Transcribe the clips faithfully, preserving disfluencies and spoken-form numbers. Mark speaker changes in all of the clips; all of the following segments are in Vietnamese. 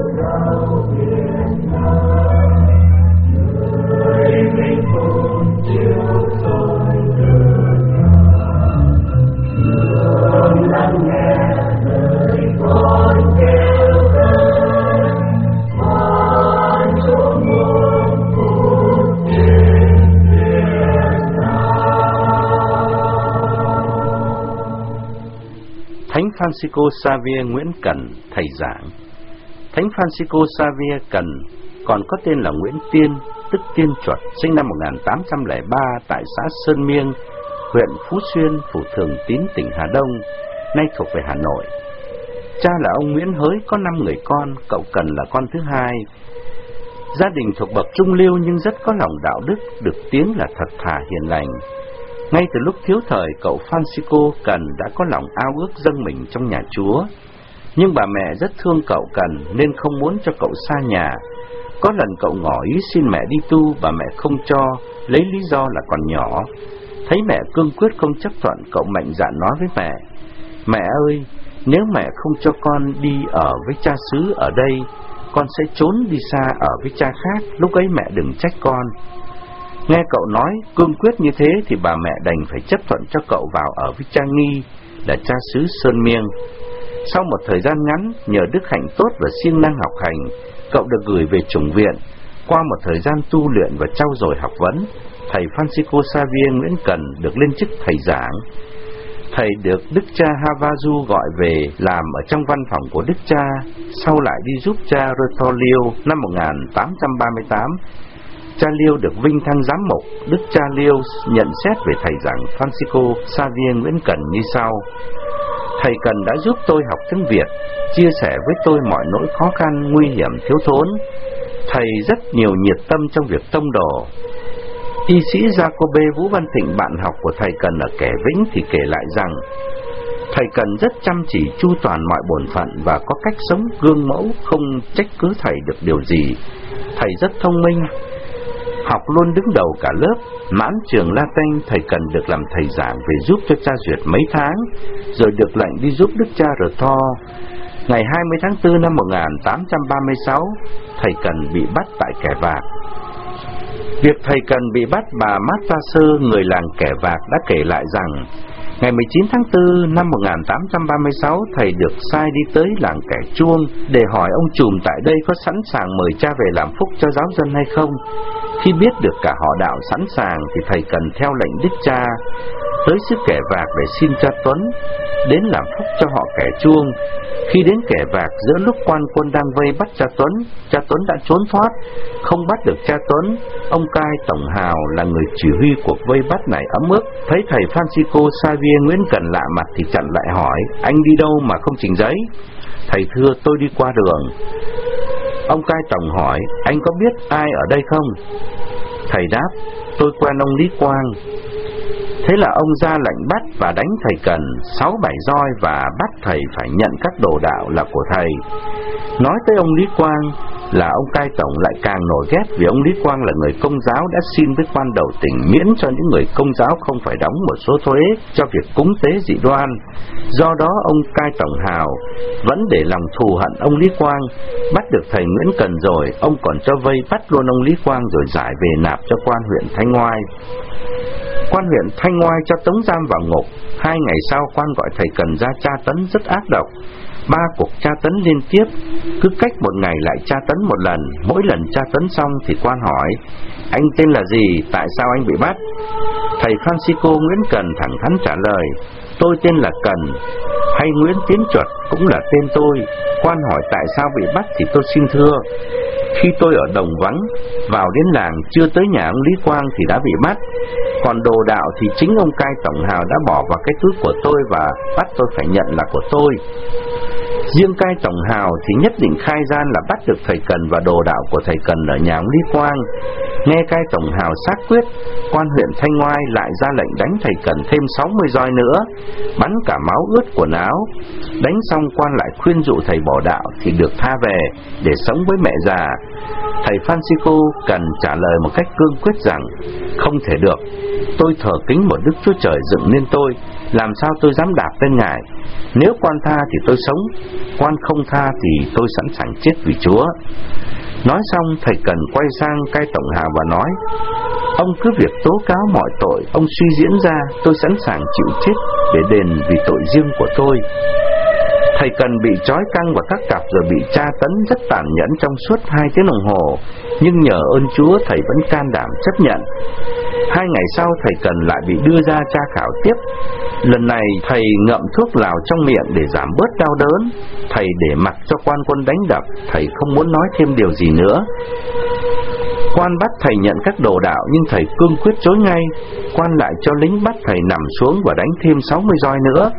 Speaker 1: Thánh Francisco Xavier Nguyễn Cần, thầy giảng. Thánh Francisco Xavier Cần, còn có tên là Nguyễn Tiên, tức Tiên Chuột, sinh năm một nghìn tám trăm lẻ ba tại xã Sơn Miêng, huyện Phú Xuyên, phủ Thường Tín, tỉnh Hà Đông, nay thuộc về Hà Nội. Cha là ông Nguyễn Hới, có năm người con, cậu Cần là con thứ hai. Gia đình thuộc bậc trung lưu nhưng rất có lòng đạo đức, được tiếng là thật thà hiền lành. Ngay từ lúc thiếu thời, cậu Francisco Cần đã có lòng ao ước dâng mình trong nhà Chúa. Nhưng bà mẹ rất thương cậu Cần nên không muốn cho cậu xa nhà. Có lần cậu ngỏ ý xin mẹ đi tu, bà mẹ không cho, lấy lý do là còn nhỏ. Thấy mẹ cương quyết không chấp thuận, cậu mạnh dạn nói với mẹ: "Mẹ ơi, nếu mẹ không cho con đi ở với cha xứ ở đây, con sẽ trốn đi xa ở với cha khác, lúc ấy mẹ đừng trách con." Nghe cậu nói cương quyết như thế thì bà mẹ đành phải chấp thuận cho cậu vào ở với cha Nghi, là cha xứ Sơn Miêng. Sau một thời gian ngắn, nhờ đức hạnh tốt và siêng năng học hành, cậu được gửi về chủng viện. Qua một thời gian tu luyện và trau dồi học vấn, thầy Francisco Xavier Nguyễn Cần được lên chức thầy giảng. Thầy được Đức cha Havasu gọi về làm ở trong văn phòng của Đức cha, sau lại đi giúp cha Rotolio năm một nghìn tám trăm ba mươi tám. Cha Liêu được vinh thăng giám mục. Đức cha Liêu nhận xét về thầy giảng Francisco Xavier Nguyễn Cần như sau: "Thầy Cần đã giúp tôi học tiếng Việt, chia sẻ với tôi mọi nỗi khó khăn, nguy hiểm, thiếu thốn. Thầy rất nhiều nhiệt tâm trong việc tông đồ." Y sĩ Jacobe Vũ Văn Thịnh, bạn học của thầy Cần ở Kẻ Vĩnh thì kể lại rằng thầy Cần rất chăm chỉ, chu toàn mọi bổn phận và có cách sống gương mẫu, không trách cứ thầy được điều gì. Thầy rất thông minh, học luôn đứng đầu cả lớp. Mãn trường Latin, thầy Cần được làm thầy giảng về giúp cho cha Duyệt mấy tháng, rồi được lệnh đi giúp Đức cha Rờ Tho. Ngày hai mươi tháng tư năm một nghìn tám trăm ba mươi sáu, thầy Cần bị bắt tại Kẻ Vạc. Việc thầy Cần bị bắt, bà Martha Sơ, người làng Kẻ Vạc đã kể lại rằng ngày mười chín tháng tư năm một nghìn tám trăm ba mươi sáu, thầy được sai đi tới làng Kẻ Chuông để hỏi ông trùm tại đây có sẵn sàng mời cha về làm phúc cho giáo dân hay không. Khi biết được cả họ đạo sẵn sàng thì thầy Cần theo lệnh Đức cha tới xứ Kẻ Vạc để xin cha Tuấn đến làm phúc cho họ Kẻ Chuông. Khi đến Kẻ Vạc, giữa lúc quan quân đang vây bắt cha Tuấn, cha Tuấn đã trốn thoát. Không bắt được cha Tuấn, ông Cai Tổng Hào là người chỉ huy cuộc vây bắt này ấm ức. Thấy thầy Francisco Xavier Nguyễn Cần lạ mặt thì chặn lại hỏi: "Anh đi đâu mà không trình giấy?" "Thầy thưa, tôi đi qua đường." Ông Cai Tổng hỏi: "Anh có biết ai ở đây không?" Thầy đáp: "Tôi quen ông Lý Quang." Thế là ông ra lệnh bắt và đánh thầy Cần sáu bảy roi và bắt thầy phải nhận các đồ đạo là của thầy. Nói tới ông Lý Quang là ông Cai Tổng lại càng nổi ghét, vì ông Lý Quang là người công giáo đã xin với quan đầu tỉnh miễn cho những người công giáo không phải đóng một số thuế cho việc cúng tế dị đoan. Do đó ông Cai Tổng Hào vẫn để lòng thù hận ông Lý Quang. Bắt được thầy Nguyễn Cần rồi, ông còn cho vây bắt luôn ông Lý Quang rồi giải về nạp cho quan huyện Thanh Oai. Quan huyện Thanh Oai cho tống giam vào ngục. Hai ngày sau, quan gọi thầy Cần ra tra tấn rất ác độc. Ba cuộc tra tấn liên tiếp, cứ cách một ngày lại tra tấn một lần. Mỗi lần tra tấn xong thì quan hỏi: "Anh tên là gì? Tại sao anh bị bắt?" Thầy Francisco Nguyễn Cần thẳng thắn trả lời: "Tôi tên là Cần, hay Nguyễn Tiến Chuột cũng là tên tôi." Quan hỏi tại sao bị bắt thì tôi xin thưa: "Khi tôi ở đồng vắng, vào đến làng chưa tới nhà ông Lý Quang thì đã bị bắt. Còn đồ đạo thì chính ông Cai Tổng Hào đã bỏ vào cái túi của tôi và bắt tôi phải nhận là của tôi." Riêng Cai Tổng Hào thì nhất định khai gian là bắt được thầy Cần và đồ đạo của thầy Cần ở nhà ông Lý Quang. Nghe Cai Tổng Hào xác quyết, quan huyện Thanh Oai lại ra lệnh đánh thầy Cần thêm sáu mươi roi nữa, bắn cả máu ướt quần áo. Đánh xong, quan lại khuyên dụ thầy bỏ đạo thì được tha về để sống với mẹ già. Thầy Francisco Cần trả lời một cách cương quyết rằng: "Không thể được, tôi thờ kính một Đức Chúa Trời dựng nên tôi, làm sao tôi dám đạp lên Ngài? Nếu quan tha thì tôi sống, quan không tha thì tôi sẵn sàng chết vì Chúa. Nói xong, thầy Cần quay sang cai tổng hào và nói: Ông cứ việc tố cáo mọi tội ông suy diễn ra, tôi sẵn sàng chịu chết để đền vì tội riêng của tôi. Thầy Cần bị trói căng và thắt cặp rồi bị tra tấn rất tàn nhẫn trong suốt hai tiếng đồng hồ, nhưng nhờ ơn Chúa thầy vẫn can đảm chấp nhận. Hai ngày sau thầy Cần lại bị đưa ra tra khảo tiếp. Lần này thầy ngậm thuốc lào trong miệng để giảm bớt đau đớn. Thầy để mặc cho quan quân đánh đập, thầy không muốn nói thêm điều gì nữa. Quan bắt thầy nhận các đồ đạo, nhưng thầy cương quyết chối ngay. Quan lại cho lính bắt thầy nằm xuống và đánh thêm sáu mươi roi nữa.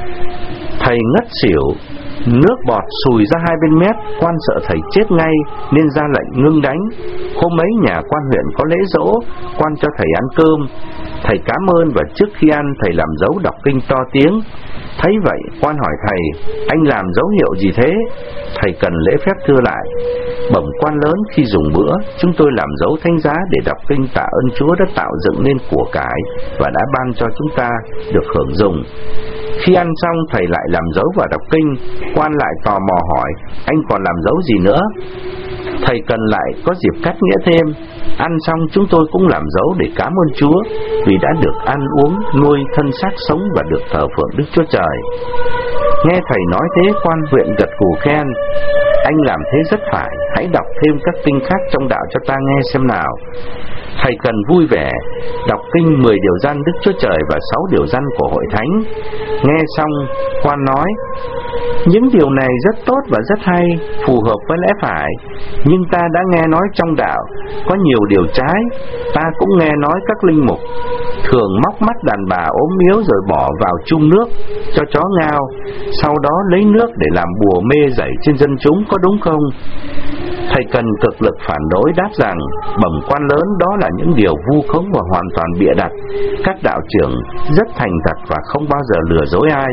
Speaker 1: Thầy ngất xỉu, nước bọt sùi ra hai bên mép. Quan sợ thầy chết ngay nên ra lệnh ngưng đánh. Hôm ấy nhà quan huyện có lễ dỗ, quan cho thầy ăn cơm. Thầy cảm ơn và trước khi ăn thầy làm dấu đọc kinh to tiếng. Thấy vậy, quan hỏi thầy: Anh làm dấu hiệu gì thế? Thầy Cần lễ phép thưa lại: Bẩm quan lớn, khi dùng bữa, chúng tôi làm dấu thánh giá để đọc kinh tạ ơn Chúa đã tạo dựng nên của cải và đã ban cho chúng ta được hưởng dùng. Khi ăn xong, thầy lại làm dấu và đọc kinh. Quan lại tò mò hỏi: Anh còn làm dấu gì nữa? Thầy Cần lại có dịp cắt nghĩa thêm: Ăn xong chúng tôi cũng làm dấu để cảm ơn Chúa vì đã được ăn uống, nuôi thân xác sống và được thờ phượng Đức Chúa Trời. Nghe thầy nói thế, quan huyện gật gù khen: Anh làm thế rất phải, hãy đọc thêm các kinh khác trong đạo cho ta nghe xem nào. Thầy Cần vui vẻ đọc kinh mười điều răn Đức Chúa Trời và sáu điều răn của hội thánh. Nghe xong, quan nói: Những điều này rất tốt và rất hay, phù hợp với lẽ phải. Nhưng ta đã nghe nói trong đạo có nhiều điều trái. Ta cũng nghe nói các linh mục thường móc mắt đàn bà ốm yếu rồi bỏ vào chum nước cho chó ngao, sau đó lấy nước để làm bùa mê dẫy trên dân chúng, có đúng không? Thầy Cần cực lực phản đối, đáp rằng: Bẩm quan lớn, đó là những điều vu khống và hoàn toàn bịa đặt. Các đạo trưởng rất thành thật và không bao giờ lừa dối ai.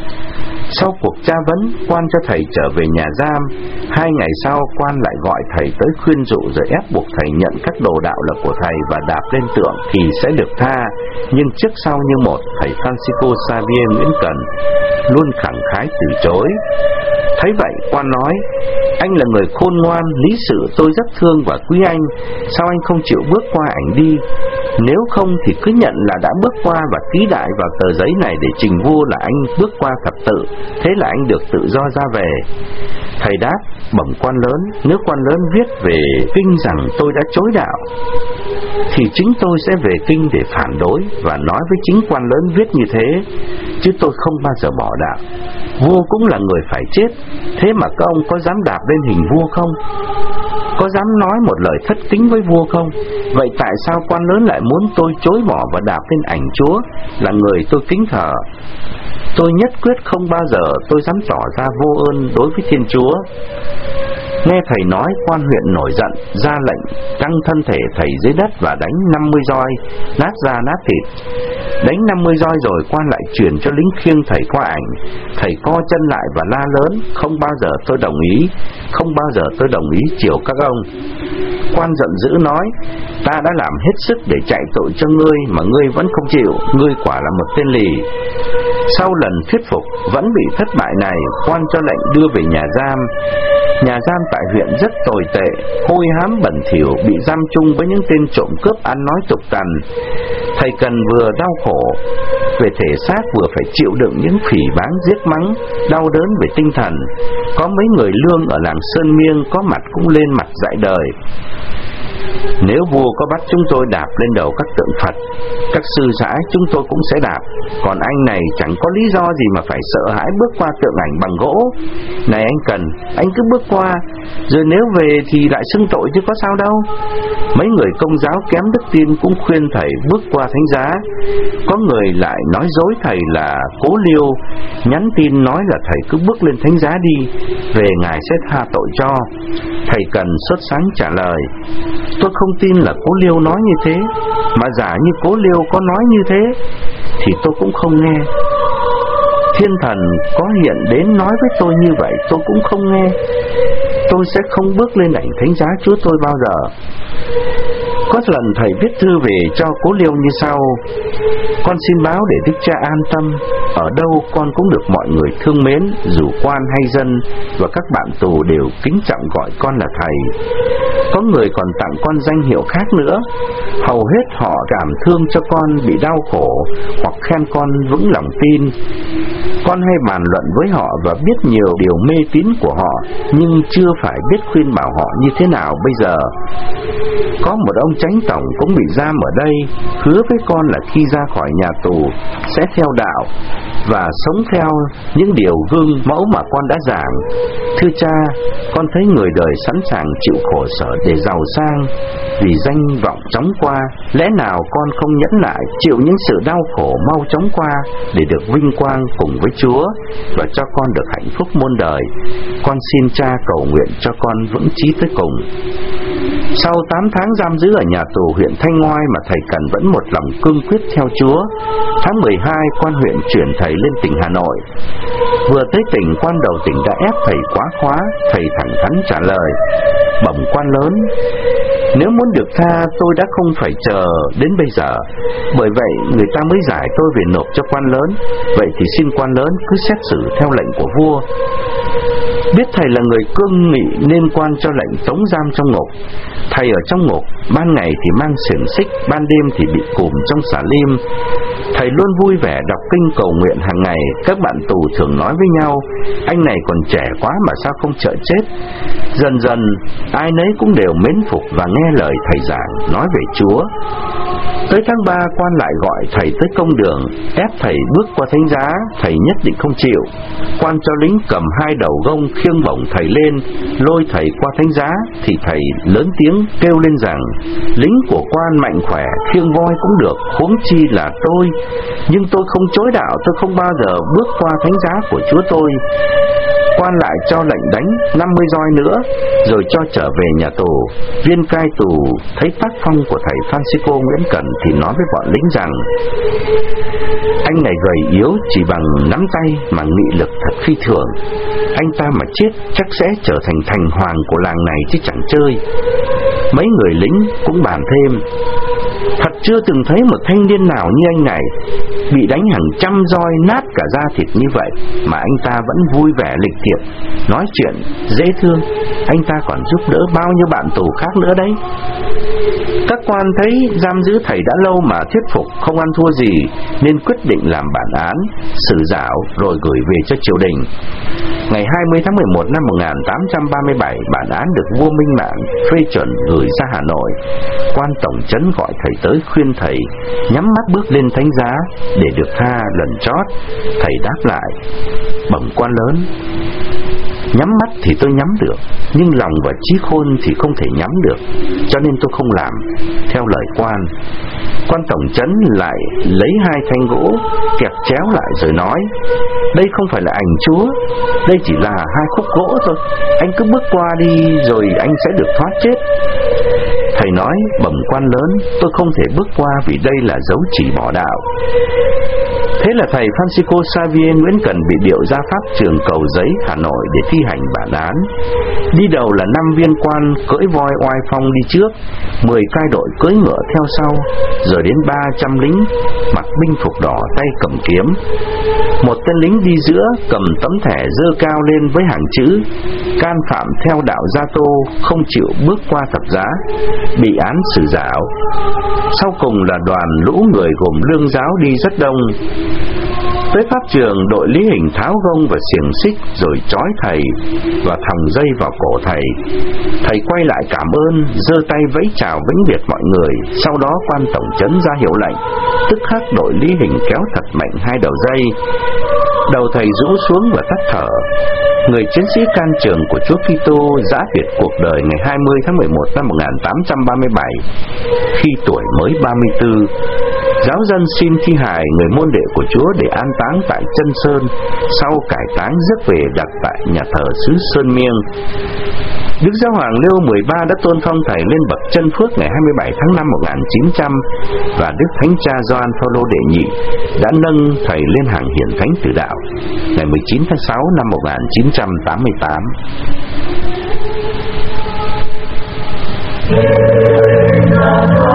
Speaker 1: Sau cuộc tra vấn, quan cho thầy trở về nhà giam. Hai ngày sau, quan lại gọi thầy tới khuyên dụ rồi ép buộc thầy nhận các đồ đạo là của thầy và đạp lên tượng thì sẽ được tha. Nhưng trước sau như một, thầy Francisco Xavier Nguyễn Cần luôn khẳng khái từ chối. Thấy vậy, quan nói: Anh là người khôn ngoan, lý sự tôi rất thương và quý anh. Sao anh không chịu bước qua ảnh đi? Nếu không thì cứ nhận là đã bước qua và ký đại vào tờ giấy này để trình vua là anh bước qua thập tự. Thế là anh được tự do ra về. Thầy đáp: Bẩm quan lớn, nếu quan lớn viết về kinh rằng tôi đã chối đạo thì chính tôi sẽ về kinh để phản đối và nói với chính quan lớn viết như thế, chứ tôi không bao giờ bỏ đạo. Vua cũng là người phải chết, thế mà các ông có dám đạp lên hình vua không? Có dám nói một lời thất kính với vua không? Vậy tại sao quan lớn lại muốn tôi chối bỏ và đạp lên ảnh Chúa là người tôi kính thờ? Tôi nhất quyết không bao giờ tôi dám tỏ ra vô ơn đối với Thiên Chúa. Nghe thầy nói, quan huyện nổi giận, ra lệnh căng thân thể thầy dưới đất và đánh năm mươi roi, nát da nát thịt. Đánh năm mươi roi rồi, quan lại chuyển cho lính khiêng thầy qua ảnh. Thầy co chân lại và la lớn: Không bao giờ tôi đồng ý, không bao giờ tôi đồng ý chiều các ông. Quan giận dữ nói: Ta đã làm hết sức để chạy tội cho ngươi mà ngươi vẫn không chịu, ngươi quả là một tên lì. Sau lần thuyết phục vẫn bị thất bại này, quan cho lệnh đưa về nhà giam. Nhà giam tại huyện rất tồi tệ, hôi hám bẩn thỉu, bị giam chung với những tên trộm cướp ăn nói tục tằn. Thầy Cần vừa đau khổ về thể xác vừa phải chịu đựng những phỉ báng giết mắng, đau đớn về tinh thần. Có mấy người lương ở làng Sơn Miêng có mặt cũng lên mặt dạy đời: Nếu vua có bắt chúng tôi đạp lên đầu các tượng Phật, các sư sãi, chúng tôi cũng sẽ đạp. Còn anh này chẳng có lý do gì mà phải sợ hãi bước qua tượng ảnh bằng gỗ. Này anh Cần, anh cứ bước qua, rồi nếu về thì lại xưng tội chứ có sao đâu. Mấy người công giáo kém đức tin cũng khuyên thầy bước qua thánh giá. Có người lại nói dối thầy là Cố Liêu, nhắn tin nói là thầy cứ bước lên thánh giá đi, về ngài sẽ tha tội cho. Thầy Cần sốt sáng trả lời: Tôi không tin là Cố Liêu nói như thế, mà giả như Cố Liêu có nói như thế thì tôi cũng không nghe. Thiên thần có hiện đến nói với tôi như vậy tôi cũng không nghe. Tôi sẽ không bước lên ảnh thánh giá Chúa tôi bao giờ. Có lần thầy viết thư về cho cố Liêu như sau: con xin báo để đức cha an tâm, ở đâu con cũng được mọi người thương mến, dù quan hay dân, và các bạn tù đều kính trọng gọi con là thầy. Có người còn tặng con danh hiệu khác nữa. Hầu hết họ cảm thương cho con bị đau khổ, hoặc khen con vững lòng tin. Con hay bàn luận với họ và biết nhiều điều mê tín của họ, nhưng chưa phải biết khuyên bảo họ như thế nào bây giờ. Có một ông chánh tổng cũng bị giam ở đây, hứa với con là khi ra khỏi nhà tù sẽ theo đạo và sống theo những điều gương mẫu mà con đã giảng. Thưa cha, con thấy người đời sẵn sàng chịu khổ sở để giàu sang, vì danh vọng chóng qua. Lẽ nào con không nhẫn lại chịu những sự đau khổ mau chóng qua để được vinh quang cùng với Chúa và cho con được hạnh phúc muôn đời? Con xin cha cầu nguyện cho con vững chí tới cùng. Sau tám tháng giam giữ ở nhà tù huyện Thanh Oai mà thầy Cần vẫn một lòng cương quyết theo Chúa. Tháng mười hai, quan huyện chuyển thầy lên tỉnh Hà Nội. Vừa tới tỉnh, quan đầu tỉnh đã ép thầy quá khóa. Thầy thẳng thắn trả lời: bẩm quan lớn, nếu muốn được tha tôi đã không phải chờ đến bây giờ, bởi vậy người ta mới giải tôi về nộp cho quan lớn. Vậy thì xin quan lớn cứ xét xử theo lệnh của vua. Biết thầy là người cương nghị nên quan cho lệnh tống giam trong ngục. Thầy ở trong ngục, ban ngày thì mang xiềng xích, ban đêm thì bị cùm trong xà lim. Thầy luôn vui vẻ đọc kinh cầu nguyện hàng ngày. Các bạn tù thường nói với nhau: anh này còn trẻ quá mà sao không chợ chết. Dần dần ai nấy cũng đều mến phục và nghe lời thầy giảng nói về Chúa. Tới tháng ba, quan lại gọi thầy tới công đường, ép thầy bước qua thánh giá. Thầy nhất định không chịu. Quan cho lính cầm hai đầu gông khiêng bổng thầy lên, lôi thầy qua thánh giá. Thì thầy lớn tiếng kêu lên rằng: lính của quan mạnh khỏe, khiêng voi cũng được, huống chi là tôi. Nhưng tôi không chối đạo, tôi không bao giờ bước qua thánh giá của Chúa tôi. Quan lại cho lệnh đánh năm mươi roi nữa, rồi cho trở về nhà tù. Viên cai tù thấy tác phong của thầy Francisco Nguyễn Cần thì nói với bọn lính rằng: anh này gầy yếu, chỉ bằng nắm tay mà nghị lực thật phi thường. Anh ta mà chết chắc sẽ trở thành thành hoàng của làng này chứ chẳng chơi. Mấy người lính cũng bàn thêm: thật chưa từng thấy một thanh niên nào như anh này, bị đánh hàng trăm roi nát cả da thịt như vậy mà anh ta vẫn vui vẻ lịch thiệp, nói chuyện dễ thương. Anh ta còn giúp đỡ bao nhiêu bạn tù khác nữa đấy. Các quan thấy giam giữ thầy đã lâu mà thuyết phục không ăn thua gì, nên quyết định làm bản án xử dảo rồi gửi về cho triều đình. Ngày hai mươi tháng mười một năm một nghìn tám trăm ba mươi bảy, bản án được vua Minh Mạng phê chuẩn gửi ra Hà Nội. Quan tổng trấn gọi thầy tới khuyên thầy nhắm mắt bước lên thánh giá để được tha lần chót. Thầy đáp lại: bẩm quan lớn, nhắm mắt thì tôi nhắm được, nhưng lòng và trí khôn thì không thể nhắm được, cho nên tôi không làm theo lời quan. Quan tổng trấn lại lấy hai thanh gỗ kẹp chéo lại rồi nói: đây không phải là ảnh Chúa, đây chỉ là hai khúc gỗ thôi, anh cứ bước qua đi rồi anh sẽ được thoát chết. Thầy nói: bẩm quan lớn, tôi không thể bước qua vì đây là dấu chỉ bỏ đạo. Thế là thầy Francisco Xavier Nguyễn Cần bị điệu ra pháp trường Cầu Giấy, Hà Nội để thi hành bản án. Đi đầu là năm viên quan cưỡi voi oai phong đi trước, mười cai đội cưỡi ngựa theo sau, rồi đến ba trăm lính mặc binh phục đỏ tay cầm kiếm. Một tên lính đi giữa cầm tấm thẻ dơ cao lên với hàng chữ: can phạm theo đạo Gia Tô, không chịu bước qua thập giá, bị án xử dảo. Sau cùng là đoàn lũ người gồm lương giáo đi rất đông. Tới pháp trường, đội lý hình tháo gông và xiềng xích rồi trói thầy và thòng dây vào cổ thầy. Thầy quay lại cảm ơn, giơ tay vẫy chào vĩnh biệt mọi người. Sau đó quan tổng trấn ra hiệu lệnh, tức khắc đội lý hình kéo thật mạnh hai đầu dây. Đầu thầy rũ xuống và tắt thở. Người chiến sĩ can trường của Chúa Kitô giã biệt cuộc đời ngày hai mươi tháng mười một năm một nghìn tám trăm ba mươi bảy khi tuổi mới ba mươi tư. Giáo dân xin thi hài người môn đệ của Chúa để an táng tại Chân Sơn, sau cải táng rước về đặt tại nhà thờ xứ Sơn Miêng. Đức Giáo hoàng Leo mười ba đã tôn phong thầy lên bậc chân phước ngày hai mươi bảy tháng năm một nghìn chín trăm, và Đức Thánh Cha Gioan Phaolô đệ nhị đã nâng thầy lên hàng hiển thánh tử đạo ngày mười chín tháng sáu năm một nghìn chín trăm tám mươi tám.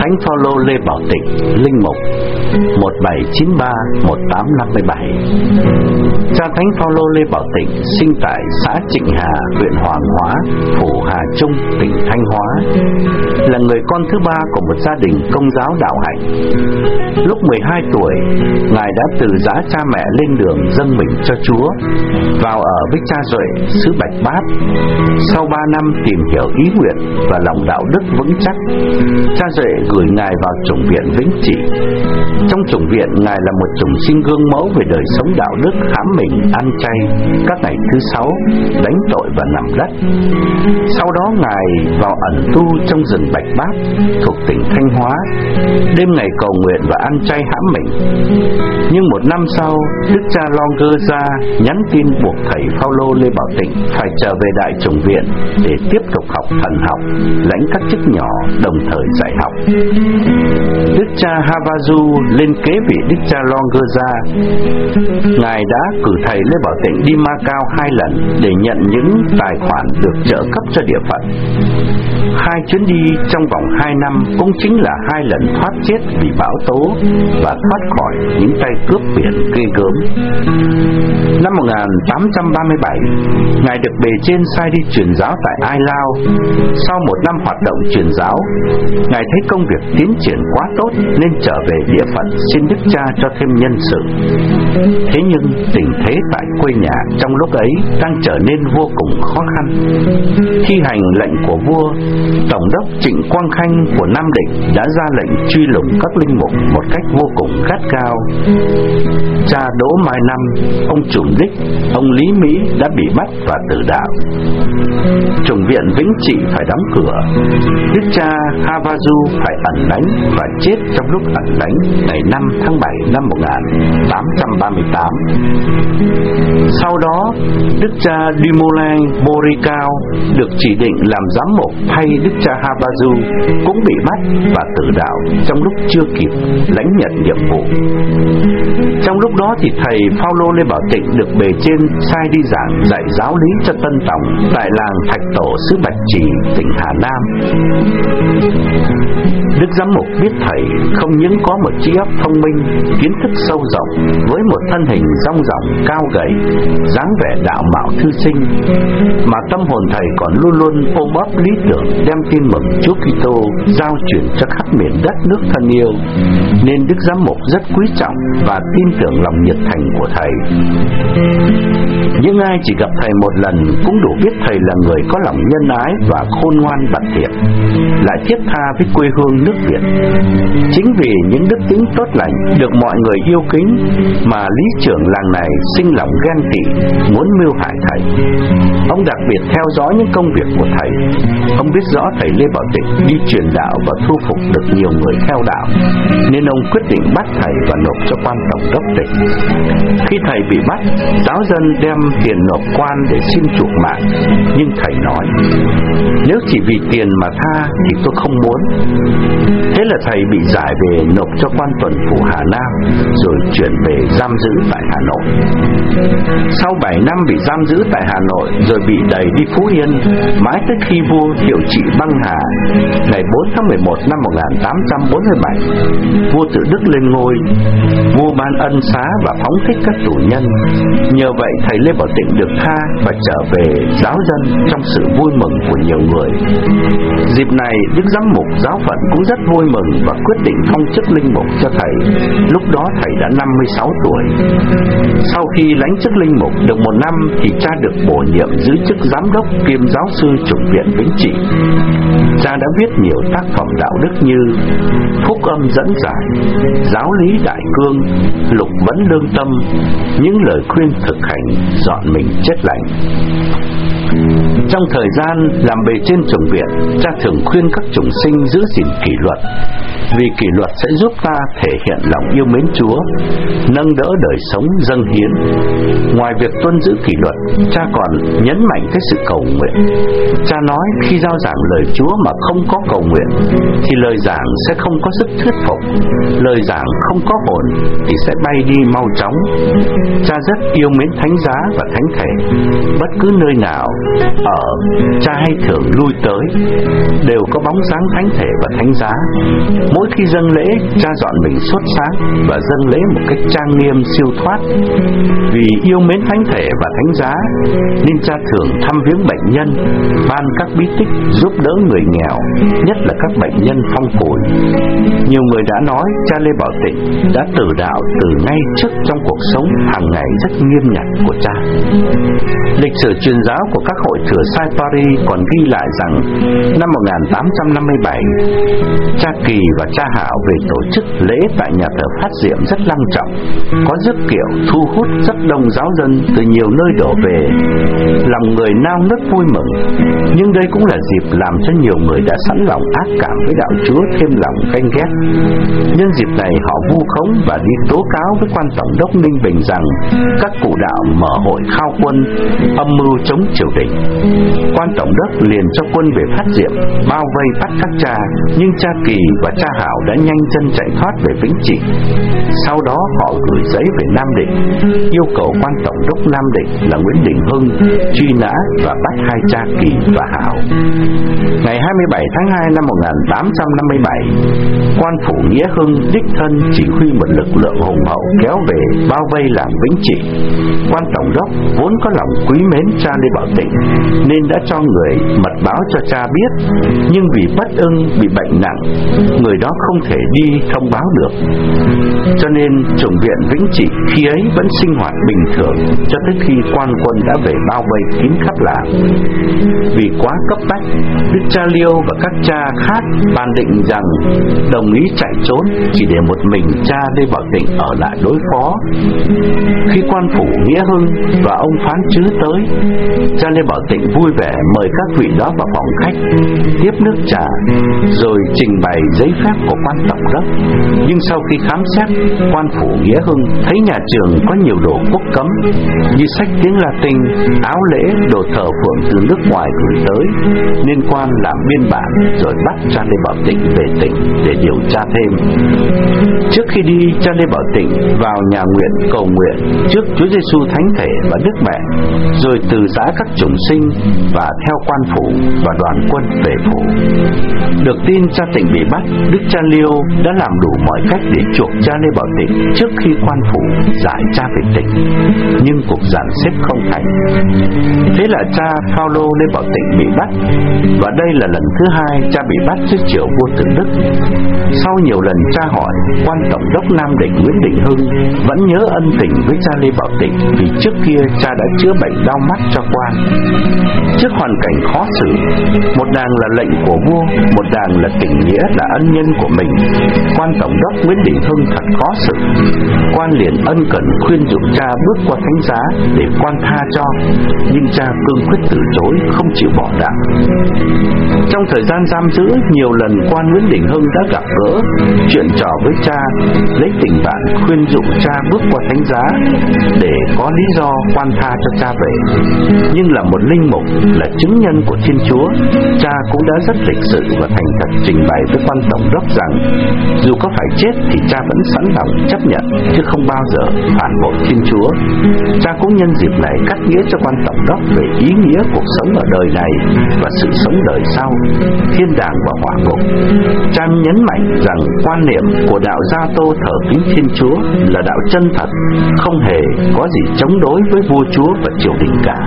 Speaker 1: Thánh Phaolô Lê Bảo Tịnh, linh mục một bảy chín ba một tám năm bảy. Cha Thánh Phaolô Lê Bảo Tịnh sinh tại xã Trịnh Hà, huyện Hoàng Hóa, phủ Hà Trung, tỉnh Thanh Hóa, là người con thứ ba của một gia đình Công giáo đạo hạnh. Lúc mười hai tuổi, Ngài đã từ giã cha mẹ lên đường dâng mình cho Chúa, vào ở với cha Duệ xứ Bạch Bát. Sau ba năm tìm hiểu ý nguyện và lòng đạo đức vững chắc, cha Duệ gửi Ngài vào chủng viện Vĩnh Trị. Trong chủng viện, Ngài là một chủng sinh gương mẫu về đời sống đạo đức, hãm mình, ăn chay các ngày thứ sáu, đánh tội và nằm đất. Sau đó Ngài vào ẩn tu trong rừng Bạch Bát thuộc tỉnh Thanh Hóa, đêm ngày cầu nguyện và ăn chay hãm mình. Nhưng một năm sau, Đức cha Longer ra nhắn tin buộc thầy Phaolô Lê Bảo Tịnh phải trở về đại chủng viện để tiếp tục học thần học, lãnh các chức nhỏ, đồng thời dạy học. Đức cha Havazu lên kế vị Đức cha Longer ra. Ngài đã cử thầy Lê Bảo Tịnh đi Macau hai lần để nhận những tài khoản được trợ cấp cho địa phận. Hai chuyến đi trong vòng hai năm cũng chính là hai lần thoát chết vì bão tố và thoát khỏi những tay cướp biển ghê gớm. Năm một nghìn tám trăm ba mươi bảy, Ngài được bề trên sai đi truyền giáo tại Ai Lao. Sau một năm hoạt động truyền giáo, Ngài thấy công việc tiến triển quá tốt nên trở về địa phận xin Đức cha cho thêm nhân sự. Thế nhưng tình thế tại quê nhà trong lúc ấy đang trở nên vô cùng khó khăn. Thi hành lệnh của vua, Tổng đốc Trịnh Quang Khanh của Nam Định đã ra lệnh truy lùng các linh mục một cách vô cùng gắt gao. Cha Đỗ Mai Năm, ông Trùm Đích, ông Lý Mỹ đã bị bắt và tử đạo. Chủng viện Vĩnh Trị phải đóng cửa. Đức cha Havazu phải ẩn đánh và chết trong lúc ẩn đánh ngày năm tháng bảy năm một nghìn tám trăm ba mươi tám. Sau đó, Đức cha Dumoulin Boricao được chỉ định làm giám mục thay Đức cha Havazu cũng bị bắt và tử đạo trong lúc chưa kịp lãnh nhận nhiệm vụ. Trong lúc đó thì thầy Phaolô Lê Bảo Tịnh được bề trên sai đi giảng dạy giáo lý cho Tân Tòng tại làng Thạch Tổ xứ Bạch Trì, tỉnh Hà Nam. Đức giám mục biết thầy không những có một trí óc thông minh, kiến thức sâu rộng với một thân hình rong ròng cao gầy, dáng vẻ đạo mạo thư sinh, mà tâm hồn thầy còn luôn luôn ôm ấp lý tưởng đem tin mừng Chúa Kitô giao truyền cho khắp miền đất nước thân yêu, nên Đức giám mục rất quý trọng và tin tưởng lòng nhiệt thành của thầy. Những ai chỉ gặp thầy một lần cũng đủ biết thầy là người có lòng nhân ái và khôn ngoan bậc thiện, lại thiết tha với quê hương nước Việt. Chính vì những đức tính tốt lành được mọi người yêu kính mà lý trưởng làng này sinh lòng ghen tị, muốn mưu hại thầy. Ông đặc biệt theo dõi những công việc của thầy. Ông biết rõ thầy Lê Bảo Tịnh đi truyền đạo và thu phục được nhiều người theo đạo, nên ông quyết định bắt thầy và nộp cho quan tổng đốc tỉnh. Khi thầy bị bắt, giáo dân đem tiền nộp quan để xin chuộc mạng, nhưng thầy nói: nếu chỉ vì tiền mà tha thì tôi không muốn. Thế là thầy bị giải về nộp cho quan tuần phủ Hà Nam, rồi chuyển về giam giữ tại Hà Nội. Sau bảy năm bị giam giữ tại Hà Nội rồi bị đẩy đi Phú Yên, mãi tới khi vua Thiệu Trị băng hà ngày bốn tháng mười một năm một nghìn tám trăm bốn mươi bảy, vua Tự Đức lên ngôi. Vua ban ân xá và phóng thích các tù nhân. Nhờ vậy thầy Lê Bảo Tịnh được tha và trở về giáo dân trong sự vui mừng của nhiều người. Dịp này Đức giám mục giáo phận cũng rất vui mừng và quyết định phong chức linh mục cho thầy. Lúc đó thầy đã năm mươi sáu tuổi. Sau khi lãnh chức linh mục được một năm thì cha được bổ nhiệm giữ chức giám đốc kiêm giáo sư chủng viện Vĩnh Trị. Cha đã viết nhiều tác phẩm đạo đức như Phúc âm dẫn giải, Giáo lý đại cương, Lục vấn lương tâm, những lời khuyên thực hành, dọn mình chết lành. Trong thời gian làm bề trên chủng viện, cha thường khuyên các chủng sinh giữ gìn kỷ luật, vì kỷ luật sẽ giúp ta thể hiện lòng yêu mến Chúa, nâng đỡ đời sống dâng hiến. Ngoài việc tuân giữ kỷ luật, cha còn nhấn mạnh cái sự cầu nguyện. Cha nói khi giao giảng lời Chúa mà không có cầu nguyện thì lời giảng sẽ không có sức thuyết phục, lời giảng không có hồn thì sẽ bay đi mau chóng. Cha rất yêu mến thánh giá và thánh thể. Bất cứ nơi nào ở, cha hay thường lui tới đều có bóng dáng thánh thể và thánh giá. Mỗi khi dâng lễ, cha dọn mình sốt sáng và dâng lễ một cách trang nghiêm siêu thoát. Vì yêu mến thánh thể và thánh giá nên cha thường thăm viếng bệnh nhân, ban các bí tích giúp đỡ người nghèo, nhất là các bệnh nhân phong củi. Nhiều người đã nói cha Lê Bảo Tịnh đã tử đạo từ ngay trước trong cuộc sống hàng ngày rất nghiêm nhặt của cha. Lịch sử truyền giáo của các hội thừa sai Paris còn ghi lại rằng năm một nghìn tám trăm năm mươi bảy, cha Kỳ và cha Hảo về tổ chức lễ tại nhà thờ Phát Diệm rất long trọng, có rước kiệu thu hút rất đông giáo dân từ nhiều nơi đổ về. Lòng người nao nức vui mừng, nhưng đây cũng là dịp làm cho nhiều người đã sẵn lòng ác cảm với đạo Chúa thêm lòng ganh ghét. Nhân dịp này họ vu khống và đi tố cáo với quan tổng đốc Ninh Bình rằng các cụ đạo mở hội khao quân, âm mưu chống triều đình. Quan tổng đốc liền cho quân về Phát Diệm bao vây bắt các cha, nhưng cha Kỳ và cha Hảo đã nhanh chân chạy thoát về Vĩnh Trị. Sau đó họ gửi giấy về Nam Định, yêu cầu quan tổng đốc Nam Định là Nguyễn Đình Hưng truy nã và bắt hai cha Kỳ và Hảo. Ngày hai mươi bảy tháng hai năm một nghìn tám trăm năm mươi bảy, quan phủ Nghĩa Hưng đích thân chỉ huy một lực lượng hùng hậu kéo về bao vây làng Vĩnh Trị. Quan tổng đốc vốn có lòng quý mến cha Lê Bảo Tịnh nên đã cho người mật báo cho cha biết, nhưng vì bất ưng bị bệnh nặng, người đó không thể đi thông báo được. Cho nên chủng viện Vĩnh Trị khi ấy vẫn sinh hoạt bình thường cho tới khi quan quân đã về bao vây kín khắp làng. Vì quá cấp bách, Đức cha Liêu và các cha khác bàn định rằng đồng ý chạy trốn, chỉ để một mình cha Lê Bảo Tịnh ở lại đối phó. Khi quan phủ Nghĩa Hưng và ông phán chứ tới, cha Lê Bảo Tịnh vui vẻ mời các vị đó vào phòng khách tiếp nước trà, rồi trình bày giấy phép của quan tổng đốc. Nhưng sau khi khám xét, quan phủ Nghĩa Hưng thấy nhà trường có nhiều đồ quốc cấm như sách tiếng Latin, áo lễ, đồ thờ phượng từ nước ngoài gửi tới, nên quan làm biên bản rồi bắt cha Lê Bảo Tịnh về tỉnh để điều tra thêm. Trước khi đi, cha Lê Bảo Tịnh vào nhà nguyện cầu nguyện trước Chúa Giêsu Thánh Thể và Đức Mẹ, rồi từ giã các chủng sinh và theo quan phủ và đoàn quân về phủ. Được tin cha Tịnh bị bắt, Đức cha Liêu đã làm đủ mọi cách để chuộc cha Lê Bảo Tịnh trước khi quan phủ giải cha về tỉnh, nhưng cuộc dàn xếp không thành. Thế là cha Phaolô Lê Bảo Tịnh bị bắt, và đây là lần thứ hai cha bị bắt trước triều vua Tự Đức. Sau nhiều lần tra hỏi, quan tổng đốc Nam Định Nguyễn Đình Hưng vẫn nhớ ân tình với cha Lê Bảo Tịnh vì trước kia cha đã chữa bệnh đau mắt cho quan. Trước hoàn cảnh khó xử, một đàng là lệnh của vua, một đàng là tình nghĩa là ân nhân của mình, quan tổng đốc Nguyễn Đình Hưng thật khó xử. Quan liền ân cần khuyên dụ cha bước qua thánh giá để quan tha cho, nhưng cha cương quyết từ chối, không chịu bỏ đạo. Trong thời gian giam giữ, nhiều lần quan Nguyễn Đình Hưng đã gặp gỡ, chuyện trò với cha, lấy tình bạn khuyên dụ cha bước qua thánh giá để có lý do quan tha cho cha về. Nhưng là một linh mục, là chứng nhân của Thiên Chúa, cha cũng đã rất lịch sự và thành thật trình bày với quan tổng đốc rằng dù có phải chết thì cha vẫn sẵn lòng chấp nhận, chứ không bao giờ phản bội Thiên Chúa. Cha cũng nhân dịp này cắt nghĩa cho quan tổng đốc về ý nghĩa cuộc sống ở đời này và sự sống đời sau, thiên đàng và hỏa ngục. Cha nhấn mạnh rằng quan niệm của đạo Gia Tô thờ kính Thiên Chúa là đạo chân thật, không hề có gì chống đối với vua chúa và triều đình cả.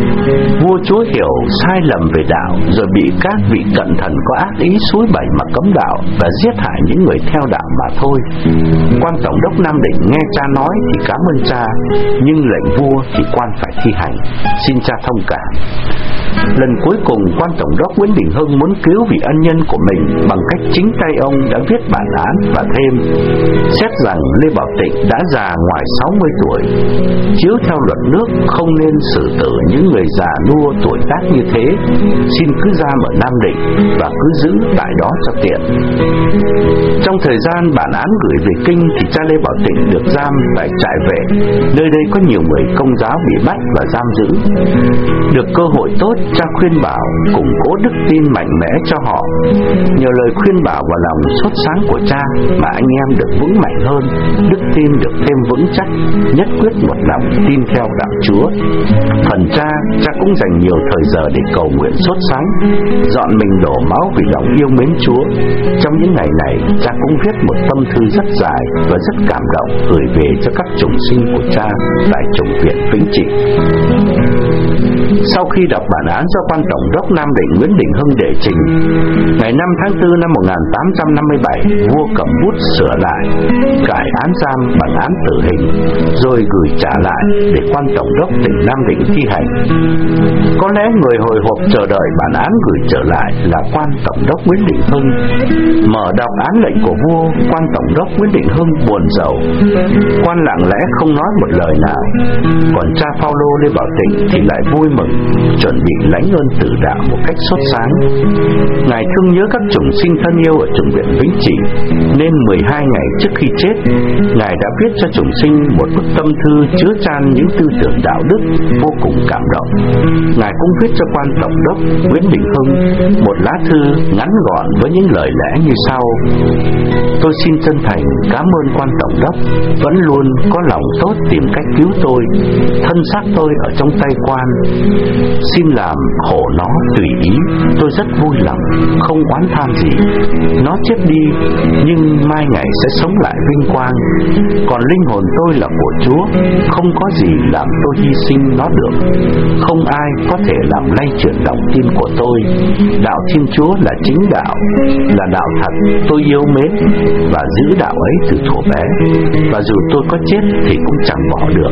Speaker 1: Vua chúa hiểu sai lầm về đạo, rồi bị các vị cận thần có ác ý xúi bẩy mà cấm đạo và giết hại những người theo đạo mà thôi. Quan tổng đốc Nam Định nghe cha nói thì cảm ơn cha, nhưng lệnh vua thì quan phải thi hành, xin cha thông cảm. Lần cuối cùng, quan tổng đốc Nguyễn Đình Hưng muốn cứu vị ân nhân của mình bằng cách chính tay ông đã viết bản án và thêm xét rằng Lê Bảo Tịnh đã già ngoài sáu mươi tuổi, chiếu theo luật nước không nên xử tử những người già nua tuổi tác như thế, xin cứ giam ở Nam Định và cứ giữ tại đó cho tiện. Trong Trong thời gian bản án gửi về kinh thì cha Lê Bảo Tịnh được giam tại trại vệ. Nơi đây có nhiều người công giáo bị bắt và giam giữ. Được cơ hội tốt, cha khuyên bảo củng cố đức tin mạnh mẽ cho họ. Nhờ lời khuyên bảo và lòng sốt sáng của cha mà anh em được vững mạnh hơn, đức tin được thêm vững chắc, nhất quyết một lòng tin theo đạo Chúa. Phần cha, cha cũng dành nhiều thời giờ để cầu nguyện sốt sáng, dọn mình đổ máu vì lòng yêu mến Chúa. Trong những ngày này, cha cũng viết một tâm thư rất dài và rất cảm động gửi về cho các chủng sinh của cha tại chủng viện Vĩnh Trị. Sau khi đọc bản án do quan tổng đốc Nam Định Nguyễn Đình Hưng đệ trình, ngày năm tháng tư năm một nghìn tám trăm năm mươi bảy, vua cầm bút sửa lại, cải án giam bằng án tử hình, rồi gửi trả lại để quan tổng đốc tỉnh Nam Định thi hành. Có lẽ người hồi hộp chờ đợi bản án gửi trở lại là quan tổng đốc Nguyễn Đình Hưng. Mở đọc án lệnh của vua, quan tổng đốc Nguyễn Đình Hưng buồn rầu. Quan lặng lẽ không nói một lời nào. Còn cha Phaolô Lê Bảo Tịnh thì lại vui mừng, chuẩn bị lãnh ơn tử đạo một cách sốt sáng. Ngài thương nhớ các chủng sinh thân yêu ở chủng viện Vĩnh Trị, nên mười hai ngày trước khi chết, Ngài đã viết cho chủng sinh một bức tâm thư chứa chan những tư tưởng đạo đức vô cùng cảm động. Ngài cũng viết cho quan tổng đốc Nguyễn Đình Hưng một lá thư ngắn gọn với những lời lẽ như sau: Tôi xin chân thành cảm ơn quan tổng đốc vẫn luôn có lòng tốt tìm cách cứu tôi. Thân xác tôi ở trong tay quan, xin làm khổ nó tùy ý. Tôi rất vui lòng, không oán than gì. Nó chết đi, nhưng mai ngày sẽ sống lại vinh quang. Còn linh hồn tôi là của Chúa, không có gì làm tôi hy sinh nó được. Không ai có thể làm lay chuyển lòng tin của tôi. Đạo Thiên Chúa là chính đạo, là đạo thật tôi yêu mến và giữ đạo ấy từ thuở bé, và dù tôi có chết thì cũng chẳng bỏ được.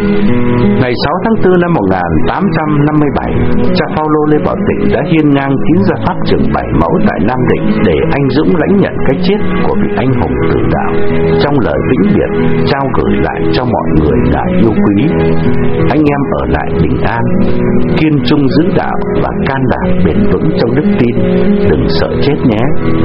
Speaker 1: Ngày sáu tháng tư năm một nghìn tám trăm năm mươi bảy, cha Phaolô Lê Bảo Tịnh đã hiên ngang tiến ra pháp trường Bảy Mẫu tại Nam Định để anh dũng lãnh nhận cái chết của vị anh hùng tử đạo. Trong lời vĩnh biệt trao gửi lại cho mọi người ngài yêu quý: Anh em ở lại bình an, kiên trung giữ đạo và can đảm bền vững trong đức tin, đừng sợ chết nhé.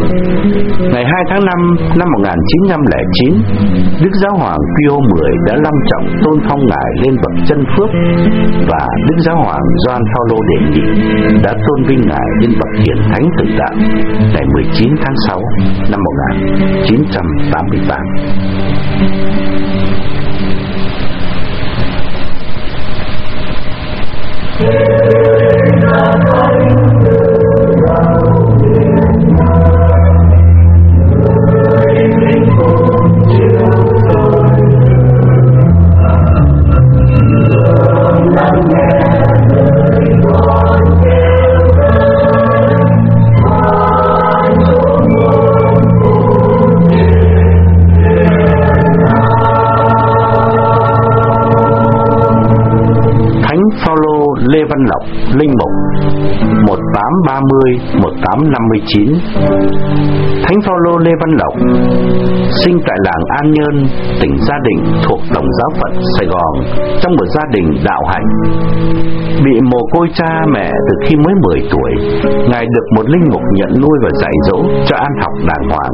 Speaker 1: Ngày hai tháng năm năm một nghìn chín trăm lẻ chín, Đức Giáo hoàng Pio mười đã long trọng tôn phong ngài lên bậc chân phước, và Đức Giáo hoàng Gioan Phaolô đệ nhị đã tôn vinh ngài lên bậc hiển thánh tử đạo ngày mười chín tháng sáu năm một nghìn chín trăm tám mươi tám. Lê Văn Lộc, linh mục một tám ba mươi đến một tám năm chín. Thánh Phaolô Lê Văn Lộc sinh tại làng An Nhơn, tỉnh Gia Định thuộc Tổng giáo phận Sài Gòn, trong một gia đình đạo hạnh. Bị mồ côi cha mẹ từ khi mới mười tuổi, ngài được một linh mục nhận nuôi và dạy dỗ cho ăn học đàng hoàng.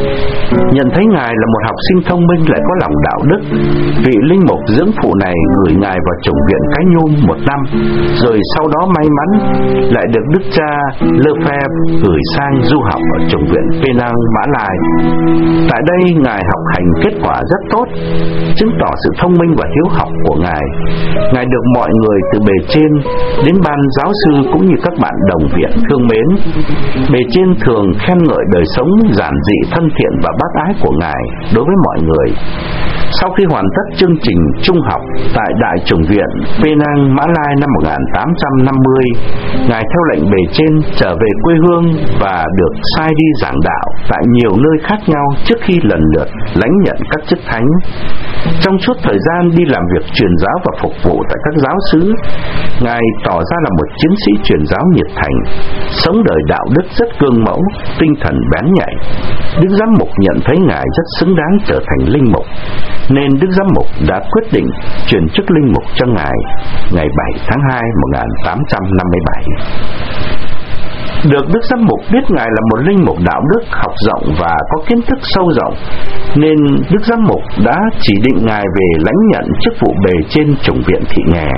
Speaker 1: Nhận thấy ngài là một học sinh thông minh lại có lòng đạo đức, vị linh mục dưỡng phụ này gửi ngài vào chủng viện Cái Nhung một năm, rồi sau đó may mắn lại được đức cha Lefebvre gửi sang du học ở chủng viện Penang, Mã Lai. Tại đây ngài học hành kết quả rất tốt, chứng tỏ sự thông minh và hiếu học của ngài. Ngài được mọi người từ bề trên đến ban giáo sư cũng như các bạn đồng viện thương mến. Bề trên thường khen ngợi đời sống giản dị, thân thiện và bác ái của ngài đối với mọi người. Sau khi hoàn tất chương trình trung học tại Đại chủng viện Penang, Mã Lai năm một nghìn tám trăm năm mươi, ngài theo lệnh bề trên trở về quê hương và được sai đi giảng đạo tại nhiều nơi khác nhau trước khi lần lượt lãnh nhận các chức thánh. Trong suốt thời gian đi làm việc truyền giáo và phục vụ tại các giáo xứ, ngài tỏ ra là một chiến sĩ truyền giáo nhiệt thành, sống đời đạo đức rất gương mẫu, tinh thần bén nhạy. Đức giám mục nhận thấy ngài rất xứng đáng trở thành linh mục, nên Đức Giám mục đã quyết định chuyển chức linh mục cho ngài ngày bảy tháng hai năm một nghìn tám trăm năm mươi bảy. Được Đức Giám mục biết ngài là một linh mục đạo đức, học rộng và có kiến thức sâu rộng, nên Đức Giám mục đã chỉ định ngài về lãnh nhận chức vụ bề trên chủng viện Thị Nghè.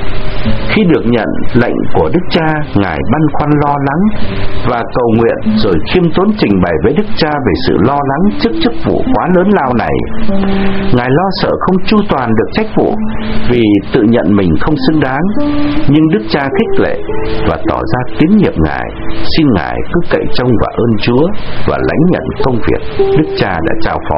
Speaker 1: Khi được nhận lệnh của Đức Cha, ngài băn khoăn lo lắng và cầu nguyện, rồi khiêm tốn trình bày với Đức Cha về sự lo lắng trước chức vụ quá lớn lao này. Ngài lo sợ không chu toàn được trách vụ vì tự nhận mình không xứng đáng, nhưng Đức Cha khích lệ và tỏ ra tín nhiệm ngài, xin ngài cứ cậy trông vào ơn Chúa và lãnh nhận công việc Đức Cha đã trao phó.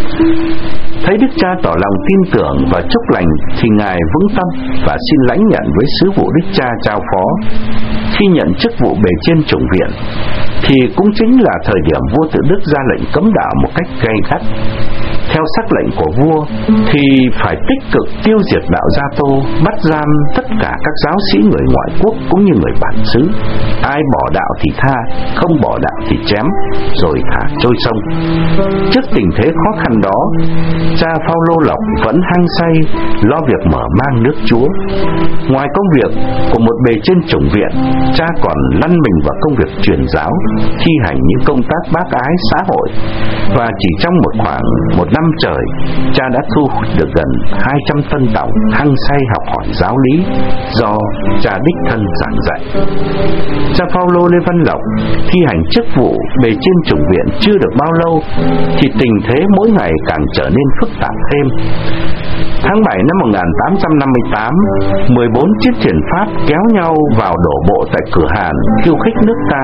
Speaker 1: Thấy Đức Cha tỏ lòng tin tưởng và chúc lành thì ngài vững tâm và xin lãnh nhận với sứ vụ Đức Cha trao phó. Khi nhận chức vụ bề trên chủng viện thì cũng chính là thời điểm vua Tự Đức ra lệnh cấm đạo một cách gay gắt. Theo sắc lệnh của vua thì phải tích cực tiêu diệt đạo Gia Tô, bắt giam tất cả các giáo sĩ người ngoại quốc cũng như người bản xứ. Ai bỏ đạo thì tha, không bỏ đạo thì chém, rồi thả trôi sông. Trước tình thế khó khăn đó, cha Phao-lô Lộc vẫn hăng say lo việc mở mang nước Chúa. Ngoài công việc của một bề trên chủng viện, cha còn lăn mình vào công việc truyền giáo, thi hành những công tác bác ái xã hội, và chỉ trong một khoảng một năm trời, cha đã thu hút được gần hai trăm tân tòng hăng say học hỏi giáo lý do cha đích thân giảng dạy. Cha Phao-lô Lê Văn Lộc thi hành chức vụ bề trên chủng viện chưa được bao lâu thì tình thế mỗi ngày càng trở nên phức tạp thêm. Tháng bảy năm một nghìn tám trăm năm mươi tám, mười bốn chiếc thuyền Pháp kéo nhau vào đổ bộ tại cửa Hàn khiêu khích nước ta.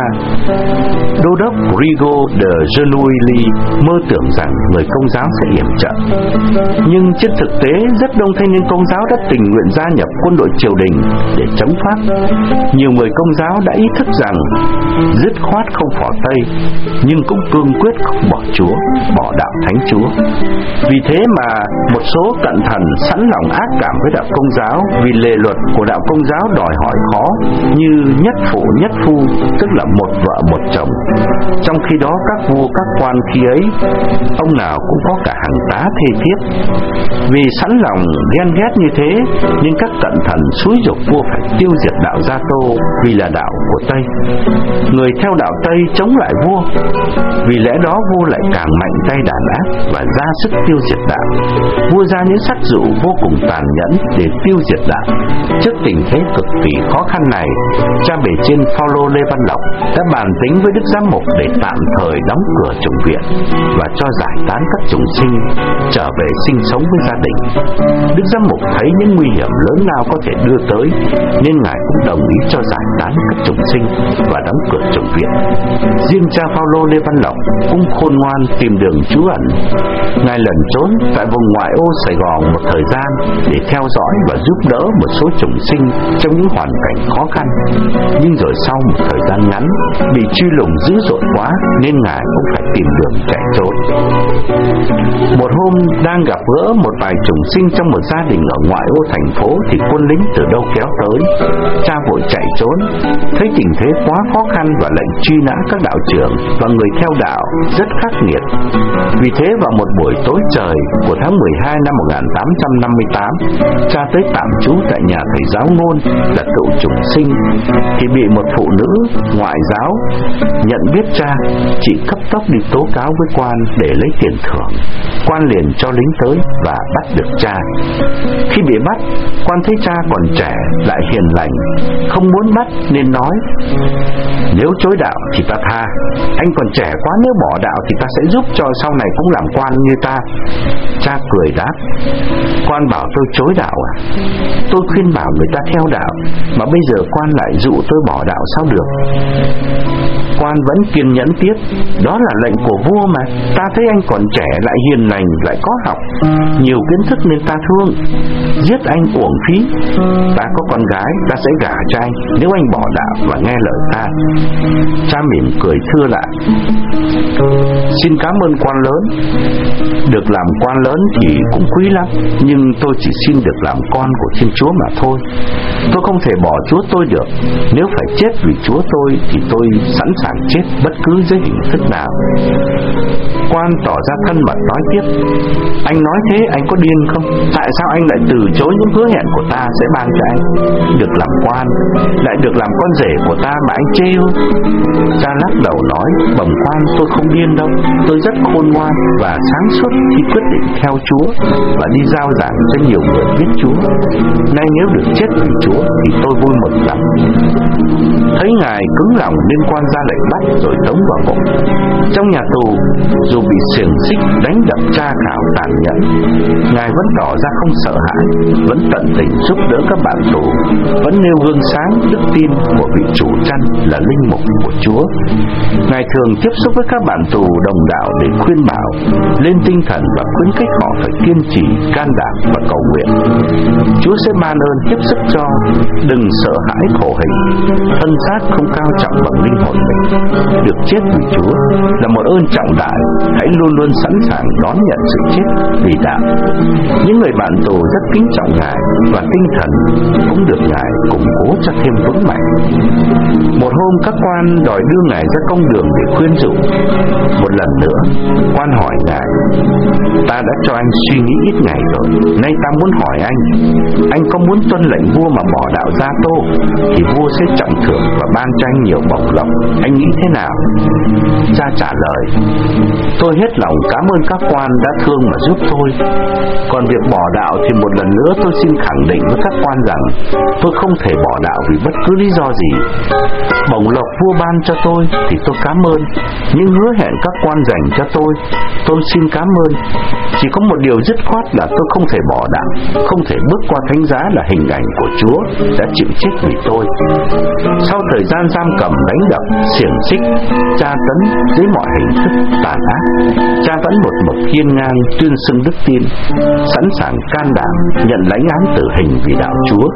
Speaker 1: Đô đốc Rigo de Genouilly mơ tưởng rằng người Công giáo sẽ yểm trợ, nhưng trên thực tế rất đông thanh niên Công giáo đã tình nguyện gia nhập quân đội triều đình để chống Pháp. Nhiều người Công giáo đã ý thức rằng dứt khoát không phò Tây, nhưng cũng cương quyết không bỏ Chúa, bỏ đạo Thánh Chúa. Vì thế mà một số cận thần sẵn lòng ác cảm với đạo Công giáo vì lề luật của đạo Công giáo đòi hỏi khó, như nhất phụ nhất phu, tức là một vợ một chồng. Trong khi đó các vua các quan khi ấy, ông nào cũng có cả hàng tá thê thiếp. Vì sẵn lòng ghen ghét như thế, nhưng các cận thần xúi giục vua phải tiêu diệt đạo Gia Tô vì là đạo của Tây. Người theo đạo Tây chống lại vua, vì lẽ đó vua lại càng mạnh tay đàn áp và ra sức tiêu diệt đạo. Vua ra những sắc dụ vô cùng tàn nhẫn để tiêu diệt đạo. Trước tình thế cực kỳ khó khăn này, cha bề trên Phao-lô Lê Văn Lộc đã bàn tính với Đức Giám mục để tạm thời đóng cửa chủng viện và cho giải tán các chủng sinh trở về sinh sống với gia đình. Đức Giám mục thấy những nguy hiểm lớn lao có thể đưa tới, nên ngài cũng đồng ý cho giải tán các chủng sinh và đóng cửa chủng viện. Riêng cha Phao-lô Lê Văn Lộc cũng khôn ngoan tìm đường trú ẩn. Ngài lẩn trốn tại vùng ngoại ô Sài Gòn một thời gian để theo dõi và giúp đỡ một số chủng sinh trong những hoàn cảnh khó khăn. Nhưng rồi sau một thời gian ngắn bị truy lùng dữ dội quá, nên ngài cũng phải tìm đường chạy trốn. Một hôm đang gặp gỡ một vài chủng sinh trong một gia đình ở ngoại ô thành phố thì quân lính từ đâu kéo tới. Cha vội chạy trốn, thấy tình thế quá khó khăn và lệnh truy nã các đạo trưởng và người theo đạo rất khắc nghiệt. Vì thế vào một buổi tối trời của tháng mười hai năm một nghìn tám trăm năm mươi tám, cha tới tạm trú tại nhà thầy giáo Ngôn là cựu chủng sinh thì bị một phụ nữ ngoại giáo nhận biết cha, chị cấp tốc đi tố cáo với quan để lấy tiền thưởng. Quan liền cho lính tới và bắt được cha. Khi bị bắt, quan thấy cha còn trẻ lại hiền lành, không muốn bắt nên nói: nếu chối đạo thì ta tha, anh còn trẻ quá, nếu bỏ đạo thì ta sẽ giúp cho sau này cũng làm quan như ta. Cha cười đáp: quan bảo tôi chối đạo à? Tôi khuyên bảo người ta theo đạo, mà bây giờ quan lại dụ tôi bỏ đạo sao được? Quan vẫn kiên nhẫn tiếp: đó là lệnh của vua mà, ta thấy anh còn trẻ lại hiền lành, lại có học nhiều kiến thức nên ta thương. Giết anh uổng phí. Ta có con gái, ta sẽ gả cho anh nếu anh bỏ đạo và nghe lời ta. Cha mỉm cười thưa lại: xin cảm ơn quan lớn. Được làm quan lớn thì cũng quý lắm, nhưng tôi chỉ xin được làm con của Thiên Chúa mà thôi. Tôi không thể bỏ Chúa tôi được. Nếu phải chết vì Chúa tôi thì tôi sẵn sàng chết bất cứ dưới hình thức nào. Quan quan tỏ ra thân mật nói tiếp: Anh nói thế anh có điên không? Tại sao anh lại từ chối những hứa hẹn của ta sẽ ban cho anh? Được làm quan, lại được làm con rể của ta mà anh chê ư? Cha lắc đầu nói: Bẩm quan, tôi không điên đâu. Tôi rất khôn ngoan và sáng suốt khi quyết định theo Chúa và đi giao giảng cho nhiều người biết Chúa. Nay nếu được chết vì Chúa thì tôi vui mừng lắm. Thấy ngài cứng lòng nên quan ra lệnh bắt rồi tống vào ngục. Trong nhà tù, dù bị xiềng xích đánh đập tra khảo tàn nhẫn, ngài vẫn tỏ ra không sợ hãi, vẫn tận tình giúp đỡ các bạn tù, vẫn nêu gương sáng đức tin của vị chủ chăn là linh mục của Chúa. Ngài thường tiếp xúc với các bạn tù đồng đạo để khuyên bảo, lên tinh thần và khuyến khích họ phải kiên trì, can đảm và cầu nguyện. Chúa sẽ ban ơn tiếp sức cho. Đừng sợ hãi khổ hình, thân xác không cao trọng bằng linh hồn mình. Được chết vì Chúa là một ơn trọng đại. Hãy luôn luôn sẵn sàng đón nhận sự chết vì đạo. Những người bạn tù rất kính trọng ngài và tinh thần cũng được ngài củng cố cho thêm vững mạnh. Một hôm các quan đòi đưa ngài ra công đường để khuyên dụ. Một lần nữa quan hỏi ngài: Ta đã cho anh suy nghĩ ít ngày rồi, nay ta muốn hỏi anh, anh có muốn tuân lệnh vua mà bỏ đạo Gia Tô thì vua sẽ trọng thưởng và ban cho anh nhiều bổng lộc. Anh nghĩ thế nào? Cha trả lời: Tôi hết lòng cảm ơn các quan đã thương mà giúp tôi. Còn việc bỏ đạo thì một lần nữa tôi xin khẳng định với các quan rằng tôi không thể bỏ đạo vì bất cứ lý do gì. Bổng lộc vua ban cho tôi thì tôi cảm ơn. Những hứa hẹn các quan dành cho tôi, tôi xin cảm ơn. Chỉ có một điều dứt khoát là tôi không thể bỏ đạo, không thể bước qua thánh giá là hình ảnh của Chúa đã chịu chết vì tôi. Sau thời gian giam cầm, đánh đập, xiềng xích, tra tấn dưới mọi hình thức tàn ác, cha vẫn một mực hiên ngang tuyên xưng đức tin, sẵn sàng can đảm nhận lãnh án tử hình vì đạo Chúa.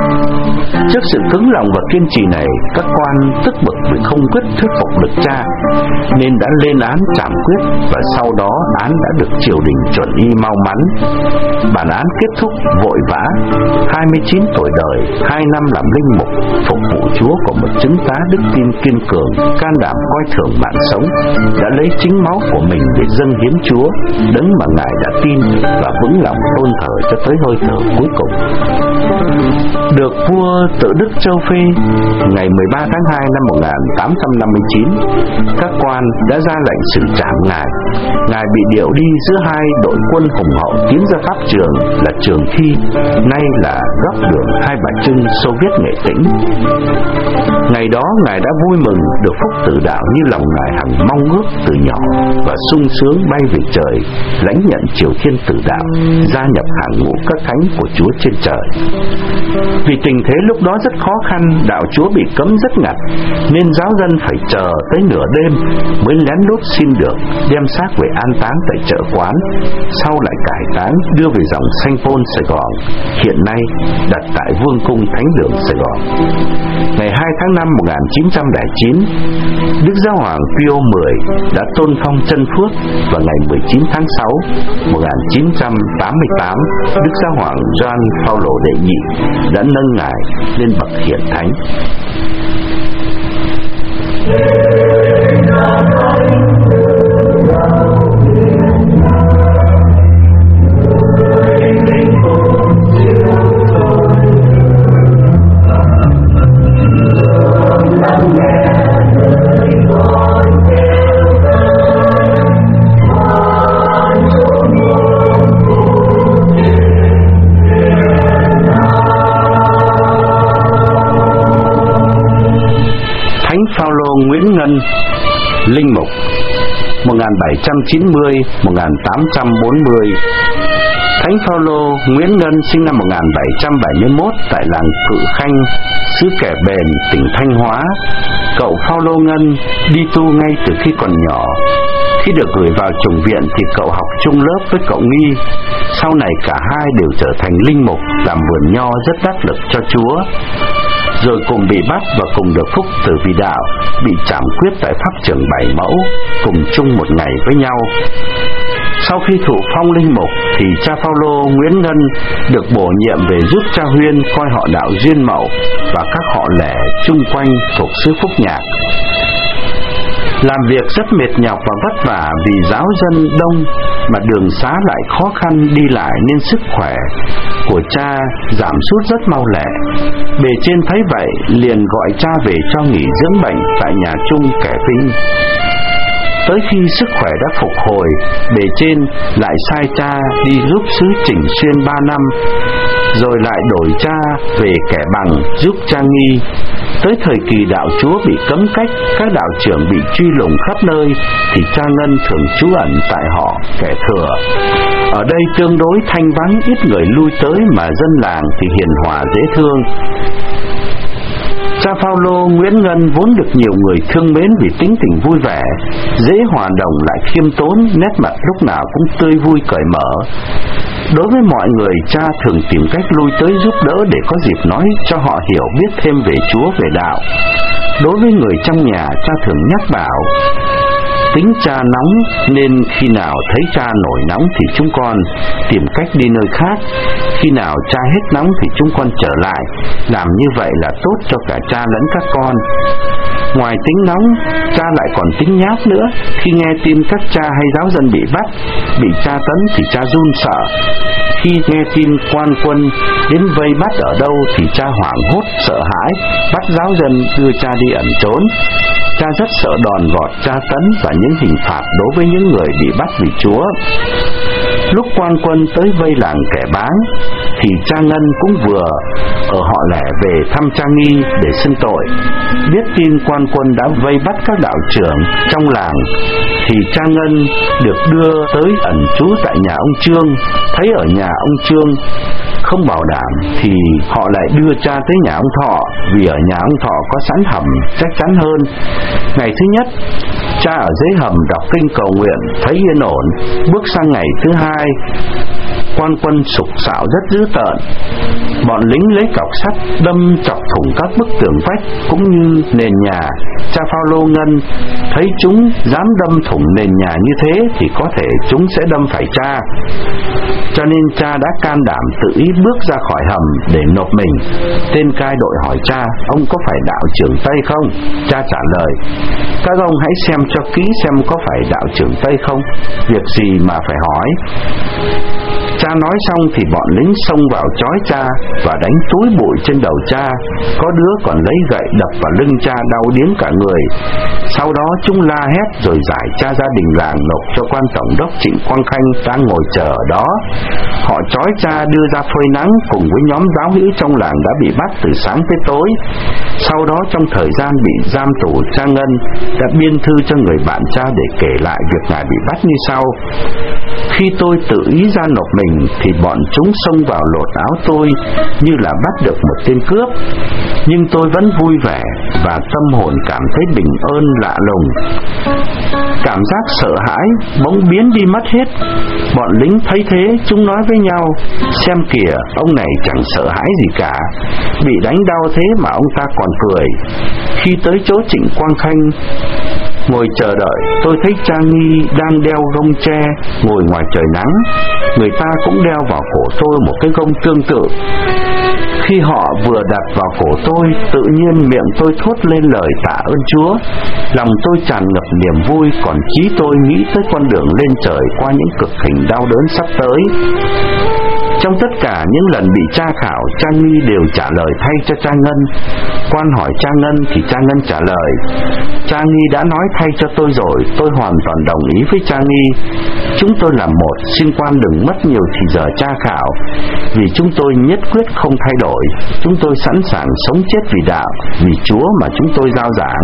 Speaker 1: Trước sự cứng lòng và kiên trì này, các quan tức bực vì không quyết thuyết phục được cha nên đã lên án trảm quyết, và sau đó án đã được triều đình chuẩn y mau mắn. Bản án kết thúc vội vã. Hai mươi chín tuổi đời, hai năm làm linh mục, phục vụ Chúa của một chứng tá đức tin kiên cường, can đảm coi thường mạng sống, đã lấy chính máu của mình để dâng hiến Chúa, đấng mà ngài đã tin và vững lòng tôn thờ cho tới hơi thở cuối cùng. Được vua Tự Đức Châu Phê ngày mười ba tháng hai năm một nghìn tám trăm năm mươi chín, các quan đã ra lệnh xử trảm ngài. Ngài bị điệu đi giữa hai đội quân hùng hậu tiến ra pháp trường là Trường Thi, nay là góc đường Hai Bà Trưng, Xô Viết Nghệ Tĩnh. Ngày đó ngài đã vui mừng được phúc tử đạo như lòng ngài hằng mong ước từ nhỏ, và sung sướng bay về trời lãnh nhận triều thiên tử đạo, gia nhập hàng ngũ các thánh của Chúa trên trời. Vì tình thế lúc đó rất khó khăn, đạo Chúa bị cấm rất ngặt, nên giáo dân phải chờ tới nửa đêm mới lén lút xin được đem xác về an táng tại chợ Quán, sau lại cải táng đưa về dòng Sanh Pôn, Sài Gòn, hiện nay đặt tại Vương cung Thánh đường Sài Gòn. Ngày hai tháng năm một nghìn chín trăm lẻ chín, Đức Giáo hoàng Pio mười đã tôn phong Chân Phước, và ngày mười chín tháng sáu một nghìn chín trăm tám mươi tám, Đức Giáo hoàng Gioan Phaolô đệ nhị đã nâng ngài lên bậc hiển thánh. Phaolô Nguyễn Ngân, linh mục một nghìn bảy trăm chín mươi đến một nghìn tám trăm bốn mươi. Thánh Phaolô Nguyễn Ngân sinh năm một nghìn bảy trăm bảy mươi mốt tại làng Cự Khanh, xứ Kẻ Bền, tỉnh Thanh Hóa. Cậu Phaolô Ngân đi tu ngay từ khi còn nhỏ. Khi được gửi vào chủng viện thì cậu học chung lớp với cậu Nghi. Sau này cả hai đều trở thành linh mục, làm vườn nho rất đắc lực cho Chúa, rồi cùng bị bắt và cùng được phúc tử vì đạo, bị trảm quyết tại pháp trường Bảy Mẫu, cùng chung một ngày với nhau. Sau khi thụ phong linh mục thì cha Phaolô Nguyễn Ngân được bổ nhiệm về giúp cha Huyên coi họ đạo Duyên Mậu và các họ lẻ chung quanh thuộc xứ Phúc Nhạc. Làm việc rất mệt nhọc và vất vả vì giáo dân đông mà đường xá lại khó khăn đi lại nên sức khỏe của cha giảm sút rất mau lẹ. Bề trên thấy vậy liền gọi cha về cho nghỉ dưỡng bệnh tại nhà chung Kẻ Vinh. Tới khi sức khỏe đã phục hồi, bề trên lại sai cha đi giúp xứ Chỉnh Xuyên ba năm, rồi lại đổi cha về Kẻ Bằng giúp cha Nghi. Tới thời kỳ đạo chúa bị cấm cách, các đạo trưởng bị truy lùng khắp nơi, thì cha Ngân thường trú ẩn tại họ Kẻ Thừa. Ở đây tương đối thanh vắng, ít người lui tới, mà dân làng thì hiền hòa dễ thương. Cha Phaolô Nguyễn Ngân vốn được nhiều người thương mến vì tính tình vui vẻ, dễ hòa đồng lại khiêm tốn, nét mặt lúc nào cũng tươi vui cởi mở. Đối với mọi người, cha thường tìm cách lui tới giúp đỡ để có dịp nói cho họ hiểu biết thêm về Chúa, về đạo. Đối với người trong nhà, cha thường nhắc bảo: tính cha nóng nên khi nào thấy cha nổi nóng thì chúng con tìm cách đi nơi khác. Khi nào cha hết nóng thì chúng con trở lại. Làm như vậy là tốt cho cả cha lẫn các con. Ngoài tính nóng, cha lại còn tính nhát nữa. Khi nghe tin các cha hay giáo dân bị bắt, bị tra tấn thì cha run sợ. Khi nghe tin quan quân đến vây bắt ở đâu thì cha hoảng hốt sợ hãi, bắt giáo dân đưa cha đi ẩn trốn. Cha rất sợ đòn gọt, tra tấn và những hình phạt đối với những người bị bắt vì Chúa. Lúc quan quân tới vây làng Kẻ Báng thì cha Ngân cũng vừa ở họ Lẻ về thăm cha Nghi để xưng tội. Biết tin quan quân đã vây bắt các đạo trưởng trong làng thì cha Ngân được đưa tới ẩn trú tại nhà ông Trương. Thấy ở nhà ông Trương không bảo đảm thì họ lại đưa cha tới nhà ông Thọ, vì ở nhà ông Thọ có sẵn hầm chắc chắn hơn. Ngày thứ nhất, cha ở dưới hầm đọc kinh cầu nguyện thấy yên ổn. Bước sang ngày thứ hai, quan quân sục sạo rất dữ tợn. Bọn lính lấy cọc sắt đâm chọc thủng các bức tường vách cũng như nền nhà. Cha Phaolô Ngân thấy chúng dám đâm thủng nền nhà như thế thì có thể chúng sẽ đâm phải cha, cho nên cha đã can đảm tự ý bước ra khỏi hầm để nộp mình. Tên cai đội hỏi cha: ông có phải đạo trưởng Tây không? Cha trả lời: các ông hãy xem cho kỹ xem có phải đạo trưởng Tây không, việc gì mà phải hỏi. Cha nói xong thì bọn lính xông vào trói cha và đánh túi bụi trên đầu cha. Có đứa còn lấy gậy đập vào lưng cha đau điếng cả người. Sau đó chúng la hét rồi giải cha ra đình làng nộp cho quan tổng đốc Trịnh Quang Khanh đang ngồi chờ ở đó. Họ trói cha đưa ra phơi nắng cùng với nhóm giáo hữu trong làng đã bị bắt từ sáng tới tối. Sau đó trong thời gian bị giam tù, cha Ngân đã biên thư cho người bạn cha để kể lại việc ngài bị bắt như sau: khi tôi tự ý ra nộp mình thì bọn chúng xông vào lột áo tôi như là bắt được một tên cướp, nhưng tôi vẫn vui vẻ và tâm hồn cảm thấy bình ơn lạ lùng. Cảm giác sợ hãi bỗng biến đi mất hết. Bọn lính thấy thế, chúng nói với nhau: xem kìa, ông này chẳng sợ hãi gì cả, bị đánh đau thế mà ông ta còn cười. Khi tới chỗ Trịnh Quang Khanh ngồi chờ đợi, tôi thấy cha Nghi đang đeo gông tre ngồi ngoài trời nắng. Người ta cũng đeo vào cổ tôi một cái gông tương tự. Khi họ vừa đặt vào cổ tôi, tự nhiên miệng tôi thốt lên lời tạ ơn Chúa. Lòng tôi tràn ngập niềm vui, còn trí tôi nghĩ tới con đường lên trời qua những cực hình đau đớn sắp tới. Trong tất cả những lần bị tra khảo, cha Nghi đều trả lời thay cho cha Ngân. Quan hỏi cha Ngân thì cha Ngân trả lời: cha Nghi đã nói thay cho tôi rồi, tôi hoàn toàn đồng ý với cha Nghi. Chúng tôi là một, xin quan đừng mất nhiều thì giờ tra khảo, vì chúng tôi nhất quyết không thay đổi. Chúng tôi sẵn sàng sống chết vì đạo, vì Chúa mà chúng tôi giao giảng.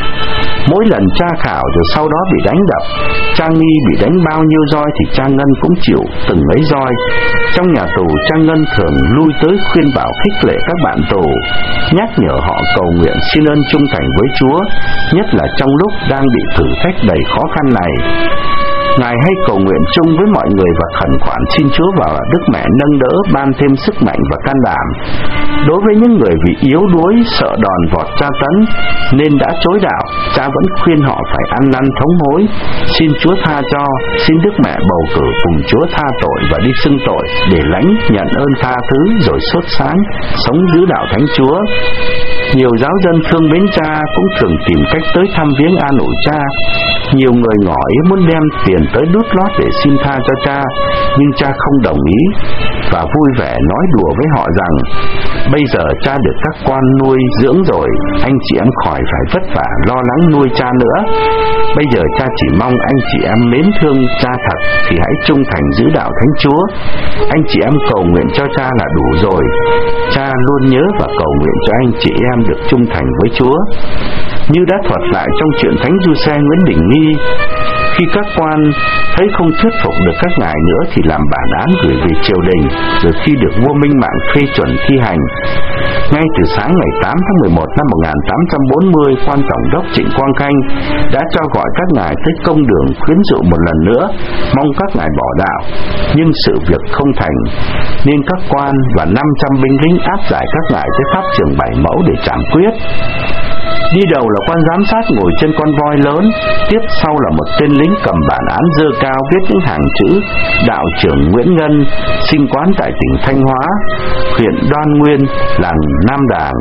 Speaker 1: Mỗi lần tra khảo rồi sau đó bị đánh đập, cha Nghi bị đánh bao nhiêu roi thì cha Ngân cũng chịu từng ấy roi. Trong nhà tù, cha Ngân thường lui tới khuyên bảo khích lệ các bạn tù, nhắc nhở họ cầu nguyện xin ơn trung thành với Chúa, nhất là trong lúc đang bị thử thách đầy khó khăn này. Ngài hay cầu nguyện chung với mọi người và khẩn khoản xin Chúa và Đức Mẹ nâng đỡ, ban thêm sức mạnh và can đảm. Đối với những người vì yếu đuối sợ đòn vọt tra tấn nên đã chối đạo, cha vẫn khuyên họ phải ăn năn thống hối, xin Chúa tha cho, xin Đức Mẹ bầu cử cùng Chúa tha tội và đi xưng tội để lãnh nhận ơn tha thứ, rồi sốt sáng sống giữ đạo Thánh Chúa. Nhiều giáo dân thương mến cha cũng thường tìm cách tới thăm viếng an ủi cha. Nhiều người ngỏ ý muốn đem tiền tới đút lót để xin tha cho cha, nhưng cha không đồng ý và vui vẻ nói đùa với họ rằng bây giờ cha được các quan nuôi dưỡng rồi, anh chị em khỏi phải vất vả lo lắng nuôi cha nữa. Bây giờ cha chỉ mong anh chị em mến thương cha thật thì hãy trung thành giữ đạo Thánh Chúa. Anh chị em cầu nguyện cho cha là đủ rồi. Cha luôn nhớ và cầu nguyện cho anh chị em được trung thành với Chúa. Như đã thuật lại trong chuyện Thánh Giuse Nguyễn Đình Nghi, khi các quan thấy không thuyết phục được các ngài nữa thì làm bản án gửi về triều đình, rồi khi được vua Minh Mạng phê chuẩn thi hành. Ngay từ sáng ngày tám tháng mười một năm một nghìn tám trăm bốn mươi, quan tổng đốc Trịnh Quang Khanh đã cho gọi các ngài tới công đường khuyến dụ một lần nữa, mong các ngài bỏ đạo. Nhưng sự việc không thành, nên các quan và năm trăm binh lính áp giải các ngài tới pháp trường Bảy Mẫu để trảm quyết. Đi đầu là quan giám sát ngồi trên con voi lớn, tiếp sau là một tên lính cầm bản án dơ cao viết những hàng chữ đạo trưởng Nguyễn Ngân, sinh quán tại tỉnh Thanh Hóa, huyện Đoan Nguyên, làng Nam Đàng.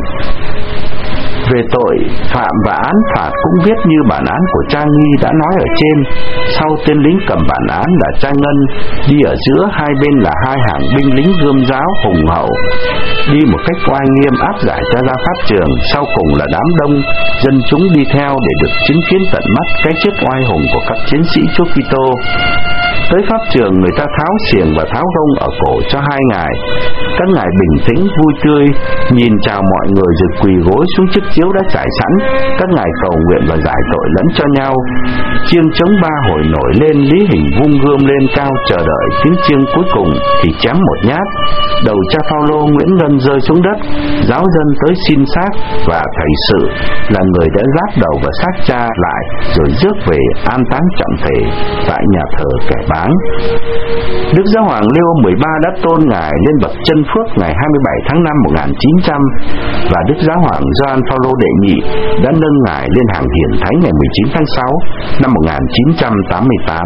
Speaker 1: Về tội phạm và án phạt cũng viết như bản án của cha Nghi đã nói ở trên. Sau tên lính cầm bản án là cha Ngân, đi ở giữa hai bên là hai hàng binh lính gươm giáo hùng hậu, đi một cách oai nghiêm áp giải cha ra pháp trường. Sau cùng là đám đông dân chúng đi theo để được chứng kiến tận mắt cái chết oai hùng của các chiến sĩ Chúa Kitô. Tới pháp trường, người ta tháo xiềng và tháo gông ở cổ cho hai ngài. Các ngài bình tĩnh vui tươi nhìn chào mọi người rồi quỳ gối xuống chiếc chiếu đã trải sẵn. Các ngài cầu nguyện và giải tội lẫn cho nhau. Chiêng trống ba hồi nổi lên, Lý Hình vung gươm lên cao chờ đợi tiếng chiêng cuối cùng thì chém một nhát. Đầu cha Phaolô Nguyễn Ngân rơi xuống đất. Giáo dân tới xin xác và thầy sự là người đã giáp đầu và xác cha lại rồi rước về an táng trọng thể tại nhà thờ Kẻ Báng. Đức Giáo hoàng Leo mười ba đã tôn ngài lên bậc chân phước ngày hai mươi bảy tháng năm một nghìn chín trăm và Đức Giáo hoàng Gioan Phaolô đệ nhị đã nâng ngài lên hàng hiển thánh ngày mười chín tháng sáu năm một nghìn chín trăm tám mươi tám.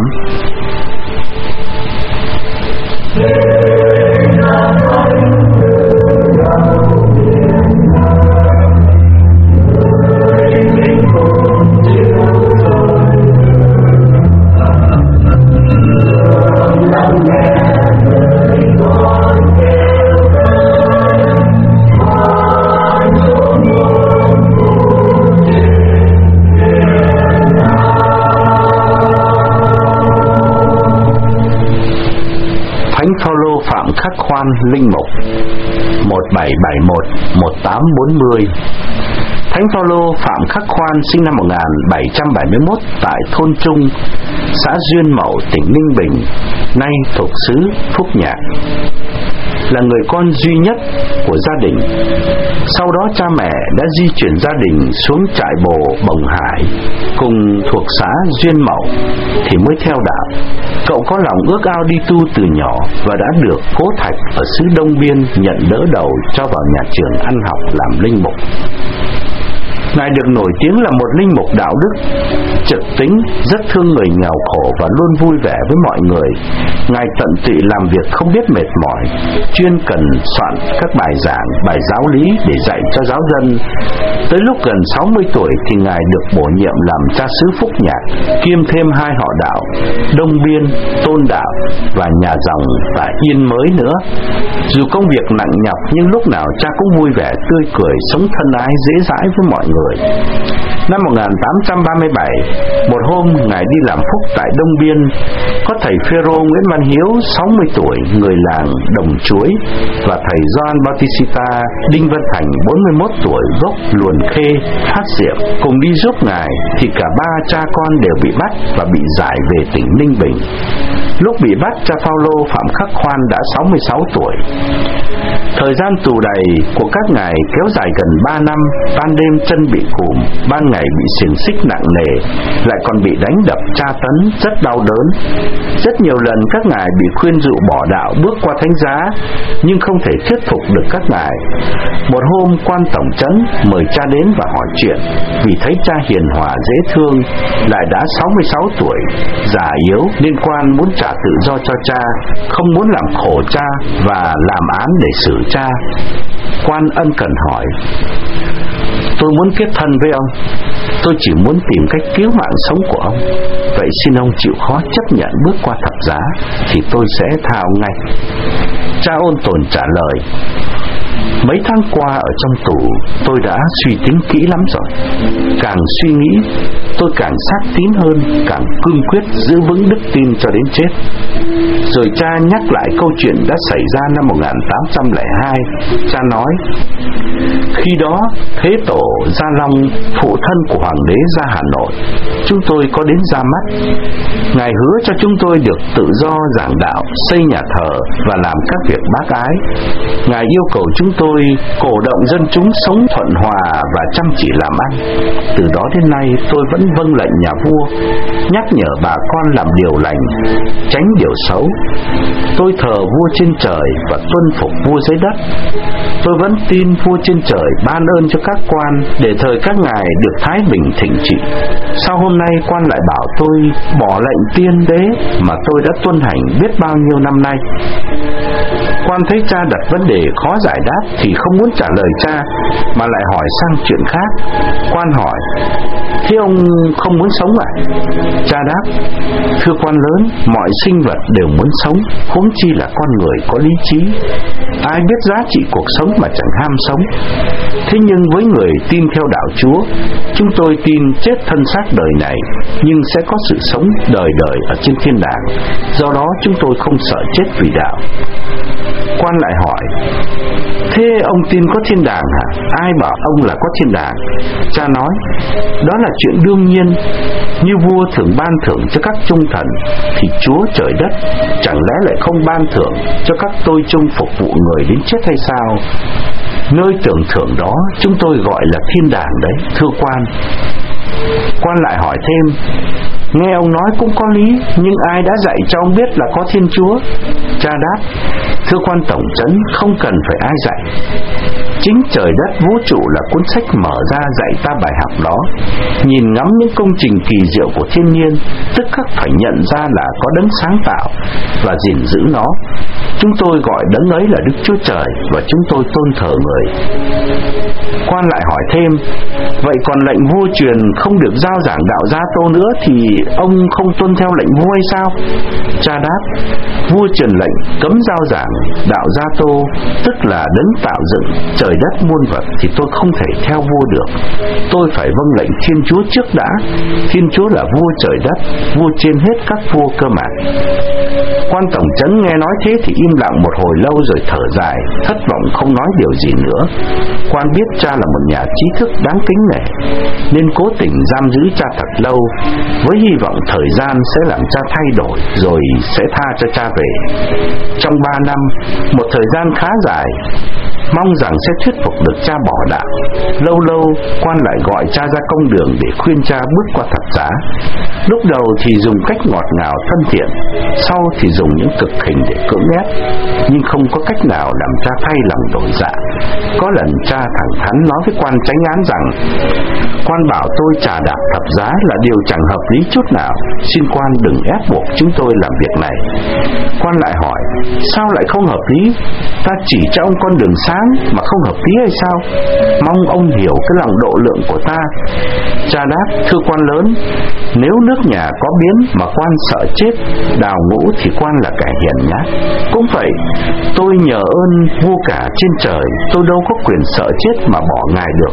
Speaker 1: Phaolô Phạm Khắc Khoan linh mục một bảy bảy mốt một tám bốn không. Thánh Phaolô Phạm Khắc Khoan sinh năm một nghìn bảy trăm bảy mươi mốt tại thôn Trung, xã Duyên Mậu, tỉnh Ninh Bình, nay thuộc xứ Phúc Nhạc. Là người con duy nhất của gia đình. Sau đó cha mẹ đã di chuyển gia đình xuống trại bồ Bồng Hải cùng thuộc xã Duyên Mậu thì mới theo đạo. Cậu có lòng ước ao đi tu từ nhỏ và đã được Cố Thạch ở xứ Đông Biên nhận đỡ đầu cho vào nhà trường ăn học làm linh mục. Ngài được nổi tiếng là một linh mục đạo đức, trực tính, rất thương người nghèo khổ và luôn vui vẻ với mọi người. Ngài tận tụy làm việc không biết mệt mỏi, chuyên cần soạn các bài giảng, bài giáo lý để dạy cho giáo dân. Tới lúc gần sáu mươi tuổi thì Ngài được bổ nhiệm làm cha xứ Phúc Nhạc, kiêm thêm hai họ đạo, Đông Biên, Tôn Đạo và Nhà Dòng và Yên Mới nữa. Dù công việc nặng nhọc nhưng lúc nào cha cũng vui vẻ, tươi cười, sống thân ái, dễ dãi với mọi người. Năm một nghìn tám trăm ba mươi bảy, một hôm Ngài đi làm phúc tại Đông Biên, có thầy Phêrô Nguyễn Văn Hiếu sáu mươi tuổi, người làng Đồng Chuối, và thầy Gioan Bautista Đinh Văn Thành bốn mươi mốt tuổi, gốc Luồn Khê, Phát Diệm cùng đi giúp Ngài thì cả ba cha con đều bị bắt và bị giải về tỉnh Ninh Bình. Lúc bị bắt, cha Phaolô Phạm Khắc Khoan đã sáu mươi sáu tuổi. Thời gian tù đầy của các ngài kéo dài gần ba năm, ban đêm chân bị cùm, ban ngày bị xiềng xích nặng nề, lại còn bị đánh đập tra tấn rất đau đớn. Rất nhiều lần các ngài bị khuyên dụ bỏ đạo bước qua thánh giá, nhưng không thể thuyết phục được các ngài. Một hôm quan tổng trấn mời cha đến và hỏi chuyện, vì thấy cha hiền hòa dễ thương, lại đã sáu mươi sáu tuổi, già yếu, nên quan muốn trả tự do cho cha, không muốn làm khổ cha và làm án để xử cha. Quan ân cần hỏi: tôi muốn kết thân với ông, tôi chỉ muốn tìm cách cứu mạng sống của ông, vậy xin ông chịu khó chấp nhận bước qua thập giá, thì tôi sẽ tha ông ngay. Cha ôn tồn trả lời: mấy tháng qua ở trong tù, tôi đã suy tính kỹ lắm rồi. Càng suy nghĩ, tôi càng xác tín hơn, càng cương quyết giữ vững đức tin cho đến chết. Rồi cha nhắc lại câu chuyện đã xảy ra năm một nghìn tám trăm lẻ hai. Cha nói: khi đó Thế Tổ Gia Long, phụ thân của Hoàng đế ra Hà Nội, chúng tôi có đến ra mắt. Ngài hứa cho chúng tôi được tự do giảng đạo, xây nhà thờ và làm các việc bác ái. Ngài yêu cầu chúng tôi cổ động dân chúng sống thuận hòa và chăm chỉ làm ăn. Từ đó đến nay tôi vẫn vâng lệnh nhà vua, nhắc nhở bà con làm điều lành, tránh điều xấu. Tôi thờ vua trên trời và tuân phục vua dưới đất. Tôi vẫn tin vua trên trời ban ơn cho các quan để thời các ngài được thái bình thịnh trị. Sau hôm nay quan lại bảo tôi bỏ lệnh tiên đế mà tôi đã tuân hành biết bao nhiêu năm nay. Quan thấy cha đặt vấn đề khó giải đáp thì không muốn trả lời cha, mà lại hỏi sang chuyện khác. Quan hỏi: thế ông không muốn sống à? Cha đáp: thưa quan lớn, mọi sinh vật đều muốn sống, huống chi là con người có lý trí. Ai biết giá trị cuộc sống mà chẳng ham sống. Thế nhưng với người tin theo đạo Chúa, chúng tôi tin chết thân xác đời này, nhưng sẽ có sự sống đời đời ở trên thiên đàng. Do đó chúng tôi không sợ chết vì đạo. Quan lại hỏi: thế ông tin có thiên đàng hả? Ai bảo ông là có thiên đàng? Cha nói: đó là chuyện đương nhiên. Như vua thường ban thưởng cho các trung thần, thì Chúa trời đất chẳng lẽ lại không ban thưởng cho các tôi chung phục vụ người đến chết hay sao? Nơi tưởng thưởng đó chúng tôi gọi là thiên đàng đấy, thưa quan. Quan lại hỏi thêm: nghe ông nói cũng có lý, nhưng ai đã dạy cho ông biết là có Thiên Chúa? Cha đáp: thưa quan tổng trấn, không cần phải ai dạy. Chính trời đất vũ trụ là cuốn sách mở ra dạy ta bài học đó. Nhìn ngắm những công trình kỳ diệu của thiên nhiên, tức khắc phải nhận ra là có đấng sáng tạo và gìn giữ nó. Chúng tôi gọi đấng ấy là Đức Chúa Trời, và chúng tôi tôn thờ người. Quan lại hỏi thêm: vậy còn lệnh vua truyền không được giao giảng đạo Gia Tô nữa, thì ông không tuân theo lệnh vua hay sao? Cha đáp: vua truyền lệnh cấm giao giảng đạo Gia Tô, tức là đấng tạo dựng trời đất muôn vật, thì tôi không thể theo vua được. Tôi phải vâng lệnh Thiên Chúa trước đã. Thiên Chúa là vua trời đất, vua trên hết các vua cơ mà. Quan tổng trấn nghe nói thế thì im lặng một hồi lâu rồi thở dài, thất vọng không nói điều gì nữa. Quan biết cha là một nhà trí thức đáng kính nể, nên cố tình giam giữ cha thật lâu, với hy vọng thời gian sẽ làm cha thay đổi rồi sẽ tha cho cha về. Trong ba năm, một thời gian khá dài, mong rằng sẽ thuyết phục được cha bỏ đạo. Lâu lâu quan lại gọi cha ra công đường để khuyên cha bước qua thập giá. Lúc đầu thì dùng cách ngọt ngào thân thiện, sau thì dùng những cực hình để cưỡng ép, nhưng không có cách nào làm cha thay lòng đổi dạ. Có lần cha thẳng thắn nói với quan chánh án rằng: quan bảo tôi trả đạp thập giá là điều chẳng hợp lý chút nào, xin quan đừng ép buộc chúng tôi làm việc này. Quan lại hỏi: sao lại không hợp lý? Ta chỉ cho ông con đường sáng mà không hợp lý hay sao? Mong ông hiểu cái lòng độ lượng của ta. Cha đáp: thưa quan lớn, nếu nước nhà có biến mà quan sợ chết đào ngũ thì quan là kẻ hiền nhát. Cũng vậy, tôi nhờ ơn vua cả trên trời, tôi đâu có quyền sợ chết mà bỏ ngài được.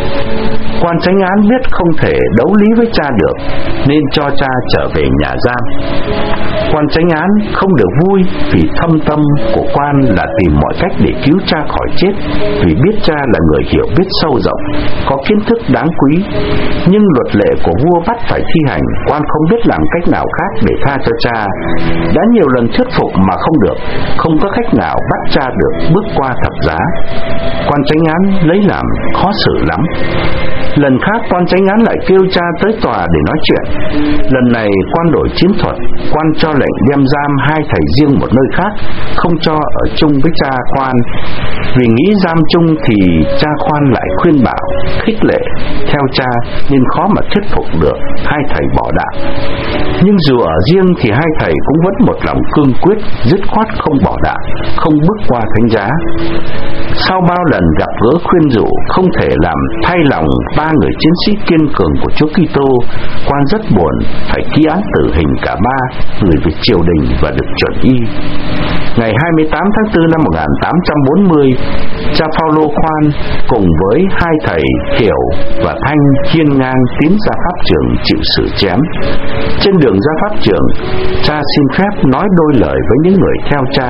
Speaker 1: Quan chánh án biết không thể đấu lý với cha được, nên cho cha trở về nhà giam. Quan chánh án không được vui, vì thâm tâm của quan là tìm mọi cách để cứu cha khỏi chết, vì biết cha là người hiểu biết sâu rộng, có kiến thức đáng quý. Nhưng luật lệ của vua bắt phải thi hành, quan không biết làm cách nào khác để tha cho cha. Đã nhiều lần thuyết phục mà không được, không có cách nào bắt cha được bước qua thập giá. Quan chánh án lấy làm khó xử lắm. Lần khác quan chánh án lại kêu cha tới tòa để nói chuyện. Lần này quan đổi chiến thuật, quan cho lệnh đem giam hai thầy riêng một nơi khác, không cho ở chung với cha quan. Vì nghĩ giam chung thì cha quan lại khuyên bảo, khích lệ theo cha, nên khó mà thuyết phục được hai thầy bỏ đạo. Nhưng dù ở riêng thì hai thầy cũng vẫn một lòng cương quyết, dứt khoát không bỏ đạo, không bước qua thánh giá. Sau bao lần gặp gỡ khuyên rủ, không thể làm thay lòng ba người chiến sĩ kiên cường của Chúa Kitô, quan rất buồn phải ký án tử hình cả ba người về triều đình và được chuẩn y. Ngày hai mươi tám tháng tư năm một nghìn tám trăm bốn mươi, cha Phaolô Khoan cùng với hai thầy Hiểu và Thanh hiên ngang tiến ra pháp trường chịu xử chém. Trên đường ra pháp trường, cha xin phép nói đôi lời với những người theo cha.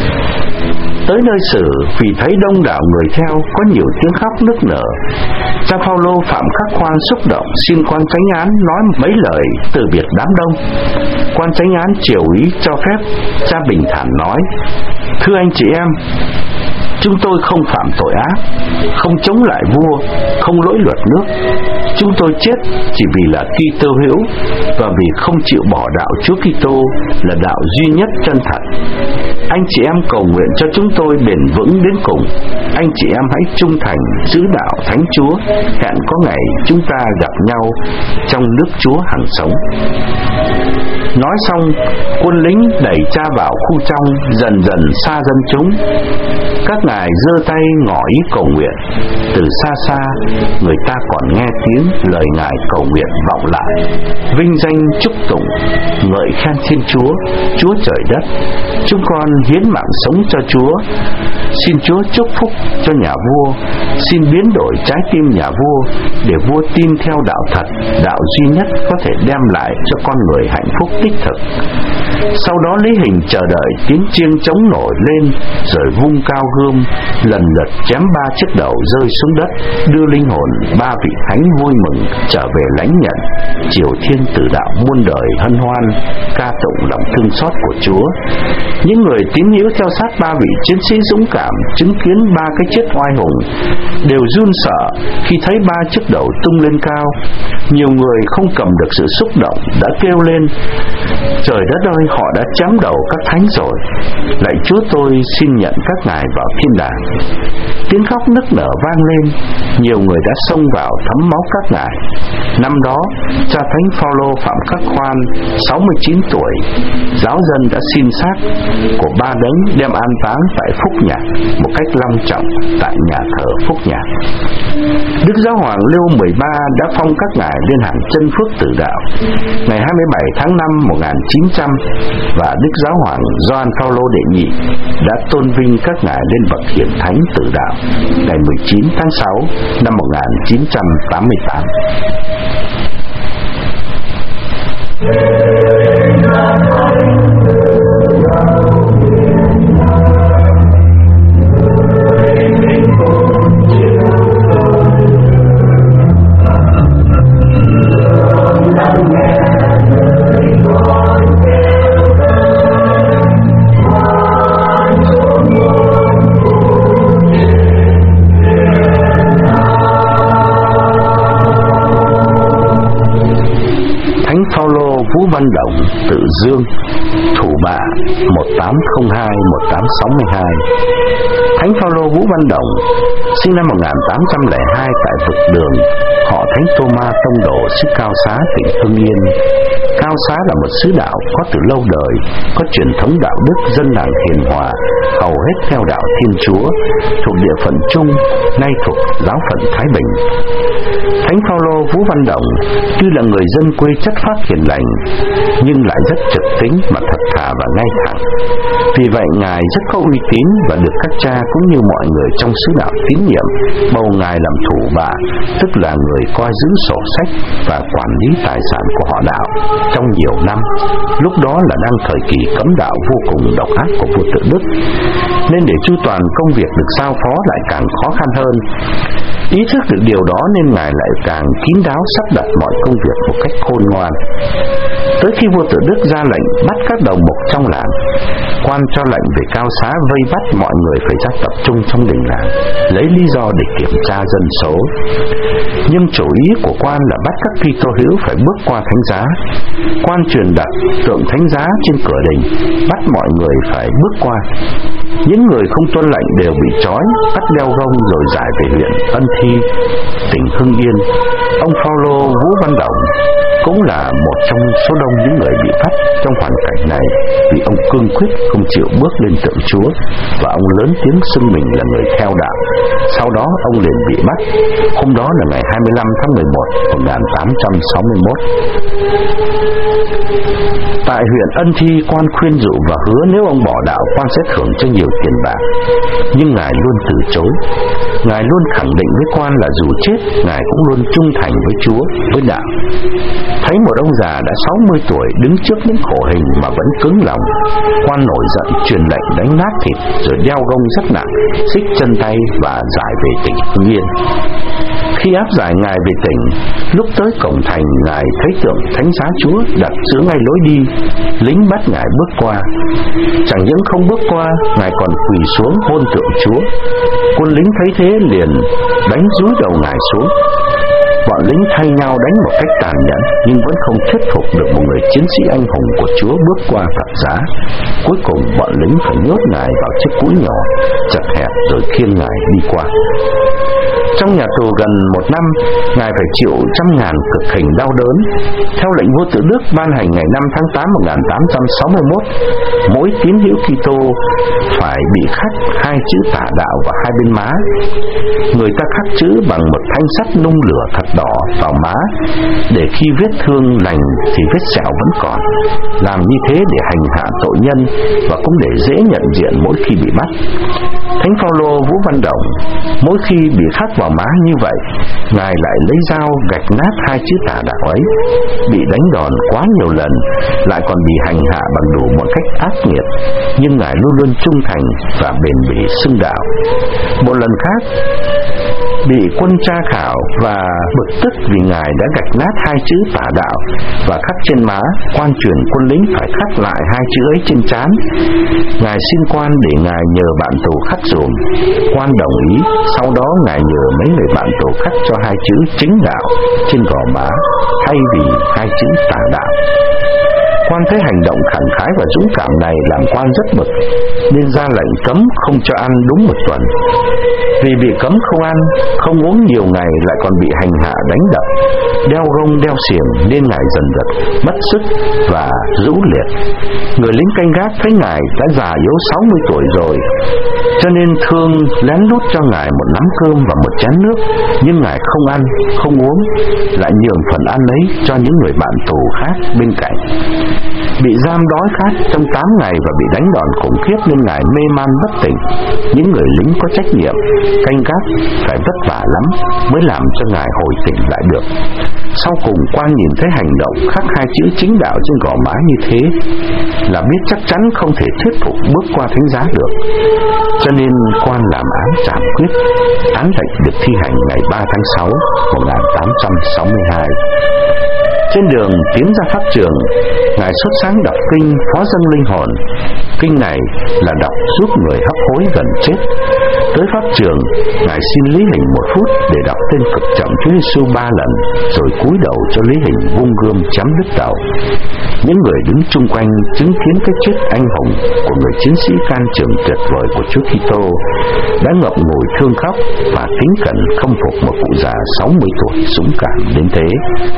Speaker 1: Tới nơi xử, vì thấy đông đảo người theo, có nhiều tiếng khóc nức nở, cha Phaolô Phạm Khắc Khoan xúc động xin quan chánh án nói mấy lời từ biệt đám đông. Quan chánh án chiều ý cho phép, cha bình thản nói: thưa anh chị em, chúng tôi không phạm tội ác, không chống lại vua, không lỗi luật nước. Chúng tôi chết chỉ vì là Kitô hữu và vì không chịu bỏ đạo Chúa Kitô là đạo duy nhất chân thật. Anh chị em cầu nguyện cho chúng tôi bền vững đến cùng. Anh chị em hãy trung thành giữ đạo Thánh Chúa, hẹn có ngày chúng ta gặp nhau trong nước Chúa hằng sống. Nói xong, quân lính đẩy cha vào khu trong, dần dần xa dân chúng. Các ngài giơ tay ngỏ ý cầu nguyện. Từ xa xa, người ta còn nghe tiếng lời ngài cầu nguyện vọng lại: vinh danh chúc tụng, ngợi khen Thiên Chúa, Chúa trời đất. Chúng con hiến mạng sống cho Chúa. Xin Chúa chúc phúc cho nhà vua. Xin biến đổi trái tim nhà vua để vua tin theo đạo thật, đạo duy nhất có thể đem lại cho con người hạnh phúc đích thực. Sau đó Lý Hình chờ đợi tiếng chiêng trống nổi lên, rồi vung cao gươm, lần lượt chém ba chiếc đầu rơi xuống đất, đưa linh hồn ba vị thánh vui mừng trở về lãnh nhận triều thiên tử đạo muôn đời hân hoan, ca tụng lòng thương xót của Chúa. Những người tín hữu theo sát ba vị chiến sĩ dũng cảm chứng kiến ba cái chết oai hùng đều run sợ khi thấy ba chiếc đầu tung lên cao. Nhiều người không cầm được sự xúc động đã kêu lên: trời đất ơi, họ đã chém đầu các thánh rồi. Lạy Chúa, tôi xin nhận các ngài vào thiên đàng. Tiếng khóc nức nở vang lên, nhiều người đã xông vào thấm máu các ngài. Năm đó, cha Thánh Phaolô Phạm Khắc Khoan, sáu mươi chín tuổi, giáo dân đã xin xác của ba đấng đem an táng tại Phúc Nhạc một cách long trọng tại nhà thờ Phúc Nhạc. Đức Giáo hoàng Leo mười ba đã phong các ngài lên hàng chân phước tử đạo ngày hai mươi bảy tháng năm một nghìn chín trăm, và Đức Giáo hoàng Gioan Phaolô đệ nhị đã tôn vinh các ngài lên bậc hiển thánh tử đạo ngày mười chín tháng sáu năm một nghìn chín trăm tám mươi tám. Vũ Văn Đồng, Tự Dương, Thủ Bạ một tám không hai đến một tám sáu hai. Thánh Phaolô Vũ Văn Đồng sinh năm một nghìn tám trăm lẻ hai tại Vực Đường, họ Thánh Tô-ma Tông Đồ, xứ Cao Xá, tỉnh Hưng Yên. Cao Xá là một xứ đạo có từ lâu đời, có truyền thống đạo đức, dân làng hiền hòa, hầu hết theo đạo Thiên Chúa, thuộc địa phận Trung, nay thuộc giáo phận Thái Bình. Thánh Phaolô Vũ Văn Đồng tuy là người dân quê chất phác hiền lành, nhưng lại rất trực tính mà thật thà và ngay thẳng. Vì vậy ngài rất có uy tín và được các cha cũng như mọi người trong xứ đạo tín nhiệm bầu ngài làm thủ bạ, tức là người coi giữ sổ sách và quản lý tài sản của họ đạo, trong nhiều năm. Lúc đó là đang thời kỳ cấm đạo vô cùng độc ác của vua Tự Đức, nên để chu toàn công việc được giao phó lại càng khó khăn hơn. Ý thức được điều đó nên Ngài lại càng kín đáo sắp đặt mọi công việc một cách khôn ngoan. Tới khi vua Tự Đức ra lệnh bắt các đầu mục trong làng, quan cho lệnh về cao xá vây bắt mọi người phải ra tập trung trong đình làng, lấy lý do để kiểm tra dân số. Nhưng chủ ý của quan là bắt các Kitô hữu phải bước qua thánh giá. Quan truyền đặt tượng thánh giá trên cửa đình, bắt mọi người phải bước qua. Những người không tuân lệnh đều bị trói, bắt đeo gông rồi giải về huyện Ân Thi, tỉnh Hưng Yên. Ông Phaolô Vũ Văn Đồng cũng là một trong số đông những người bị bắt trong hoàn cảnh này, vì ông cương quyết không chịu bước lên tượng Chúa và ông lớn tiếng xưng mình là người theo đạo. Sau đó ông liền bị bắt. Hôm đó là ngày hai mươi lăm tháng mười một năm một nghìn tám trăm sáu mươi mốt. Tại huyện Ân Thi, quan khuyên dụ và hứa nếu ông bỏ đạo, quan sẽ thưởng cho nhiều tiền bạc. Nhưng Ngài luôn từ chối. Ngài luôn khẳng định với quan là dù chết, Ngài cũng luôn trung thành với Chúa, với đạo. Thấy một ông già đã sáu mươi tuổi đứng trước những khổ hình mà vẫn cứng lòng, quan nổi giận truyền lệnh đánh nát thịt rồi đeo gông rất nặng, xích chân tay và giải về tỉnh Hưng Yên. Khi áp giải Ngài về tỉnh, lúc tới cổng thành, Ngài thấy tượng thánh giá Chúa đặt giữa ngay lối đi. Lính bắt Ngài bước qua. Chẳng những không bước qua, Ngài còn quỳ xuống hôn tượng Chúa. Quân lính thấy thế liền đánh dúi đầu Ngài xuống. Bọn lính thay nhau đánh một cách tàn nhẫn, nhưng vẫn không thuyết phục được một người chiến sĩ anh hùng của Chúa bước qua thập giá. Cuối cùng bọn lính phải nhốt Ngài vào chiếc cũi nhỏ chật hẹp rồi khiêng Ngài đi qua. Trong nhà tù gần một năm, Ngài phải chịu trăm ngàn cực hình đau đớn. Theo lệnh vua Tự Đức ban hành ngày năm tháng tám năm một nghìn tám trăm sáu mươi mốt, mỗi tín hữu Kitô phải bị khắc hai chữ tả đạo vào hai bên má. Người ta khắc chữ bằng một thanh sắt nung lửa thật đỏ vào má, để khi vết thương lành thì vết sẹo vẫn còn. Làm như thế để hành hạ tội nhân và cũng để dễ nhận diện mỗi khi bị bắt. Thánh Phaolô Vũ Văn Đồng mỗi khi bị khắc vào má như vậy, Ngài lại lấy dao gạch nát hai chữ tả đạo ấy. Bị đánh đòn quá nhiều lần, lại còn bị hành hạ bằng đủ mọi cách ác nghiệt, nhưng Ngài luôn luôn trung thành và bền bỉ xưng đạo. Một lần khác, bị quân tra khảo và bực tức vì Ngài đã gạch nát hai chữ tả đạo và khắc trên má, quan truyền quân lính phải khắc lại hai chữ ấy trên trán. Ngài xin quan để Ngài nhờ bạn tù khắc dùm. Quan đồng ý. Sau đó Ngài nhờ mấy người bạn tù khắc cho hai chữ chính đạo trên gò má thay vì hai chữ tà đạo. Quan thấy hành động khẳng khái và dũng cảm này làm quan rất bực, nên ra lệnh cấm không cho ăn đúng một tuần. Vì bị cấm không ăn, không uống nhiều ngày, lại còn bị hành hạ đánh đập, đeo gông đeo xiềng, nên Ngài dần dần mất sức và rũ liệt. Người lính canh gác thấy Ngài đã già yếu sáu mươi tuổi rồi, cho nên thương lén lút cho Ngài một nắm cơm và một chén nước, nhưng Ngài không ăn, không uống, lại nhường phần ăn ấy cho những người bạn tù khác bên cạnh. Bị giam đói khát trong tám ngày và bị đánh đòn khủng khiếp nên Ngài mê man bất tỉnh. Những người lính có trách nhiệm canh gác phải vất vả lắm mới làm cho Ngài hồi tỉnh lại được. Sau cùng quan nhìn thấy hành động khắc hai chữ chính đạo trên gò má như thế là biết chắc chắn không thể thuyết phục bước qua thánh giá được, cho nên quan làm án trảm quyết. Án lệnh được thi hành ngày ba tháng sáu năm một nghìn tám trăm sáu mươi hai. Trên đường tiến ra pháp trường, Ngài xuất sáng đọc kinh phó dâng linh hồn. Kinh này là đọc giúp người hấp hối gần chết. Tới pháp trường, Ngài xin Lý Hình một phút để đọc tên cực trọng Chúa Giêsu ba lần, rồi cúi đầu cho Lý Hình vung gươm chém đứt đầu. Những người đứng chung quanh chứng kiến cái chết anh hùng của người chiến sĩ can trường tuyệt vời của Chúa Kitô đã ngậm ngùi thương khóc và kính cẩn khâm phục một cụ già sáu mươi tuổi dũng cảm đến thế.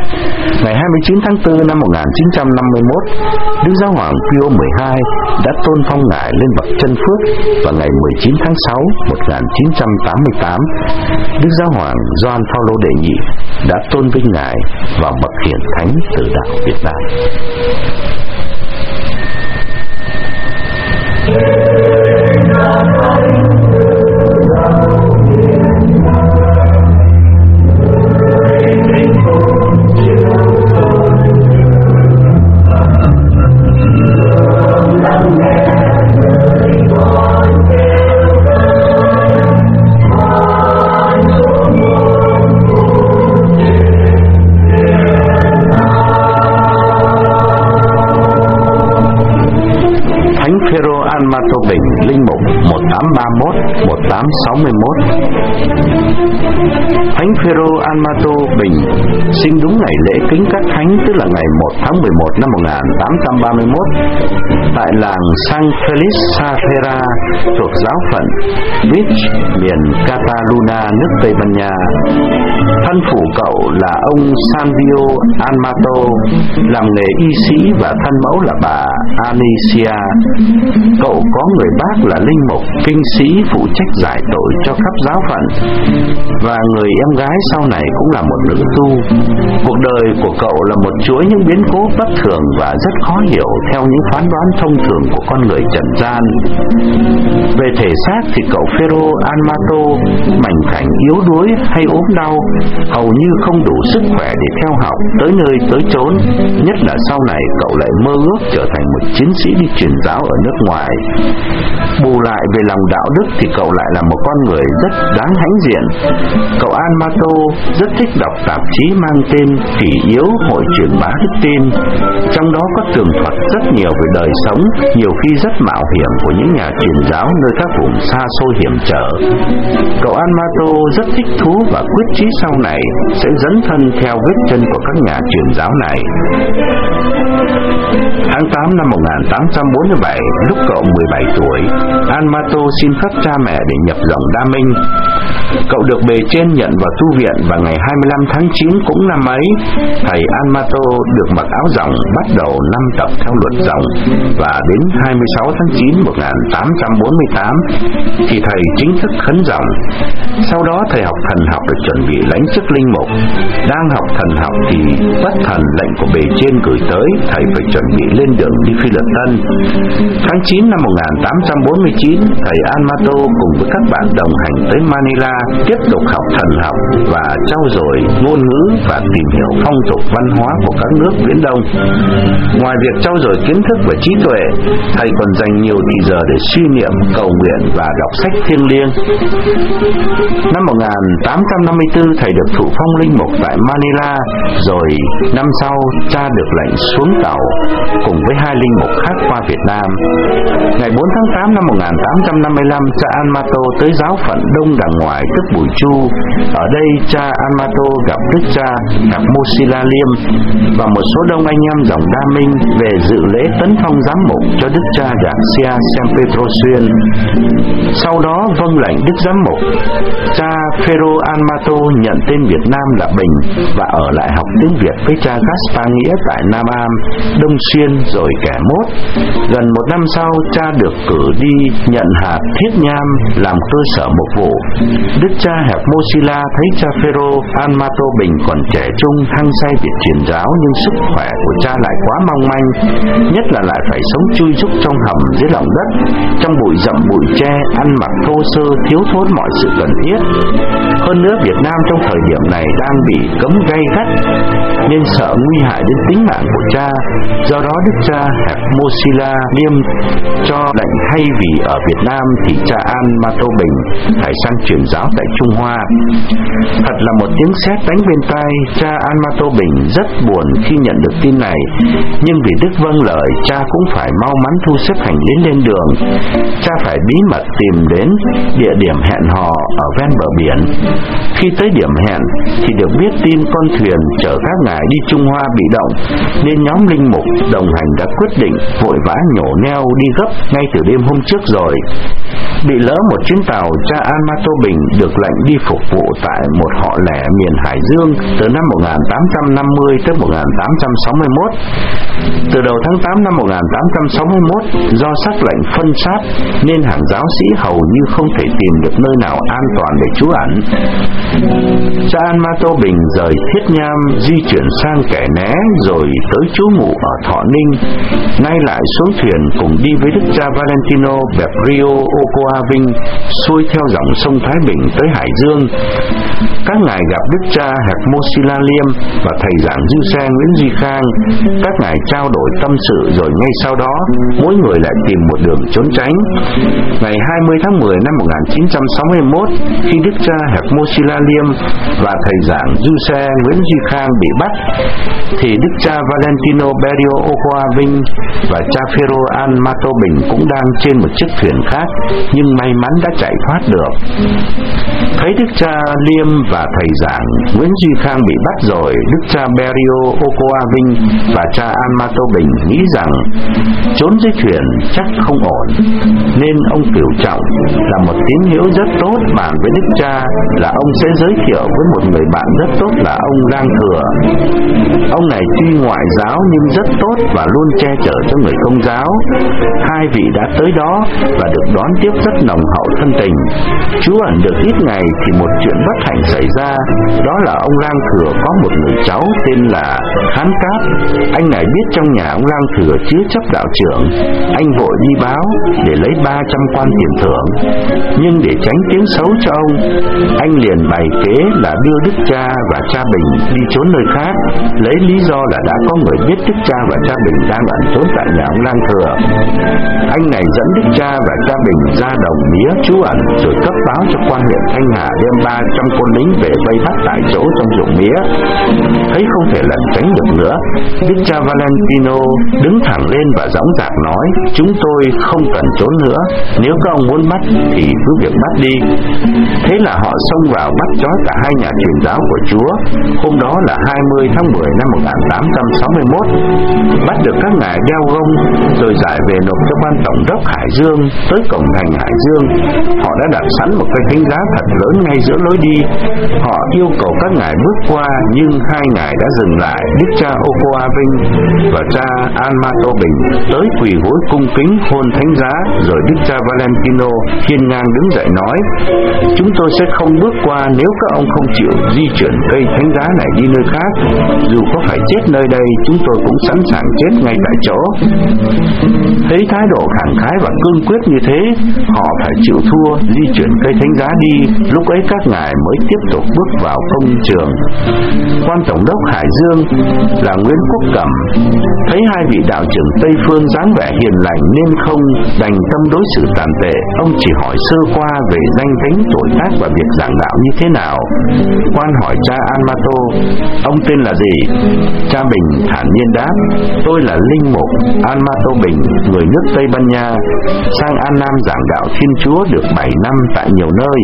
Speaker 1: Ngày hai mươi chín tháng tư năm một nghìn chín trăm năm mươi mốt, Đức Giáo hoàng Pio mười hai đã tôn phong Ngài lên bậc chân phước, và ngày mười chín tháng sáu năm một nghìn chín trăm tám mươi tám, Đức Giáo hoàng Gioan Phaolô đệ nhị đã tôn vinh Ngài vào bậc hiển thánh từ đạo Việt Nam. Thánh Phêrô An-ma-tô Bình, linh mục một tám ba mốt đến một tám sáu mốt. Thánh Phêrô An-ma-tô Bình sinh đúng ngày lễ kính các thánh, tức là ngày một tháng mười một năm một nghìn tám trăm ba mươi mốt, tại làng San Felix Saavedra thuộc giáo phận Vich, miền Cataluna, nước Tây Ban Nha. Thân phụ cậu là ông Salvio An-ma-tô, làm nghề y sĩ, và thân mẫu là bà Anicia. Cậu có người bác là linh mục kinh sĩ phụ trách giải tội cho khắp giáo phận, và người em gái sau này cũng là một nữ tu. Cuộc đời của cậu là một chuỗi những biến cố bất thường và rất khó hiểu theo những phán đoán thông thường của con người trần gian. Về thể xác thì cậu Phêrô An-ma-tô mảnh khảnh, yếu đuối hay ốm đau, hầu như không đủ sức khỏe để theo học tới nơi tới chốn, nhất là sau này cậu lại mơ ước trở thành một chiến sĩ đi truyền giáo ở nước ngoài. Bù lại về lòng đạo đức thì cậu lại là một con người rất đáng hãnh diện. Cậu An-ma-tô rất thích đọc tạp chí mang tên Kỷ Yếu Hội Truyền Bá Đức Tin, trong đó có tường thuật rất nhiều về đời sống, nhiều khi rất mạo hiểm của những nhà truyền giáo nơi các vùng xa xôi hiểm trở. Cậu An-ma-tô rất thích thú và quyết chí sau này sẽ dấn thân theo vết chân của các nhà truyền giáo này. Tháng tám năm một nghìn tám trăm bốn mươi bảy, lúc cậu mười bảy tuổi, An-ma-tô xin phép cha mẹ để nhập dòng Đa Minh. Cậu được bề trên nhận vào tu viện, và ngày hai mươi lăm tháng chín cũng năm ấy, thầy An-ma-tô được mặc áo dòng, bắt đầu năm tập theo luật dòng, và đến hai mươi sáu tháng chín năm một nghìn tám trăm bốn mươi tám thì thầy chính thức khấn dòng. Sau đó thầy học thần học để chuẩn bị lãnh chức linh mục. Đang học thần học thì bất thần lệnh của bề trên gửi tới, thầy phải chuẩn bị lên đường đi Phi Luật Tân. Tháng chín năm một nghìn tám trăm bốn mươi chín, thầy An-ma-tô cùng với các bạn đồng hành tới Manila tiếp tục học thần học và trau dồi ngôn ngữ và tìm hiểu phong tục văn hóa của các nước Viễn Đông. Ngoài việc trau dồi kiến thức và trí tuệ, thầy còn dành nhiều thì giờ để suy niệm, cầu nguyện và đọc sách thiêng liêng. Năm một nghìn tám trăm năm mươi tư, thầy được thụ phong linh mục tại Manila, rồi năm sau cha được lệnh xuống tàu cùng với hai linh mục khác qua Việt Nam. Ngày bốn tháng tám năm một nghìn tám trăm năm mươi lăm, cha An-ma-tô tới giáo phận Đông Đàng Ngoài, tức Bùi Chu. Ở đây cha An-ma-tô gặp đức cha Ngạc Mô Si La Liêm và một số đông anh em dòng Đa Minh về dự lễ tấn phong giám mục cho đức cha Garcia San Pedro Xuyên. Sau đó vâng lệnh đức giám mục, cha Phêrô An-ma-tô nhận tên Việt Nam là Bình và ở lại học tiếng Việt với cha Gaspar Nghĩa tại Nam Am, Đông Xuyên, rồi Kẻ Mốt. Gần một năm sau, cha được cử đi nhận hạt Thiết Nham làm cơ sở mục vụ. Đức cha Hẹp Mô Si La thấy cha Phêrô An-ma-tô Bình còn trẻ trung, hăng say việc truyền giáo, nhưng sức khỏe của cha lại quá mong manh, nhất là lại phải sống chui rúc trong hầm dưới lòng đất, trong bụi rậm bụi tre, ăn mặc thô sơ, thiếu thốn mọi sự cần thiết. Hơn nữa, Việt Nam trong thời điểm này đang bị cấm gay gắt, nên sợ nguy hại đến tính mạng của cha. Do đó đức cha Hẹp Mô Si La Liêm cho lệnh thay vì ở Việt Nam thì cha An-ma-tô Bình phải sang truyền giáo tại Trung Hoa. Thật là một tiếng sét đánh bên tai. Cha An-ma-tô Bình rất buồn khi nhận được tin này, nhưng vì đức vâng lời, cha cũng phải mau mắn thu xếp hành lý lên đường. Cha phải bí mật tìm đến địa điểm hẹn hò ở ven bờ biển. Khi tới điểm hẹn thì được biết tin con thuyền chở các ngài đi Trung Hoa bị động, nên nhóm linh mục đồng hành đã quyết định vội vã nhổ neo đi gấp ngay từ đêm hôm trước rồi. Bị lỡ một chuyến tàu, cha An-ma-tô Bình được lệnh đi phục vụ tại một họ lẻ miền Hải Dương từ năm một nghìn tám trăm năm mươi tới một nghìn tám trăm sáu mươi mốt. Từ đầu tháng tám năm một nghìn tám trăm sáu mươi mốt, do sắc lệnh phân sát nên hàng giáo sĩ hầu như không thể tìm được nơi nào an toàn để trú ẩn. Cha An-ma-tô Bình rời Thiết Nham di chuyển sang Kẻ Né, rồi tới trú ngụ ở Thọ Ninh. Nay lại xuống thuyền cùng đi với đức cha Valentino Bebrio Ochoa Okoa Vinh xuôi theo dòng sông Thái Bình tới Hải Dương. Các ngài gặp Đức cha Hermosilla Liêm và thầy giảng dư xe Nguyễn Duy Khang. Các ngài trao đổi tâm sự rồi ngay sau đó mỗi người lại tìm một đường trốn tránh. Ngày hai mươi tháng mười năm một nghìn chín trăm sáu mươi mốt, khi Đức cha Hermosilla Liêm và thầy giảng dư xe Nguyễn Duy Khang bị bắt, thì Đức cha Valentino Berio Okoa Vinh và cha Phêrô An Mato Bình cũng đang trên một chiếc thuyền khác, nhưng may mắn đã chạy thoát được. Thấy Đức cha Liêm và thầy giảng Nguyễn Duy Khang bị bắt rồi, Đức cha Berio Okoa Vinh và cha An Mato Bình nghĩ rằng trốn dưới thuyền chắc không ổn, nên ông Cửu Trọng là một tín hữu rất tốt bàn với Đức cha là ông sẽ giới thiệu với một người bạn rất tốt là ông Lang Thừa. Ông này tuy ngoại giáo nhưng rất tốt và luôn che chở cho người Công giáo. Hai vị đã tới đó và được đón tiếp rất nồng hậu thân tình. Trú ẩn được ít ngày thì một chuyện bất hạnh xảy ra, đó là ông Lang Thừa có một người cháu tên là Khán Cáp. Anh này biết trong nhà ông Lang Thừa chứa chấp đạo trưởng, anh vội đi báo để lấy ba trăm quan tiền thưởng. Nhưng để tránh tiếng xấu cho ông, anh liền bày kế là đưa Đức cha và cha Bình đi trốn nơi khác, lấy lý do là đã có người biết Đức cha và cha Bình đang ẩn trốn tại nhà ông Lang Thừa. Anh này dẫn Đức cha và cha Bình ra đồng mía trú ẩn, rồi cấp báo cho quan huyện Thanh Hà đem ba trăm quân lính về vây bắt tại chỗ trong ruộng mía. Thấy không thể lẩn tránh được nữa, Đức cha Valentino đứng thẳng lên và dõng dạc nói: chúng tôi không cần trốn nữa, nếu các ông muốn bắt thì cứ việc bắt đi. Thế là họ xông vào bắt trói cả hai nhà truyền giáo của Chúa. Hôm đó là hai mươi tháng mười năm một nghìn tám trăm sáu mươi mốt. Bắt được các ngài đeo gông rồi giải về nộp cho ban tổng đốc Hải Dương. Tới cổng thành Hải Dương, họ đã đặt sẵn một cái thánh giá thật lớn ngay giữa lối đi. Họ yêu cầu các ngài bước qua, nhưng hai ngài đã dừng lại. Đức cha Okoa Vinh và cha An Mato Bình tới quỳ gối cung kính hôn thánh giá, rồi Đức cha Valentino hiên ngang đứng dậy nói: chúng tôi sẽ không bước qua nếu các ông không chịu di chuyển cây thánh giá này đi nơi khác. Dù có phải chết nơi đây, chúng tôi cũng sẵn sàng chết ngay tại chỗ. Thấy thái độ khẳng khái và cương quyết như thế, họ phải chịu thua, di chuyển cây thánh giá đi. Lúc ấy các ngài mới tiếp tục bước vào công trường. Quan tổng đốc Hải Dương là Nguyễn Quốc Cẩm thấy hai vị đạo trưởng Tây Phương dáng vẻ hiền lành nên không đành tâm đối xử tàn tệ. Ông chỉ hỏi sơ qua về danh tính, tuổi tác và việc giảng đạo như thế nào. Quan hỏi cha An Mato: ông tên là gì? Cha Bình thản nhiên đáp: tôi là linh mục An Mato Bình, người nước Tây Ban Nha, sang An Nam giảng đạo Thiên Chúa được bảy năm tại nhiều nơi.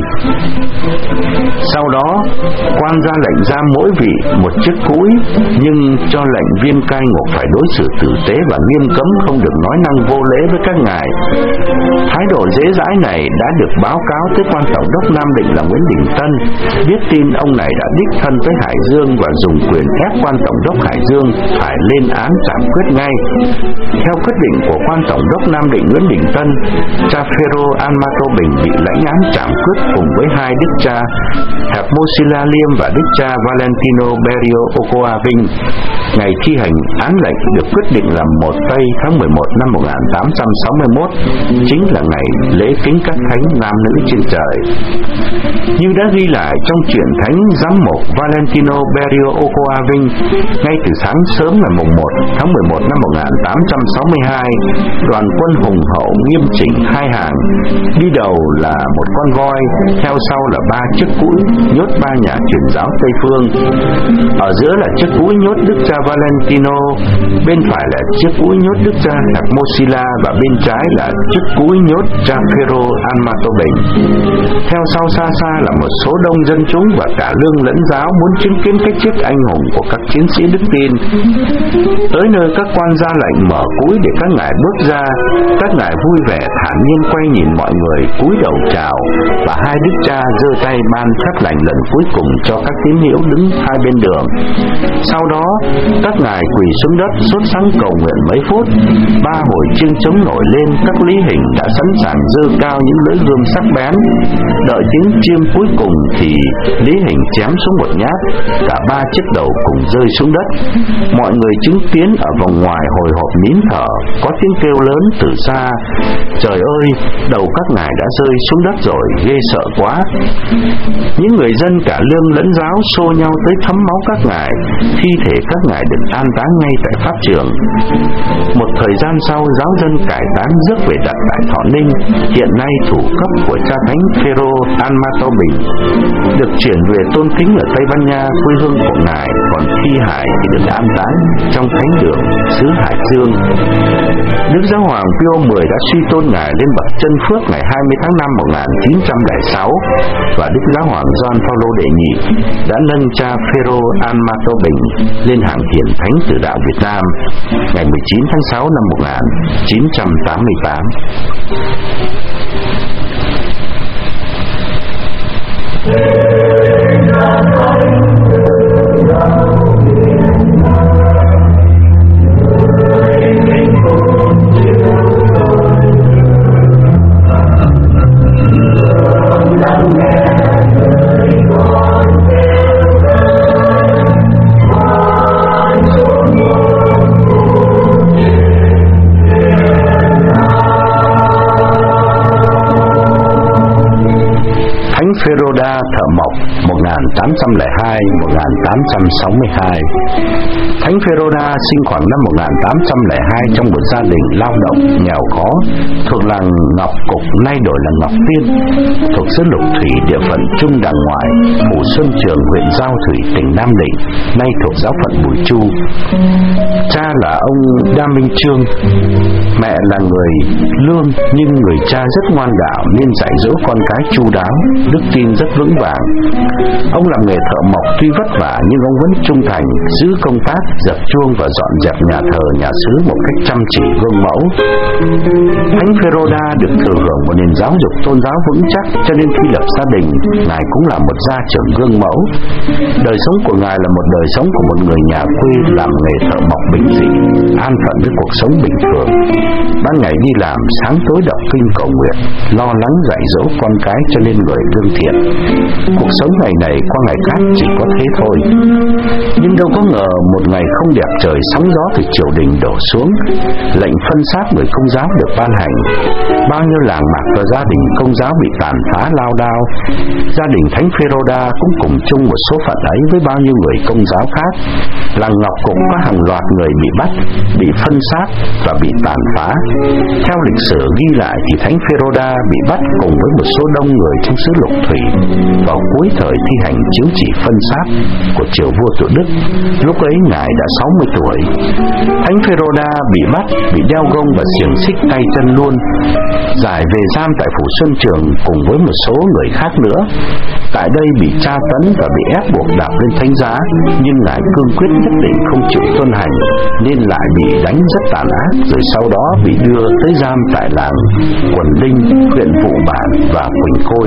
Speaker 1: Sau đó, quan ra lệnh ra mỗi vị một chiếc cũi, nhưng cho lệnh viên cai ngục phải đối xử tử tế và nghiêm cấm không được nói năng vô lễ với các ngài. Thái độ dễ dãi này đã được báo cáo tới quan tổng đốc Nam Định là Nguyễn Đình Tân. Biết tin, ông này đã đích thân tới Hải Dương và dùng quyền ép quan tổng đốc Hải Dương phải lên án trảm quyết ngay. Theo quyết định của quan tổng đốc Nam Định Nguyễn Đình Tân, cha Phêrô An Mato Bình bị lãnh án trảm quyết cùng với hai đức cha Hermosilla Liêm và đức cha Valentino Berio Okoa Vinh. Ngày thi hành án lệnh được quyết định là một tây tháng mười một năm một nghìn tám trăm sáu mươi mốt, chính là ngày lễ kính các thánh nam nữ trên trời. Như đã ghi lại trong truyện thánh giám mục Valentino Berio Okoa Vinh, ngay từ sáng sớm ngày mùng một tháng mười một năm một nghìn tám trăm sáu mươi hai, đoàn quân hùng hậu nghiêm chỉnh hai hàng, đi đầu là một con voi, theo sau là ba chiếc cũi nhốt ba nhà truyền giáo Tây Phương. Ở giữa là chiếc cũi nhốt đức cha Valentino, bên phải là chiếc cũi nhốt đức cha Hermosilla và bên trái là chiếc cũi nhốt cha Phêrô An Mato Bình. Theo sau xa xa là một số đông dân chúng và cả lương lẫn giáo muốn chứng kiến cái chết anh hùng của các chiến sĩ đức tin. Tới nơi các quan ra lệnh mở cũi để các ngài bước ra, các ngài vui vẻ thản nhiên quay nhìn mọi người cúi đầu chào, và hai đức cha giơ tay ban phép lành lần cuối cùng cho các tín hữu đứng hai bên đường. Sau đó Các ngài quỳ xuống đất sốt sắng cầu nguyện mấy phút. Ba hồi chiêng trống nổi lên, các lý hình đã sẵn sàng giơ cao những lưỡi gươm sắc bén. Đợi tiếng chiêng cuối cùng thì lý hình chém xuống một nhát, cả ba chiếc đầu cùng rơi xuống đất. Mọi người chứng kiến ở vòng ngoài hồi hộp nín thở, có tiếng kêu lớn từ xa: trời ơi, đầu các ngài đã rơi xuống đất rồi, ghê sợ quá. Những người dân cả lương lẫn giáo xô nhau tới thấm máu các ngài. Thi thể các ngài được an táng ngay tại pháp trường. Một thời gian sau, giáo dân cải táng rước về đặt tại Thọ Ninh, hiện nay thủ cấp của cha thánh Phêrô An-ma-tô-bình, được chuyển về tôn kính ở Tây Ban Nha, quê hương của ngài. Còn thi hài thì được an táng trong thánh đường xứ Hải Dương. Đức Giáo hoàng Pio mười đã suy tôn ngài lên bậc chân phước ngày hai mươi tháng năm một nghìn chín trăm lẻ sáu, và Đức Giáo hoàng Gioan Phaolô đệ nhị đã nâng cha Phêrô An-ma-tô-bình lên hàng hiển thánh tử đạo Việt Nam ngày mười chín tháng sáu năm một nghìn chín trăm tám mươi tám. Phêrô-đa Thợ Mộc một nghìn tám trăm lẻ hai đến một nghìn tám trăm sáu mươi hai. Thánh Phêrô-đa sinh khoảng năm một nghìn tám trăm lẻ hai trong một gia đình lao động nghèo khó thuộc làng Ngọc Cục, nay đổi là Ngọc Tiên, thuộc xứ Lục Thủy, địa phận Trung Đàng Ngoại, phủ Xuân Trường, huyện Giao Thủy, tỉnh Nam Định, nay thuộc giáo phận Bùi Chu. Cha là ông Đa Minh Trương, mẹ là người Lương, nhưng người cha rất ngoan đạo nên dạy dỗ con cái chu đáo, đức tin rất vững vàng. Ông làm nghề thợ mộc tuy vất vả nhưng ông vẫn trung thành, giữ công tác, dập chuông và dọn dẹp nhà thờ, nhà xứ một cách chăm chỉ gương mẫu. Thánh Phêrô-đa được thừa hưởng một nền giáo dục tôn giáo vững chắc, cho nên khi lập gia đình, ngài cũng là một gia trưởng gương mẫu. Đời sống của ngài là một đời sống của một người nhà quê làm nghề thợ mộc bình dị, an phận với cuộc sống bình thường. Ban ngày đi làm, sáng tối đọc kinh cầu nguyện, lo lắng dạy dỗ con cái cho nên người lương thiện. Cuộc sống ngày này qua ngày khác chỉ có thế thôi. Nhưng đâu có ngờ một ngày không đẹp trời, sóng gió từ triều đình đổ xuống, lệnh phân xác người Công giáo được ban hành. Bao nhiêu làng mạc và gia đình Công giáo bị tàn phá lao đao. Gia đình Thánh Phêrô-đa cũng cùng chung một số phận ấy với bao nhiêu người Công giáo khác. Làng Ngọc Cục có hàng loạt người bị bắt, bị phân xác và bị tàn phá. Theo lịch sử ghi lại thì Thánh Phêrô-đa bị bắt cùng với một số đông người trong xứ Lục Thủy vào cuối thời thi hành chiếu chỉ phân xác của triều vua Tuệ Đức. Lúc ấy ngài đã sáu mươi tuổi. Thánh Phêrô-đa bị bắt, bị đeo gông và xiềng xích tay chân luôn, giải về giam tại phủ Xuân Trường cùng với một số người khác nữa. Tại đây bị tra tấn và bị ép buộc đạp lên thánh giá, nhưng ngài cương quyết nhất định không chịu tuân hành nên lại bị đánh rất tàn ác, rồi sau đó bị đưa tới giam tại làng Quần Linh, huyện Vụ Bản và Quỳnh Khôi.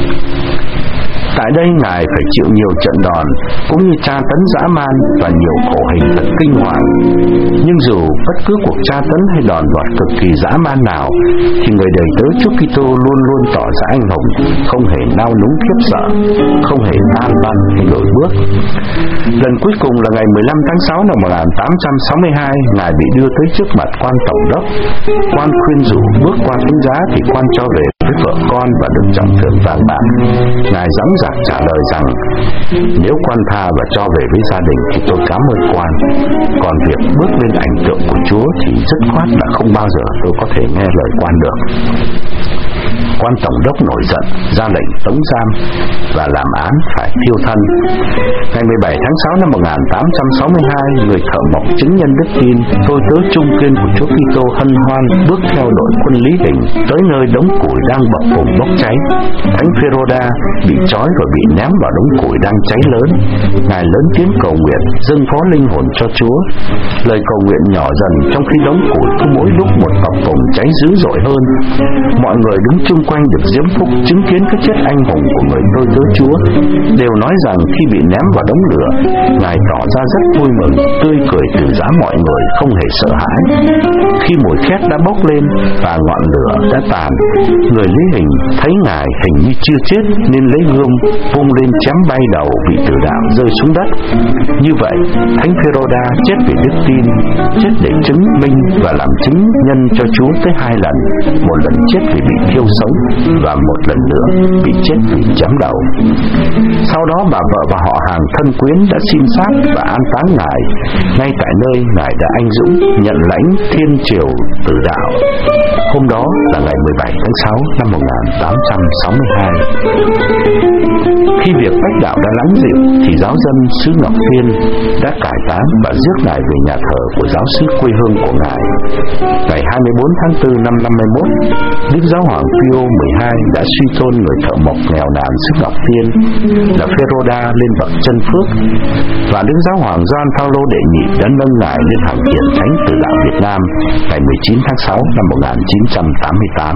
Speaker 1: Tại đây ngài phải chịu nhiều trận đòn cũng như tra tấn dã man và nhiều khổ hình thật kinh hoàng. Nhưng dù bất cứ cuộc tra tấn hay đòn đoạt cực kỳ dã man nào thì người đầy tớ Chúa Kitô luôn luôn tỏ ra anh hùng, không hề nao núng khiếp sợ, không hề than van hay lùi bước. Lần cuối cùng là ngày mười lăm tháng sáu năm một nghìn tám trăm sáu mươi hai, ngài bị đưa tới trước mặt quan tổng đốc. Quan khuyên rủ bước qua thánh giá thì quan cho về với vợ con và được trọng thưởng vàng bạc. Ngài dõng dạc trả lời rằng nếu quan tha và cho về với gia đình thì tôi cảm ơn quan, còn việc bước lên ảnh tượng của Chúa thì dứt khoát là không bao giờ tôi có thể nghe lời quan được. Quan tổng đốc nổi giận, ra lệnh tống giam và làm án phải thiêu thân. Ngày mười bảy tháng sáu năm một nghìn tám trăm sáu mươi hai, người thợ mộc chứng nhân đức tin, tôi tớ trung kiên của Chúa Kitô hân hoan bước theo đội quân Lý Hình tới nơi đống củi đang bập bùng bốc cháy. Thánh Phêrô-đa bị trói và bị ném vào đống củi đang cháy lớn. Ngài lớn tiếng cầu nguyện, dâng phó linh hồn cho Chúa. Lời cầu nguyện nhỏ dần trong khi đống củi cứ mỗi lúc một bập bùng cháy dữ dội hơn. Mọi người đứng chung quanh được diễm phúc chứng kiến cái chết anh hùng của người tôi tớ Chúa đều nói rằng khi bị ném vào đống lửa, Ngài tỏ ra rất vui mừng, tươi cười từ giã mọi người, không hề sợ hãi. Khi mùi khét đã bốc lên và ngọn lửa đã tàn, người lý hình thấy Ngài hình như chưa chết nên lấy gươm vung lên chém bay đầu vị tử đạo rơi xuống đất. Như vậy, Thánh Phêrô-đa chết vì đức tin, chết để chứng minh và làm chứng nhân cho Chúa tới hai lần, một lần chết vì bị thiêu sống và một lần nữa bị chết vì chém đầu. Sau đó bà vợ và họ hàng thân quyến đã xin xác và an táng Ngài ngay tại nơi Ngài đã anh dũng nhận lãnh thiên triều tử đạo. Hôm đó là ngày mười bảy tháng sáu năm một nghìn tám trăm sáu mươi hai. Khi việc bách đạo đã lắng dịu thì giáo dân xứ Ngọc Thiên đã cải táng và rước Ngài về nhà thờ của giáo xứ quê hương của Ngài. Ngày hai mươi bốn tháng tư năm năm mươi mốt, Đức Giáo hoàng Pio mười hai đã suy tôn người thợ mộc nghèo nàn xứ Ngọc Thiên là Phêrô-đa lên bậc chân phước, và Đức Giáo hoàng Gioan Phaolô đệ nhị đã nâng Ngài lên hàng hiển thánh tử đạo Việt Nam ngày mười chín tháng sáu năm một nghìn chín trăm tám mươi tám.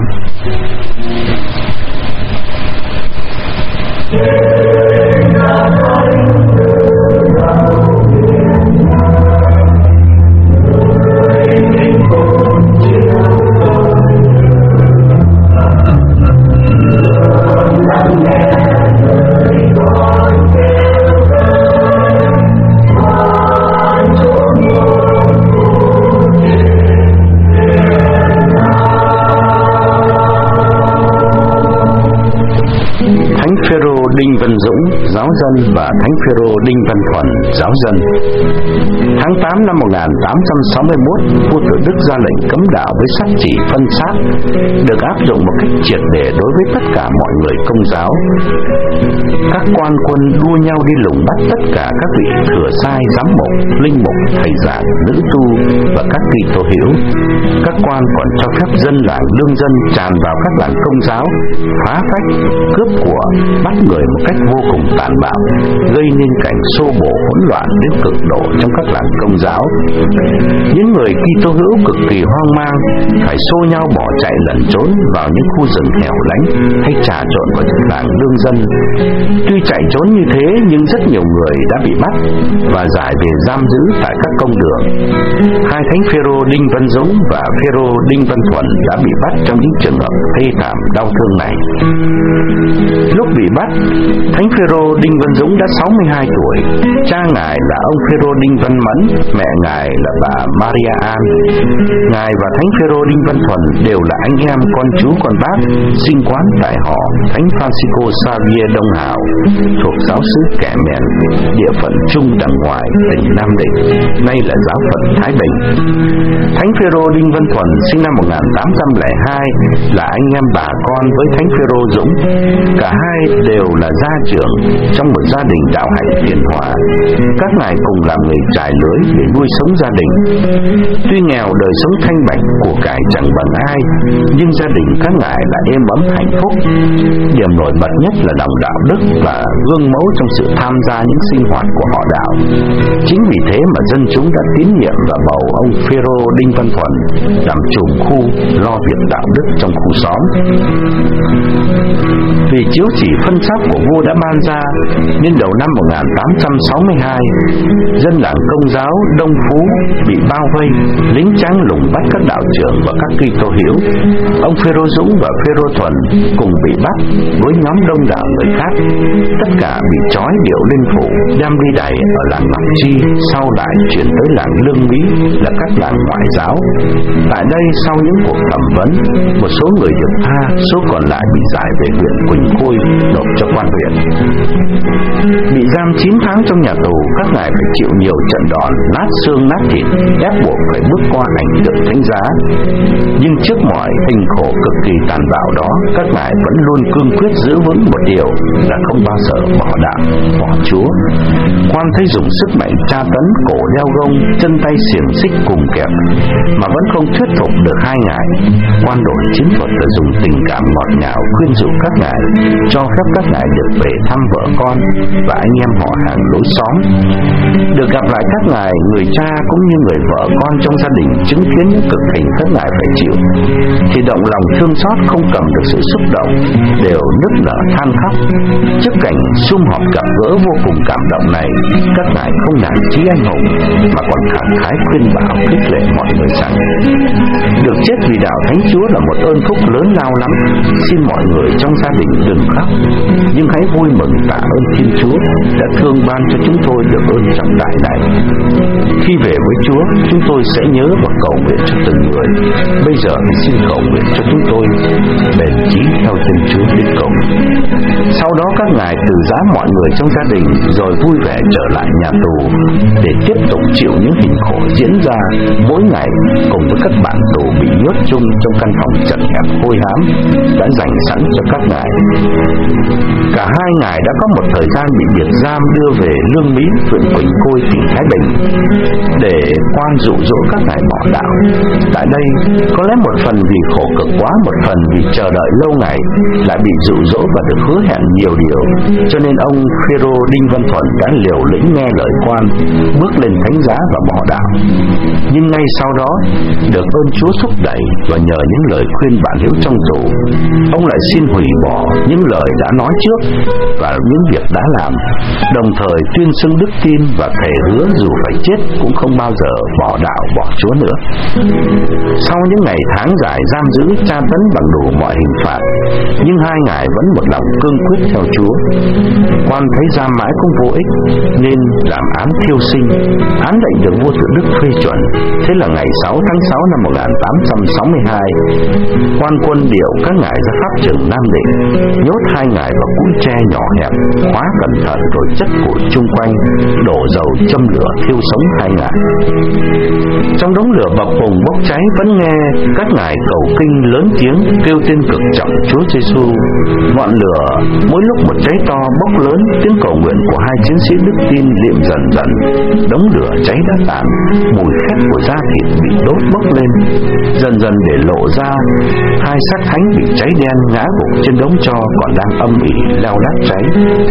Speaker 1: Đinh Văn Dũng, giáo dân, và Thánh Phêrô Đinh Văn Thuần, giáo dân. Tháng tám năm một nghìn tám trăm sáu mươi mốt, vua Tự Đức ra lệnh cấm đạo với sắc chỉ phân xác, được áp dụng một cách triệt để đối với tất cả mọi người Công giáo. Các quan quân đua nhau đi lùng bắt tất cả các vị thừa sai, giám mục, linh mục, thầy giảng, nữ tu và các Kitô hữu. Các quan còn cho phép dân làng lương dân tràn vào các làng Công giáo, phá phách, cướp của, bắt người một cách vô cùng tàn bạo, gây nên cảnh xô bồ hỗn loạn đến cực độ trong các làng Công giáo. Những người Kitô hữu cực kỳ hoang mang, phải xô nhau bỏ chạy lẩn trốn vào những khu rừng hẻo lánh hay trà trộn vào những làng lương dân. Tuy chạy trốn như thế nhưng rất nhiều người đã bị bắt và giải về giam giữ tại các công đường. Hai Thánh Phêrô Đinh Văn Dũng và Phêrô Đinh Văn Thuần đã bị bắt trong những trường hợp thê thảm đau thương này. Lúc bị bắt, Thánh Phêrô Đinh Văn Dũng đã sáu mươi hai tuổi. Cha Ngài là ông Phêrô Đinh Văn Mẫn, mẹ Ngài là bà Maria An. Ngài và Thánh Phêrô Đinh Văn Thuần đều là anh em con chú con bác, sinh quán tại họ Thánh Francisco Xavier Đông Hào, thuộc giáo xứ Kẻ Mèn, địa phận Trung Đằng Ngoài, tỉnh Nam Định, nay là giáo phận Thái Bình. Thánh Phêrô Đinh Văn Thuần sinh năm một nghìn tám trăm lẻ hai, là anh em bà con với Thánh Phêrô Dũng. Cả hai đều là gia trưởng trong một gia đình đạo hạnh hiền hòa. Các ngài cùng làm nghề trải lưới để nuôi sống gia đình. Tuy nghèo, đời sống thanh bạch, của cải chẳng bằng ai, nhưng gia đình các ngài là êm ấm hạnh phúc. Điểm nổi bật nhất là lòng đạo đức và gương mẫu trong sự tham gia những sinh hoạt của họ đạo. Chính vì thế mà dân chúng đã tín nhiệm và bầu ông Phêrô Đinh Văn Thuần làm trùm khu lo việc đạo đức trong khu xóm. Vì chiếu chỉ phân xác của vua đã ban ra nên đầu năm một nghìn tám trăm sáu mươi hai, dân làng Công giáo Đông Phú bị bao vây, lính trắng lùng bắt các đạo trưởng và các Kitô hữu. Ông Phêrô Dũng và Phêrô Thuần cùng bị bắt với nhóm đông đảo người khác. Tất cả bị trói điệu lên phủ, đem đi đày ở làng Ngọc Chi, sau lại chuyển tới làng Lương Mỹ là các làng ngoại giáo. Tại đây, sau những cuộc thẩm vấn, một số người được tha, số còn lại bị giải về huyện Quỳnh Côi nộp cho quan huyện. Bị giam chín tháng trong nhà tù, các ngài phải chịu nhiều trận đòn, nát xương nát thịt, ép buộc phải bước qua ảnh tượng thánh giá. Nhưng trước mọi hình khổ cực kỳ tàn bạo đó, các ngài vẫn luôn cương quyết giữ vững một điều là không bao giờ bỏ đạo, bỏ Chúa. Quan thấy dùng sức mạnh tra tấn, cổ đeo gông, chân tay xiềng xích cùng kẹp mà vẫn không thuyết phục được hai ngài. Quan đổi chiến thuật là dùng tình cảm ngọt ngào khuyên dụ các ngài, cho phép các ngài được về thăm vợ con và anh em họ hàng lối xóm. Được gặp lại các ngài, người cha cũng như người vợ con trong gia đình chứng kiến những cực hình các ngài phải chịu, thì động lòng thương xót không cầm được sự xúc động, đều nức nở than khóc. Trước cảnh sum họp gặp gỡ vô cùng cảm động này, các ngài không nản chí anh hùng mà còn khẳng khái khuyên bảo khích lệ mọi người rằng được chết vì đạo Thánh Chúa là một ơn phúc lớn lao lắm. Xin mọi người trong gia đình đừng khóc, nhưng hãy vui mừng tạ ơn Thiên Chúa đã thương ban cho chúng tôi được ơn trọng đại này. Khi về với Chúa, chúng tôi sẽ nhớ và cầu nguyện cho từng người. Bây giờ thì xin cầu nguyện cho chúng tôi bền chí theo chân Chúa đến cùng. Sau đó các ngài từ giã mọi người trong gia đình, rồi vui vẻ trở lại nhà tù để tiếp tục chịu những hình khổ diễn ra mỗi ngày cùng với các bạn tù bị nhốt chung trong căn phòng chật hẹp hôi hám đã dành sẵn cho các ngài. Cả hai ngài đã có một thời gian bị biệt giam đưa về Lương Mỹ, huyện Quỳnh Côi, tỉnh Thái Bình để quan dụ dỗ các ngài bỏ đạo. Tại đây có lẽ một phần vì khổ cực quá, một phần vì chờ đợi lâu ngày lại bị dụ dỗ và được hứa hẹn nhiều điều, cho nên ông Phêrô Đinh Văn Thuận đã liều lĩnh nghe lời quan, bước lên thánh giá và bỏ đạo. Nhưng ngay sau đó được ơn Chúa thúc đẩy và nhờ những lời khuyên bạn hữu trong tù, ông lại xin hủy bỏ những lời đã nói trước và những việc đã làm, đồng thời tuyên xưng đức tin và thề hứa dù phải chết cũng không bao giờ bỏ đạo bỏ Chúa nữa. Sau những ngày tháng dài giam giữ tra tấn bằng đủ mọi hình phạt, nhưng hai ngài vẫn một lòng cương quyết theo Chúa. Quan thấy giam mãi cũng vô ích nên làm án thiêu sinh. Án lệnh được vua Tự Đức phê chuẩn. Thế là ngày sáu tháng sáu năm một nghìn tám trăm sáu mươi hai, quan quân điều các ngài ra pháp trường Nam Định, nhốt hai ngài vào cũi tre nhỏ hẹp, khóa cẩn thận rồi chất củi chung quanh, đổ dầu châm lửa thiêu sống hai ngài. Trong đống lửa bập bùng bốc cháy vẫn nghe các ngài cầu kinh lớn tiếng kêu tên cực trọng Chúa Giêsu. Ngọn lửa mỗi lúc một cháy to bốc lớn, tiếng cầu nguyện của hai chiến sĩ đức tin liệm dần dần. Đống lửa cháy đã tàn, mùi khét của da thịt bị đốt bốc lên, dần dần để lộ ra hai xác thánh bị cháy đen ngã gục trên đống tro còn đang âm ỉ leo lát cháy.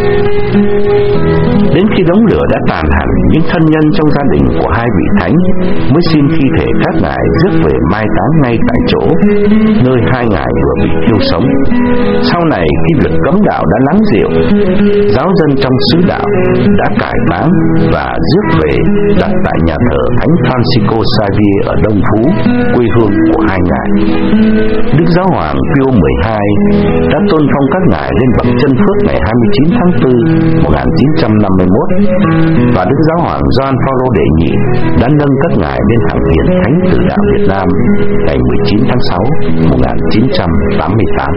Speaker 1: Đến khi đống lửa đã tàn hẳn, những thân nhân trong gia đình của hai vị thánh mới xin thi thể các ngài rước về mai táng ngay tại chỗ nơi hai ngài vừa bị thiêu sống. Sau này khi việc cấm đạo đã lắng dịu, giáo dân trong xứ đạo đã cải táng và rước về đặt tại nhà thờ Thánh Francisco Xavier ở Đông Phú, quê hương của hai ngài. Đức Giáo hoàng Pio mười hai đã tôn phong các ngài lên bậc chân phước ngày hai mươi chín tháng tư một nghìn chín trăm năm mươi mốt, và Đức Giáo hoàng Gioan Phaolô đệ nhị đã nâng các ngài lên hàng hiền thánh tử đạo Việt Nam ngày mười chín tháng sáu một nghìn chín trăm tám mươi tám.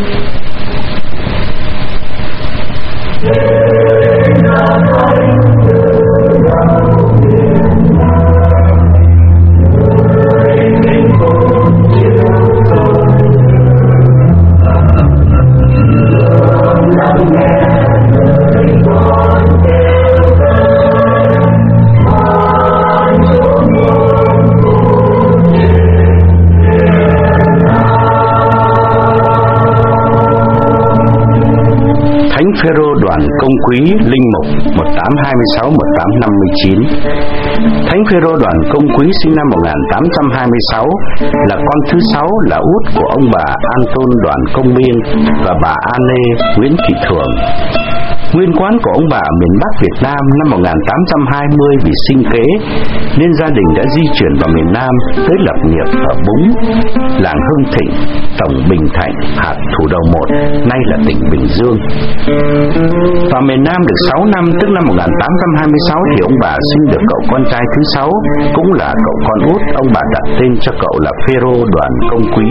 Speaker 1: Thánh Phêrô Đoàn Công Quý Linh Mục một nghìn tám trăm hai mươi sáu đến một nghìn tám trăm năm mươi chín. Thánh Phêrô Đoàn Công Quý sinh năm một nghìn tám trăm hai mươi sáu, là con thứ sáu, là út của ông bà Anton Đoàn Công Miên và bà Anne Nguyễn Thị Thường. Nguyên quán của ông bà ở miền Bắc Việt Nam năm một nghìn tám trăm hai mươi vì sinh kế nên gia đình đã di chuyển vào miền Nam tới lập nghiệp ở Búng, làng Hưng Thịnh, tổng Bình Thạnh, hạt Thủ Dầu Một, nay là tỉnh Bình Dương. Vào miền Nam được sáu năm, tức năm một nghìn tám trăm hai mươi sáu, thì ông bà sinh được cậu con trai thứ sáu, cũng là cậu con út. Ông bà đặt tên cho cậu là Phêrô Đoàn Công Quý.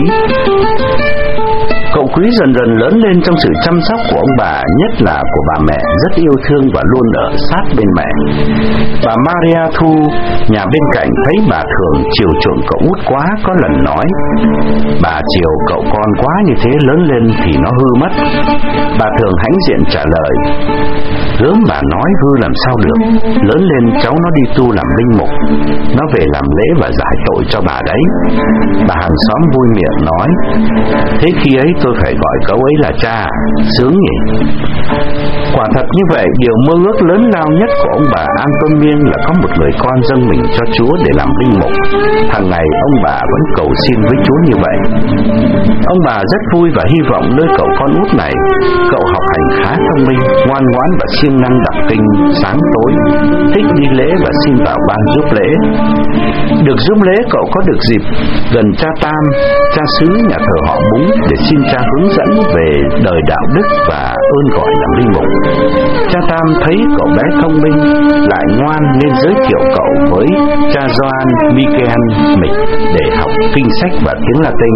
Speaker 1: Cậu Quý dần dần lớn lên trong sự chăm sóc của ông bà, nhất là của bà mẹ rất yêu thương và luôn ở sát bên mẹ. Bà Maria Thu, nhà bên cạnh, thấy bà Thường chiều chuộng cậu út quá, có lần nói: bà chiều cậu con quá như thế, lớn lên thì nó hư mất. Bà Thường hãnh diện trả lời: gớm bà nói hư làm sao được, lớn lên cháu nó đi tu làm linh mục, nó về làm lễ và giải tội cho bà đấy. Bà hàng xóm vui miệng nói: thế khi ấy tôi phải gọi cậu ấy là cha, sướng nhỉ. Quả thật như vậy, điều mơ ước lớn lao nhất của ông bà An Tôn Miên là có một người con dâng mình cho Chúa để làm linh mục. Hàng ngày ông bà vẫn cầu xin với Chúa như vậy. Ông bà rất vui và hy vọng nơi cậu con út này, cậu học hành khá thông minh, ngoan ngoãn và siêng năng đọc kinh sáng tối, thích đi lễ và xin vào ban giúp lễ. Được giúp lễ, cậu có được dịp gần cha Tam, cha xứ nhà thờ họ Búng để xin cha hướng dẫn về đời đạo đức và ơn gọi làm linh mục. Cha Tam thấy cậu bé thông minh lại ngoan nên giới thiệu cậu với cha Gioan Michael Mịch để học kinh sách và tiếng Latin.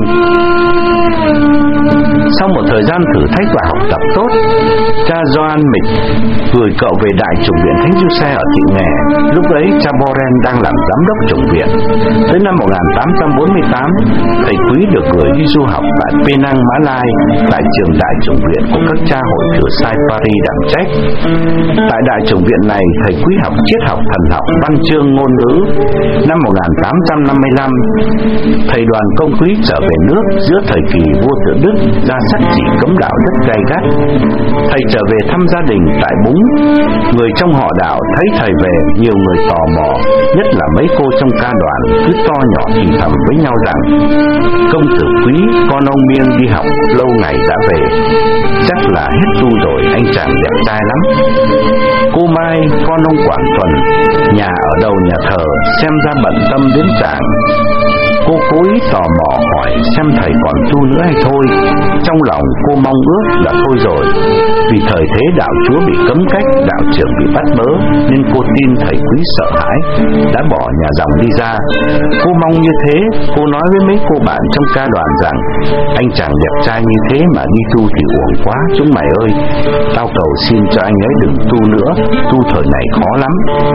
Speaker 1: Sau một thời gian thử thách và học tập tốt, cha Gioan Mịch gửi cậu về Đại chủng viện Thánh Giuse ở Thị Nghè. Lúc ấy cha Boren đang làm giám đốc chủng viện. Tới năm một nghìn tám trăm bốn mươi tám, thầy Quý được gửi đi du học tại Penang, Mã Lai, tại trường Đại chủng viện của các cha hội Thừa Sai Paris đảm trách. Tại Đại chủng viện này, thầy Quý học triết học, thần học, văn chương, ngôn ngữ. Năm một nghìn tám trăm năm mươi lăm, thầy Đoàn Công Quý trở về nước giữa thời kỳ vua Tự Đức ra sắc chỉ cấm đạo rất gay gắt. Thầy trở về thăm gia đình tại Búng. Người trong họ đạo thấy thầy về, nhiều người tò mò, nhất là mấy cô trong ca đoàn cứ to nhỏ thì thầm với nhau rằng: công tử Quý, con ông Miên đi học lâu ngày đã về, chắc là hết tu rồi, anh chàng đẹp trai lắm. Cô Mai, con ông Quản Tuần, nhà ở đầu nhà thờ, xem ra bận tâm đến chàng. Cô cố ý tò mò hỏi xem thầy còn tu nữa hay thôi. Trong lòng cô mong ước là thôi rồi, vì thời thế đạo Chúa bị cấm cách, đạo trưởng bị bắt bớ, nên cô tin thầy Quý sợ hãi, đã bỏ nhà dòng đi ra. Cô mong như thế. Cô nói với mấy cô bạn trong ca đoàn rằng: anh chàng đẹp trai như thế mà đi tu thì uổng quá, chúng mày ơi, tao cầu xin cho anh ấy đừng tu nữa, tu thời này khó lắm.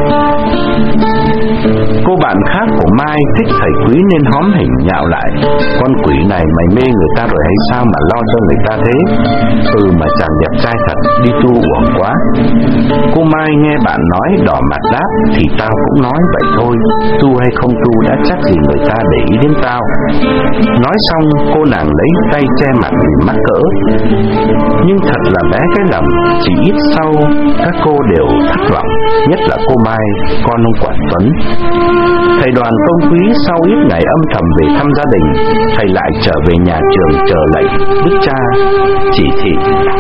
Speaker 1: Cô bạn khác của Mai thích thầy Quý nên hóm hình nhạo lại: con quỷ này mày mê người ta rồi hay sao mà lo cho người ta thế? Ừ mà chàng đẹp trai thật, đi tu uổng quá. Cô Mai nghe bạn nói đỏ mặt đáp: thì tao cũng nói vậy thôi, tu hay không tu đã chắc gì người ta để ý đến tao. Nói xong cô nàng lấy tay che mặt vì mắc cỡ. Nhưng thật là bé cái lòng, chỉ ít sau các cô đều thất vọng, nhất là cô Mai, con ông Quản Tuấn. Thầy Đoàn Công Quý sau ít ngày âm thầm về thăm gia đình, thầy lại trở về nhà trường chờ lệnh đức cha chỉ thị.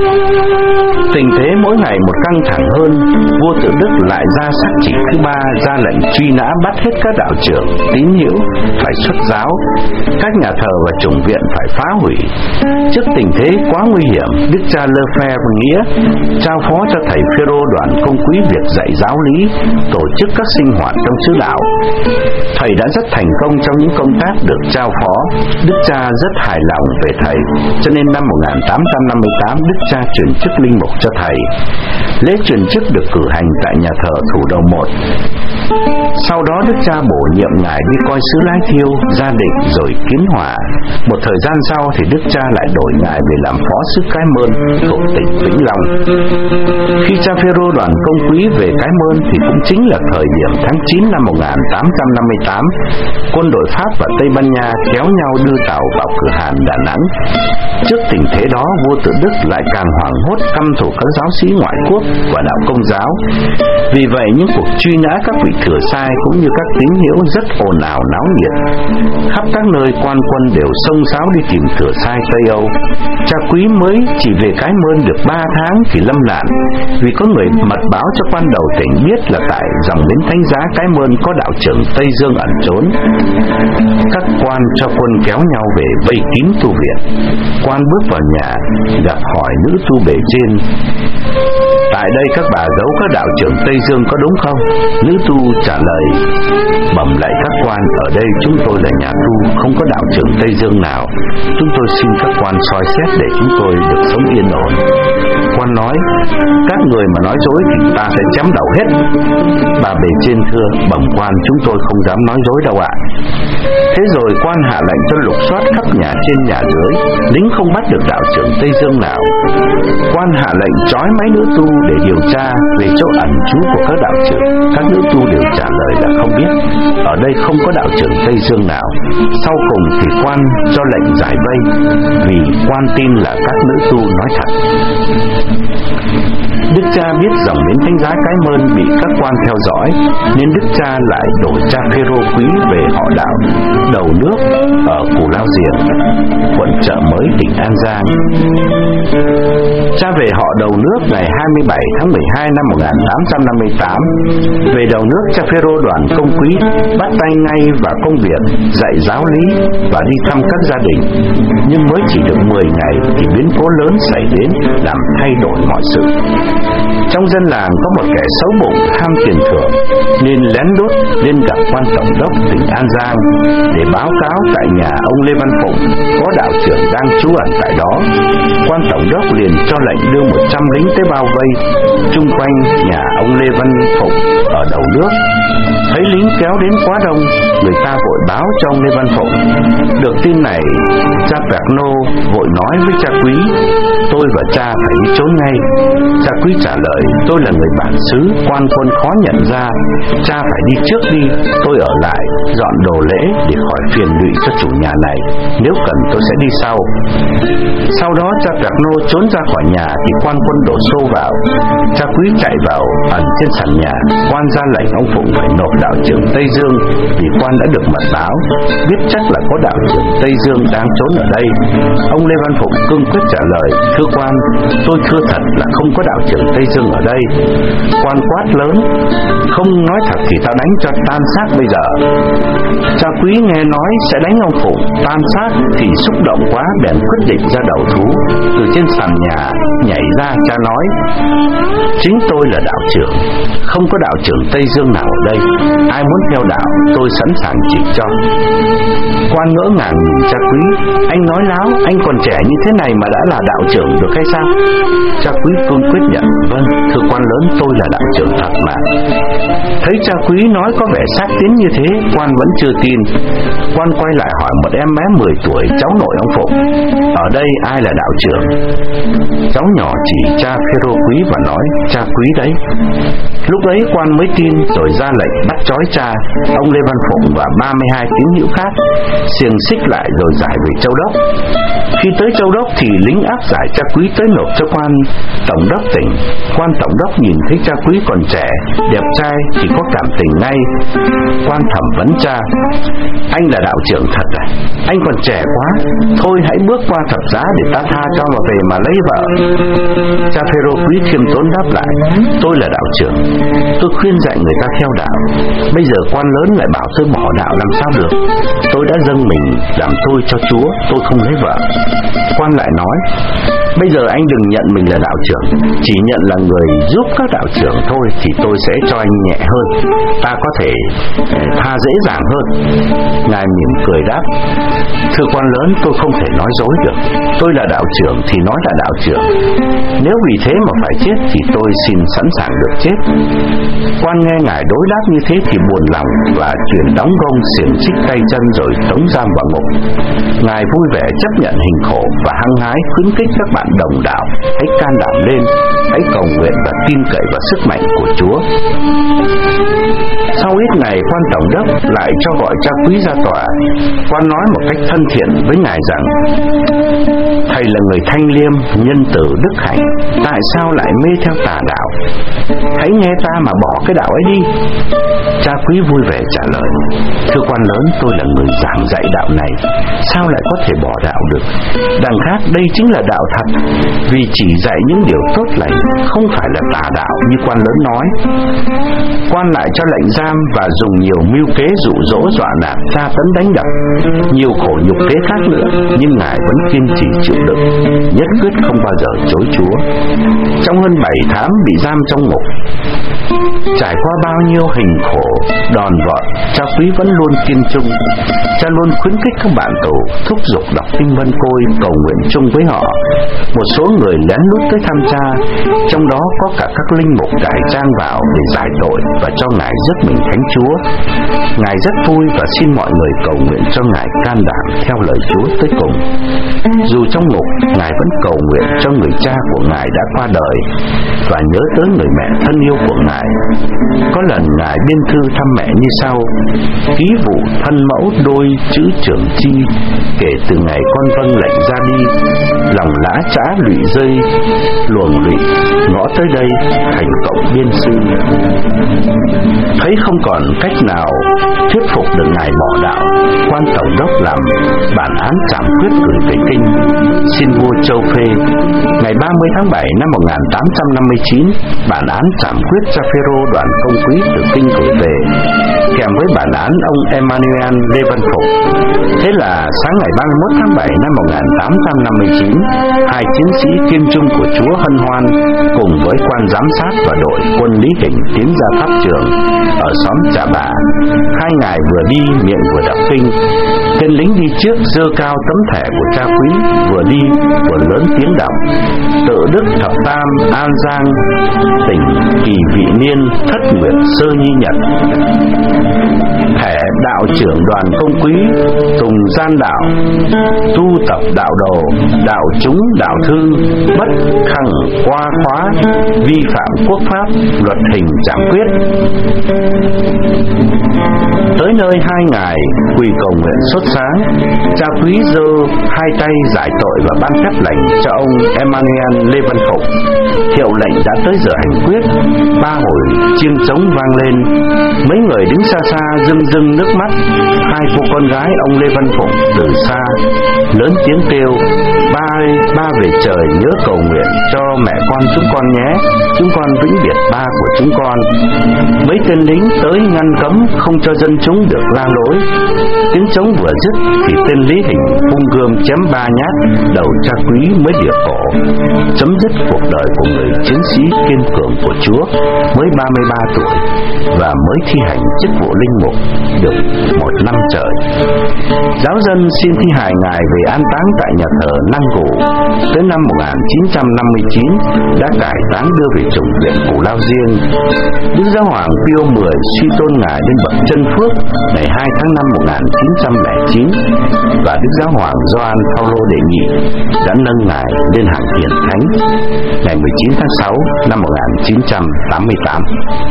Speaker 1: Tình thế mỗi ngày một căng thẳng hơn, vua Tự Đức lại ra sắc chỉ thứ ba, ra lệnh truy nã bắt hết các đạo trưởng tín hữu phải xuất giáo, các nhà thờ và chủng viện phải phá hủy. Trước tình thế quá nguy hiểm, đức cha Lefebvre Nghĩa trao phó cho thầy Phêrô Đoàn Công Quý việc dạy giáo lý, tổ chức các sinh hoạt trong xứ đạo. Thầy đã rất thành công trong những công tác được trao phó. Đức cha rất hài lòng về thầy, cho nên năm một nghìn tám trăm năm mươi tám, đức cha chuyển chức linh mục cho thầy. Lễ chuyển chức được cử hành tại nhà thờ Thủ Dầu Một. Sau đó đức cha bổ nhiệm ngài đi coi xứ Lái Thiêu, Gia Định rồi Kiến Hòa. Một thời gian sau thì đức cha lại đổi ngài về làm phó xứ Cái Mơn thuộc tỉnh Vĩnh Long. Khi cha Phêrô Đoàn Công Quý về Cái Mơn thì cũng chính là thời điểm tháng chín năm một nghìn tám trăm năm mươi tám, quân đội Pháp và Tây Ban Nha kéo nhau đưa tàu vào cửa Hàn Đà Nẵng. Trước tình thế đó, vua Tự Đức lại càng hoảng hốt căm thù các giáo sĩ ngoại quốc và đạo Công giáo. Vì vậy những cuộc truy nã các vị thừa sai cũng như các tín hữu rất ồn ào náo nhiệt. Khắp các nơi quan quân đều xông xáo đi tìm thừa sai Tây Âu. Cha Quý mới chỉ về Cái Mơn được ba tháng thì lâm nạn, vì có người mật báo cho quan đầu tỉnh biết là tại dòng bến Thánh Giá Cái Mơn có đạo trưởng Tây Dương ẩn trốn. Các quan cho quân kéo nhau về vây kín tu viện. Quan bước vào nhà gặp hỏi nữ tu bề trên: tại đây các bà giấu các đạo trưởng Tây Dương có đúng không? Nữ tu trả lời: bẩm lại các quan, ở đây chúng tôi là nhà tu, không có đạo trưởng Tây Dương nào. Chúng tôi xin các quan soi xét để chúng tôi được sống yên ổn. Quan nói: các người mà nói dối thì ta sẽ chém đầu hết. Bà bề trên thưa: bẩm quan, chúng tôi không dám nói dối đâu ạ. Thế rồi quan hạ lệnh cho lục soát khắp nhà trên nhà dưới, lính không bắt được đạo trưởng Tây Dương nào. Quan hạ lệnh trói mấy nữ tu để điều tra về chỗ ẩn trú của các đạo trưởng. Các nữ tu đều trả lời là không biết, ở đây không có đạo trưởng Tây Dương nào. Sau cùng thì quan cho lệnh giải vây, vì quan tin là các nữ tu nói thật. Đức cha biết dòng đến Thánh giá Cái Mơn bị các quan theo dõi, nên Đức cha lại đổi cha Phêrô Quý về họ đạo Đầu Nước ở Cù Lao Giềng, quận Chợ Mới, tỉnh An Giang. Cha về họ Đầu Nước ngày hai mươi bảy tháng mười hai năm một nghìn tám trăm năm mươi tám. Về Đầu Nước, cha Phêrô đoàn công quý bắt tay ngay vào công việc dạy giáo lý và đi thăm các gia đình. Nhưng mới chỉ được mười ngày thì biến cố lớn xảy đến làm thay đổi mọi sự. Trong dân làng có một kẻ xấu bụng tham tiền thưởng, nên lén lút lên gặp quan tổng đốc tỉnh An Giang để báo cáo tại nhà ông Lê Văn Phụng có đạo trưởng đang trú ẩn tại đó. Quan tổng đốc liền cho lệnh đưa một trăm lính tới bao vây chung quanh nhà ông Lê Văn Phụng ở Đầu Nước. Thấy lính kéo đến quá đông, người ta vội báo cho ông Lê Văn Phụng. Được tin này, cha Perno vội nói với cha Quý: tôi và cha phải đi trốn ngay. Cha Quý trả lời: tôi là người bản xứ, quan quân khó nhận ra, cha phải đi trước đi, tôi ở lại dọn đồ lễ để khỏi phiền lụy cho chủ nhà này, nếu cần tôi sẽ đi sau. Sau đó cha Perno trốn ra khỏi nhà thì quan quân đổ xô vào. Cha Quý chạy vào ẩn trên sàn nhà. Quan ra lệnh ông Phụng phải nộp đạo trưởng Tây Dương, vì quan đã được mật báo biết chắc là có đạo trưởng Tây Dương đang trốn ở đây. Ông Lê Văn Phụng cương quyết trả lời: thưa quan, tôi thưa thật là không có đạo trưởng Tây Dương ở đây. Quan quát lớn: không nói thật thì tao đánh cho tan xác bây giờ. Cha Quý nghe nói sẽ đánh ông Phụng tan xác thì xúc động quá, bèn quyết định ra đầu thú. Từ trên sàn nhà nhảy ra, cha nói: chính tôi là đạo trưởng, không có đạo trưởng Tây Dương nào ở đây. Ai muốn theo đạo, tôi sẵn sàng chỉ cho. Quan ngỡ ngàng nhìn cha Quý: anh nói láo, anh còn trẻ như thế này mà đã là đạo trưởng được hay sao? Cha Quý cương quyết nhận: vâng, thưa quan lớn, tôi là đạo trưởng thật mà. Thấy cha Quý nói có vẻ xác tín như thế, quan vẫn chưa tin. Quan quay lại hỏi một em bé mười tuổi, cháu nội ông Phụng: ở đây ai là đạo trưởng? Cháu nhỏ chỉ cha Phêrô Quý và nói: cha Quý đấy. Lúc ấy quan mới tin, rồi ra lệnh bắt trói cha, ông Lê Văn Phụng và ba mươi hai tín hữu khác, xiềng xích lại rồi giải về Châu Đốc. Khi tới Châu Đốc thì lính áp giải cha Quý tới nộp cho quan tổng đốc tỉnh. Quan tổng đốc nhìn thấy cha Quý còn trẻ, đẹp trai thì có cảm tình ngay. Quan thẩm vấn cha: anh là đạo trưởng thật à? Anh còn trẻ quá, thôi hãy bước qua thập giá để ta tha cho mà về mà lấy vợ. Cha Phêrô Quý khiêm tốn đáp lại: tôi là đạo trưởng, tôi khuyên dạy người ta theo đạo. Bây giờ quan lớn lại bảo tôi bỏ đạo làm sao được? Tôi đã dâng mình làm tôi cho Chúa, tôi không lấy vợ. Quan lại nói: bây giờ anh đừng nhận mình là đạo trưởng, chỉ nhận là người giúp các đạo trưởng thôi, thì tôi sẽ cho anh nhẹ hơn, ta có thể tha dễ dàng hơn. Ngài mỉm cười đáp: thưa quan lớn, tôi không thể nói dối được. Tôi là đạo trưởng thì nói là đạo trưởng, nếu vì thế mà phải chết thì tôi xin sẵn sàng được chết. Quan nghe ngài đối đáp như thế thì buồn lòng và chuyển đóng gông, xiềng xích tay chân rồi tống giam vào ngục. Ngài vui vẻ chấp nhận hình khổ và hăng hái khuyến khích các bạn đồng đạo: hãy can đảm lên, hãy cầu nguyện và tin cậy vào sức mạnh của Chúa. Sau ít ngày, quan tổng đốc lại cho gọi cha Quý ra tòa. Quan nói một cách thân thiện với ngài rằng: thầy là người thanh liêm, nhân từ, đức hạnh, tại sao lại mê theo tà đạo? Hãy nghe ta mà bỏ cái đạo ấy đi. Cha Quý vui vẻ trả lời: thưa quan lớn, tôi là người giảng dạy đạo này, sao lại có thể bỏ đạo được? Đằng khác đây chính là đạo thật, vì chỉ dạy những điều tốt lành, không phải là tà đạo như quan lớn nói. Quan lại cho lệnh giam và dùng nhiều mưu kế dụ dỗ, dọa nạt, tra tấn, đánh đập, nhiều khổ nhục kế khác nữa, nhưng ngài vẫn kiên trì chịu đựng, nhất quyết không bao giờ chối Chúa. Trong hơn bảy tháng bị giam trong ngục, trải qua bao nhiêu hình khổ đòn vọt, cha Quý vẫn luôn kiên trung. Cha luôn khuyến khích các bạn tù thúc giục đọc kinh Văn Côi, cầu nguyện chung với họ. Một số người lén lút tới thăm cha, trong đó có cả các linh mục cải trang vào để giải tội và cho ngài rước mình thánh Chúa. Ngài rất vui và xin mọi người cầu nguyện cho ngài can đảm theo lời Chúa tới cùng. Dù trong ngục, ngài vẫn cầu nguyện cho người cha của ngài đã qua đời và nhớ tới người mẹ thân yêu của ngài Có lần ngài biên thư thăm mẹ như sau: ký vụ thân mẫu đôi chữ trưởng chi, kể từ ngày con vâng lệnh ra đi, lòng lã trã lụy rơi, luồng lụy ngõ tới đây thành cộng biên sư. Thấy không còn cách nào thuyết phục được ngài bỏ đạo, quan tổng đốc làm bản án trảm quyết gửi về kinh, xin vua Châu phê. Ngày ba mươi tháng bảy năm một nghìn tám trăm năm mươi chín, bản án trảm quyết cho Phêrô Đoàn Công Quý từ kinh gửi về, kèm với bản án ông Emmanuel Lê Văn Phục. Thế là sáng ngày ba mươi mốt tháng bảy năm một nghìn tám trăm năm mươi chín, hai chiến sĩ kim trung của Chúa hân hoan cùng với quan giám sát và đội quân Lý Hình tiến ra pháp trường ở xóm Trà Bà. Hai ngài vừa đi miệng vừa đọc kinh. Tên lính đi trước giơ cao tấm thẻ của cha Quý, vừa đi vừa lớn tiếng đọc: Tự Đức Thập Tam, An Giang, tỉnh Kỳ Vị Niên, Thất Nguyệt Sơ Nhi Nhật. Thẻ đạo trưởng Đoàn Công Quý, Tùng Gian Đạo, tu tập đạo đồ, đạo chúng đạo thư, bất khẳng qua khóa, vi phạm quốc pháp, luật hình trảm quyết. Tới nơi hai ngài quỳ cầu nguyện sốt sáng. Cha Quý giơ hai tay giải tội và ban phép lệnh cho ông Emmanuel Lê Văn Phục. Hiệu lệnh đã tới giờ hành quyết. Ba hồi chiêng trống vang lên. Mấy người đứng xa xa rưng rưng nước mắt. Hai cô con gái ông Lê Văn Phục từ xa lớn tiếng kêu: Ba ơi, ba về trời nhớ cầu nguyện cho mẹ con chúng con nhé, chúng con vĩnh biệt ba của chúng con. Mấy tên lính tới ngăn cấm không cho dân chúng được la lối. Tiếng trống vừa dứt thì tên Lý Hình vung gươm chém ba nhát, đầu cha Quý mới điểm cổ, chấm dứt cuộc đời của người chiến sĩ kiên cường của Chúa, mới ba mươi ba tuổi và mới thi hành chức vụ linh mục được một năm trời. Giáo dân xin thi hài ngài về an táng tại nhà thờ Năng Củ. Tới năm một nghìn chín trăm năm mươi chín đã cải táng đưa về chủng viện Cù Lao riêng. Đức Giáo hoàng Pio mười suy tôn ngài lên bậc chân phước ngày hai tháng năm một nghìn chín trăm lẻ chín và Đức Giáo hoàng Gioan Phaolô đệ nhị đã nâng ngài lên hàng hiền thánh ngày mười chín tháng sáu năm một nghìn chín trăm tám mươi tám.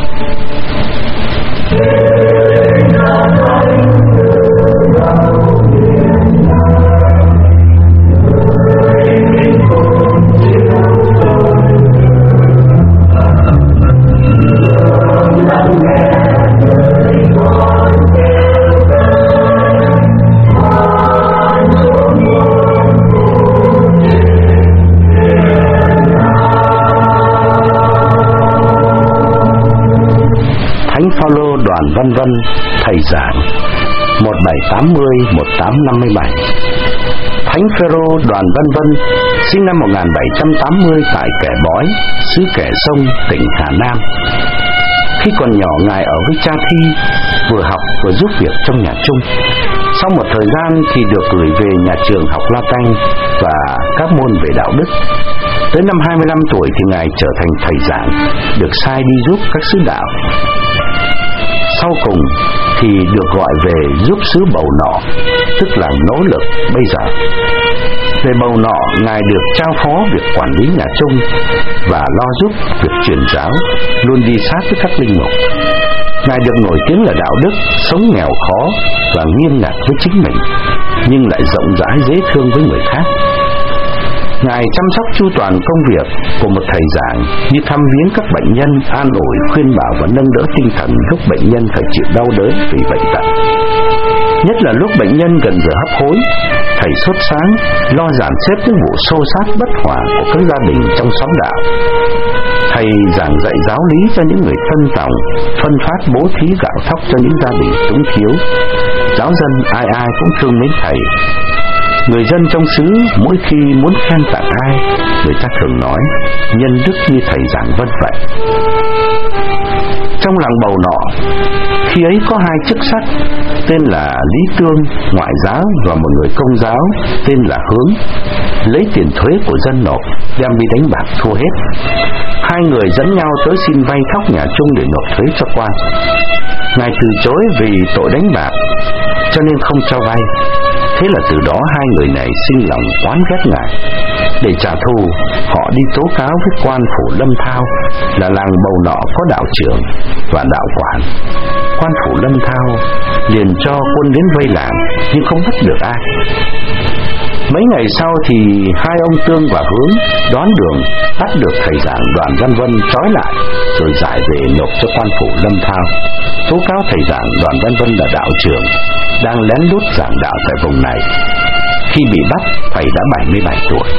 Speaker 1: Thánh Phaolô Đoàn Văn Vân, thầy giảng một nghìn bảy trăm tám mươi đến một nghìn tám trăm năm mươi bảy. Thánh Phêrô Đoàn Văn Vân sinh năm một nghìn bảy trăm tám mươi tại Kẻ Bói, xứ Kẻ Sông, tỉnh Hà Nam. Khi còn nhỏ, ngài ở với cha Thi, vừa học vừa giúp việc trong nhà chung. Sau một thời gian thì được gửi về nhà trường học Latin và các môn về đạo đức. Tới năm hai mươi lăm tuổi thì ngài trở thành thầy giảng, được sai đi giúp các xứ đạo. Sau cùng thì được gọi về giúp xứ Bầu Nọ, tức là nỗ lực bây giờ. Về Bầu Nọ, ngài được trao phó việc quản lý nhà chung và lo giúp việc truyền giáo, luôn đi sát với các linh mục. Ngài được nổi tiếng là đạo đức, sống nghèo khó và nghiêm ngặt với chính mình, nhưng lại rộng rãi dễ thương với người khác. Ngài chăm sóc chu toàn công việc của một thầy giảng, như thăm viếng các bệnh nhân, an ủi, khuyên bảo và nâng đỡ tinh thần lúc bệnh nhân phải chịu đau đớn vì bệnh tật. Nhất là lúc bệnh nhân gần giờ hấp hối, thầy sốt sáng lo dàn xếp những vụ xô xát bất hòa của các gia đình trong xóm đạo. Thầy giảng dạy giáo lý cho những người thân tòng, phân phát bố thí gạo thóc cho những gia đình túng thiếu. Giáo dân ai ai cũng thương mến thầy. Người dân trong xứ mỗi khi muốn khen tặng ai, người ta thường nói nhân đức như thầy giảng Vân vậy. Trong làng Bầu Nọ, khi ấy có hai chức sắc, tên là Lý Tương, ngoại giáo, và một người công giáo tên là Hướng, lấy tiền thuế của dân nộp, đem đi đánh bạc thua hết. Hai người dẫn nhau tới xin vay thóc nhà chung để nộp thuế cho quan. Ngài từ chối vì tội đánh bạc, cho nên không cho vay. Thế là từ đó hai người này sinh lòng oán ghét ngài. Để trả thù, họ đi tố cáo với quan phủ Lâm Thao là làng Bầu nọ có đạo trưởng và đạo quản. Quan phủ Lâm Thao liền cho quân đến vây làng nhưng không bắt được ai. Mấy ngày sau thì hai ông Tương và Hướng đoán đường bắt được thầy giảng Đoàn Văn Vân trói lại rồi giải về nộp cho quan phủ Lâm Thao, tố cáo thầy giảng Đoàn Văn Vân là đạo trưởng đang lén lút giảng đạo tại vùng này. Khi bị bắt, thầy đã bảy mươi bảy tuổi.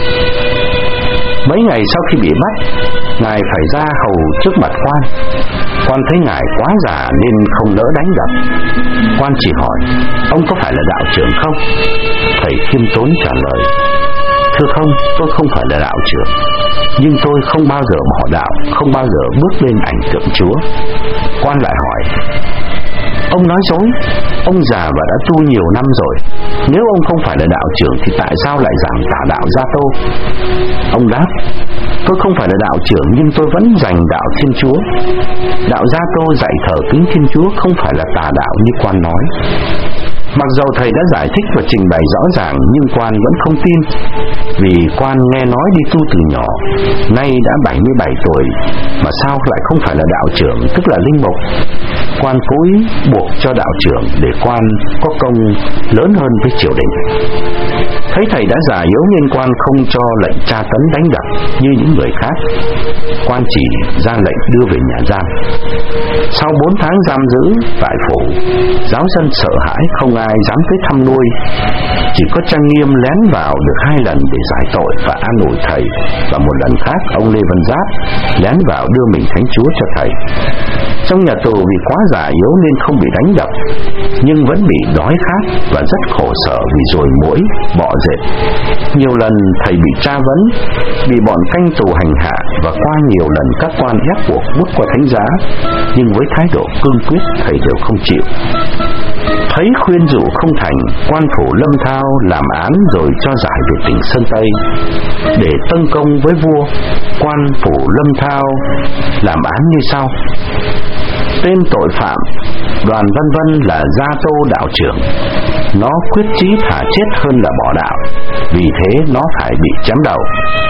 Speaker 1: Mấy ngày sau khi bị bắt, ngài phải ra hầu trước mặt quan. Quan thấy ngài quá già nên không nỡ đánh đập. Quan chỉ hỏi: "Ông có phải là đạo trưởng không?" Thầy khiêm tốn trả lời: "Thưa không, tôi không phải là đạo trưởng, nhưng tôi không bao giờ bỏ đạo, không bao giờ bước lên ảnh tượng Chúa." Quan lại hỏi: "Ông nói dối, ông già và đã tu nhiều năm rồi. Nếu ông không phải là đạo trưởng thì tại sao lại giảng tà đạo Gia Tô?" Ông đáp: "Tôi không phải là đạo trưởng nhưng tôi vẫn giành đạo Thiên Chúa. Đạo Gia Tô dạy thờ kính Thiên Chúa không phải là tà đạo như quan nói." Mặc dầu thầy đã giải thích và trình bày rõ ràng nhưng quan vẫn không tin, vì quan nghe nói đi tu từ nhỏ, nay đã bảy mươi bảy tuổi mà sao lại không phải là đạo trưởng, tức là linh mục. Quan cố ý buộc cho đạo trưởng để quan có công lớn hơn với triều đình. Thấy thầy đã già yếu nên quan không cho lệnh tra tấn đánh đập như những người khác. Quan chỉ ra lệnh đưa về nhà giam. Sau bốn tháng giam giữ tại phủ, giáo dân sợ hãi không ai dám tới thăm nuôi. Chỉ có Trang Nghiêm lén vào được hai lần để giải tội và an ủi thầy, và một lần khác ông Lê Văn Giáp lén vào đưa mình thánh chúa cho thầy. Trong nhà tù vì quá già yếu nên không bị đánh đập, nhưng vẫn bị đói khát và rất khổ sở vì ruồi muỗi, bọ dệt. Nhiều lần thầy bị tra vấn, bị bọn canh tù hành hạ, và qua nhiều lần các quan ép buộc bước qua thánh giá, nhưng với thái độ cương quyết thầy đều không chịu. Thấy khuyên dụ không thành, quan phủ Lâm Thao làm án rồi cho giải về tỉnh Sơn Tây để tâng công với vua. Quan phủ Lâm Thao làm án như sau: tên tội phạm Đoàn Văn Vân là Gia Tô đạo trưởng, nó quyết chí thà chết hơn là bỏ đạo, vì thế nó phải bị chém đầu.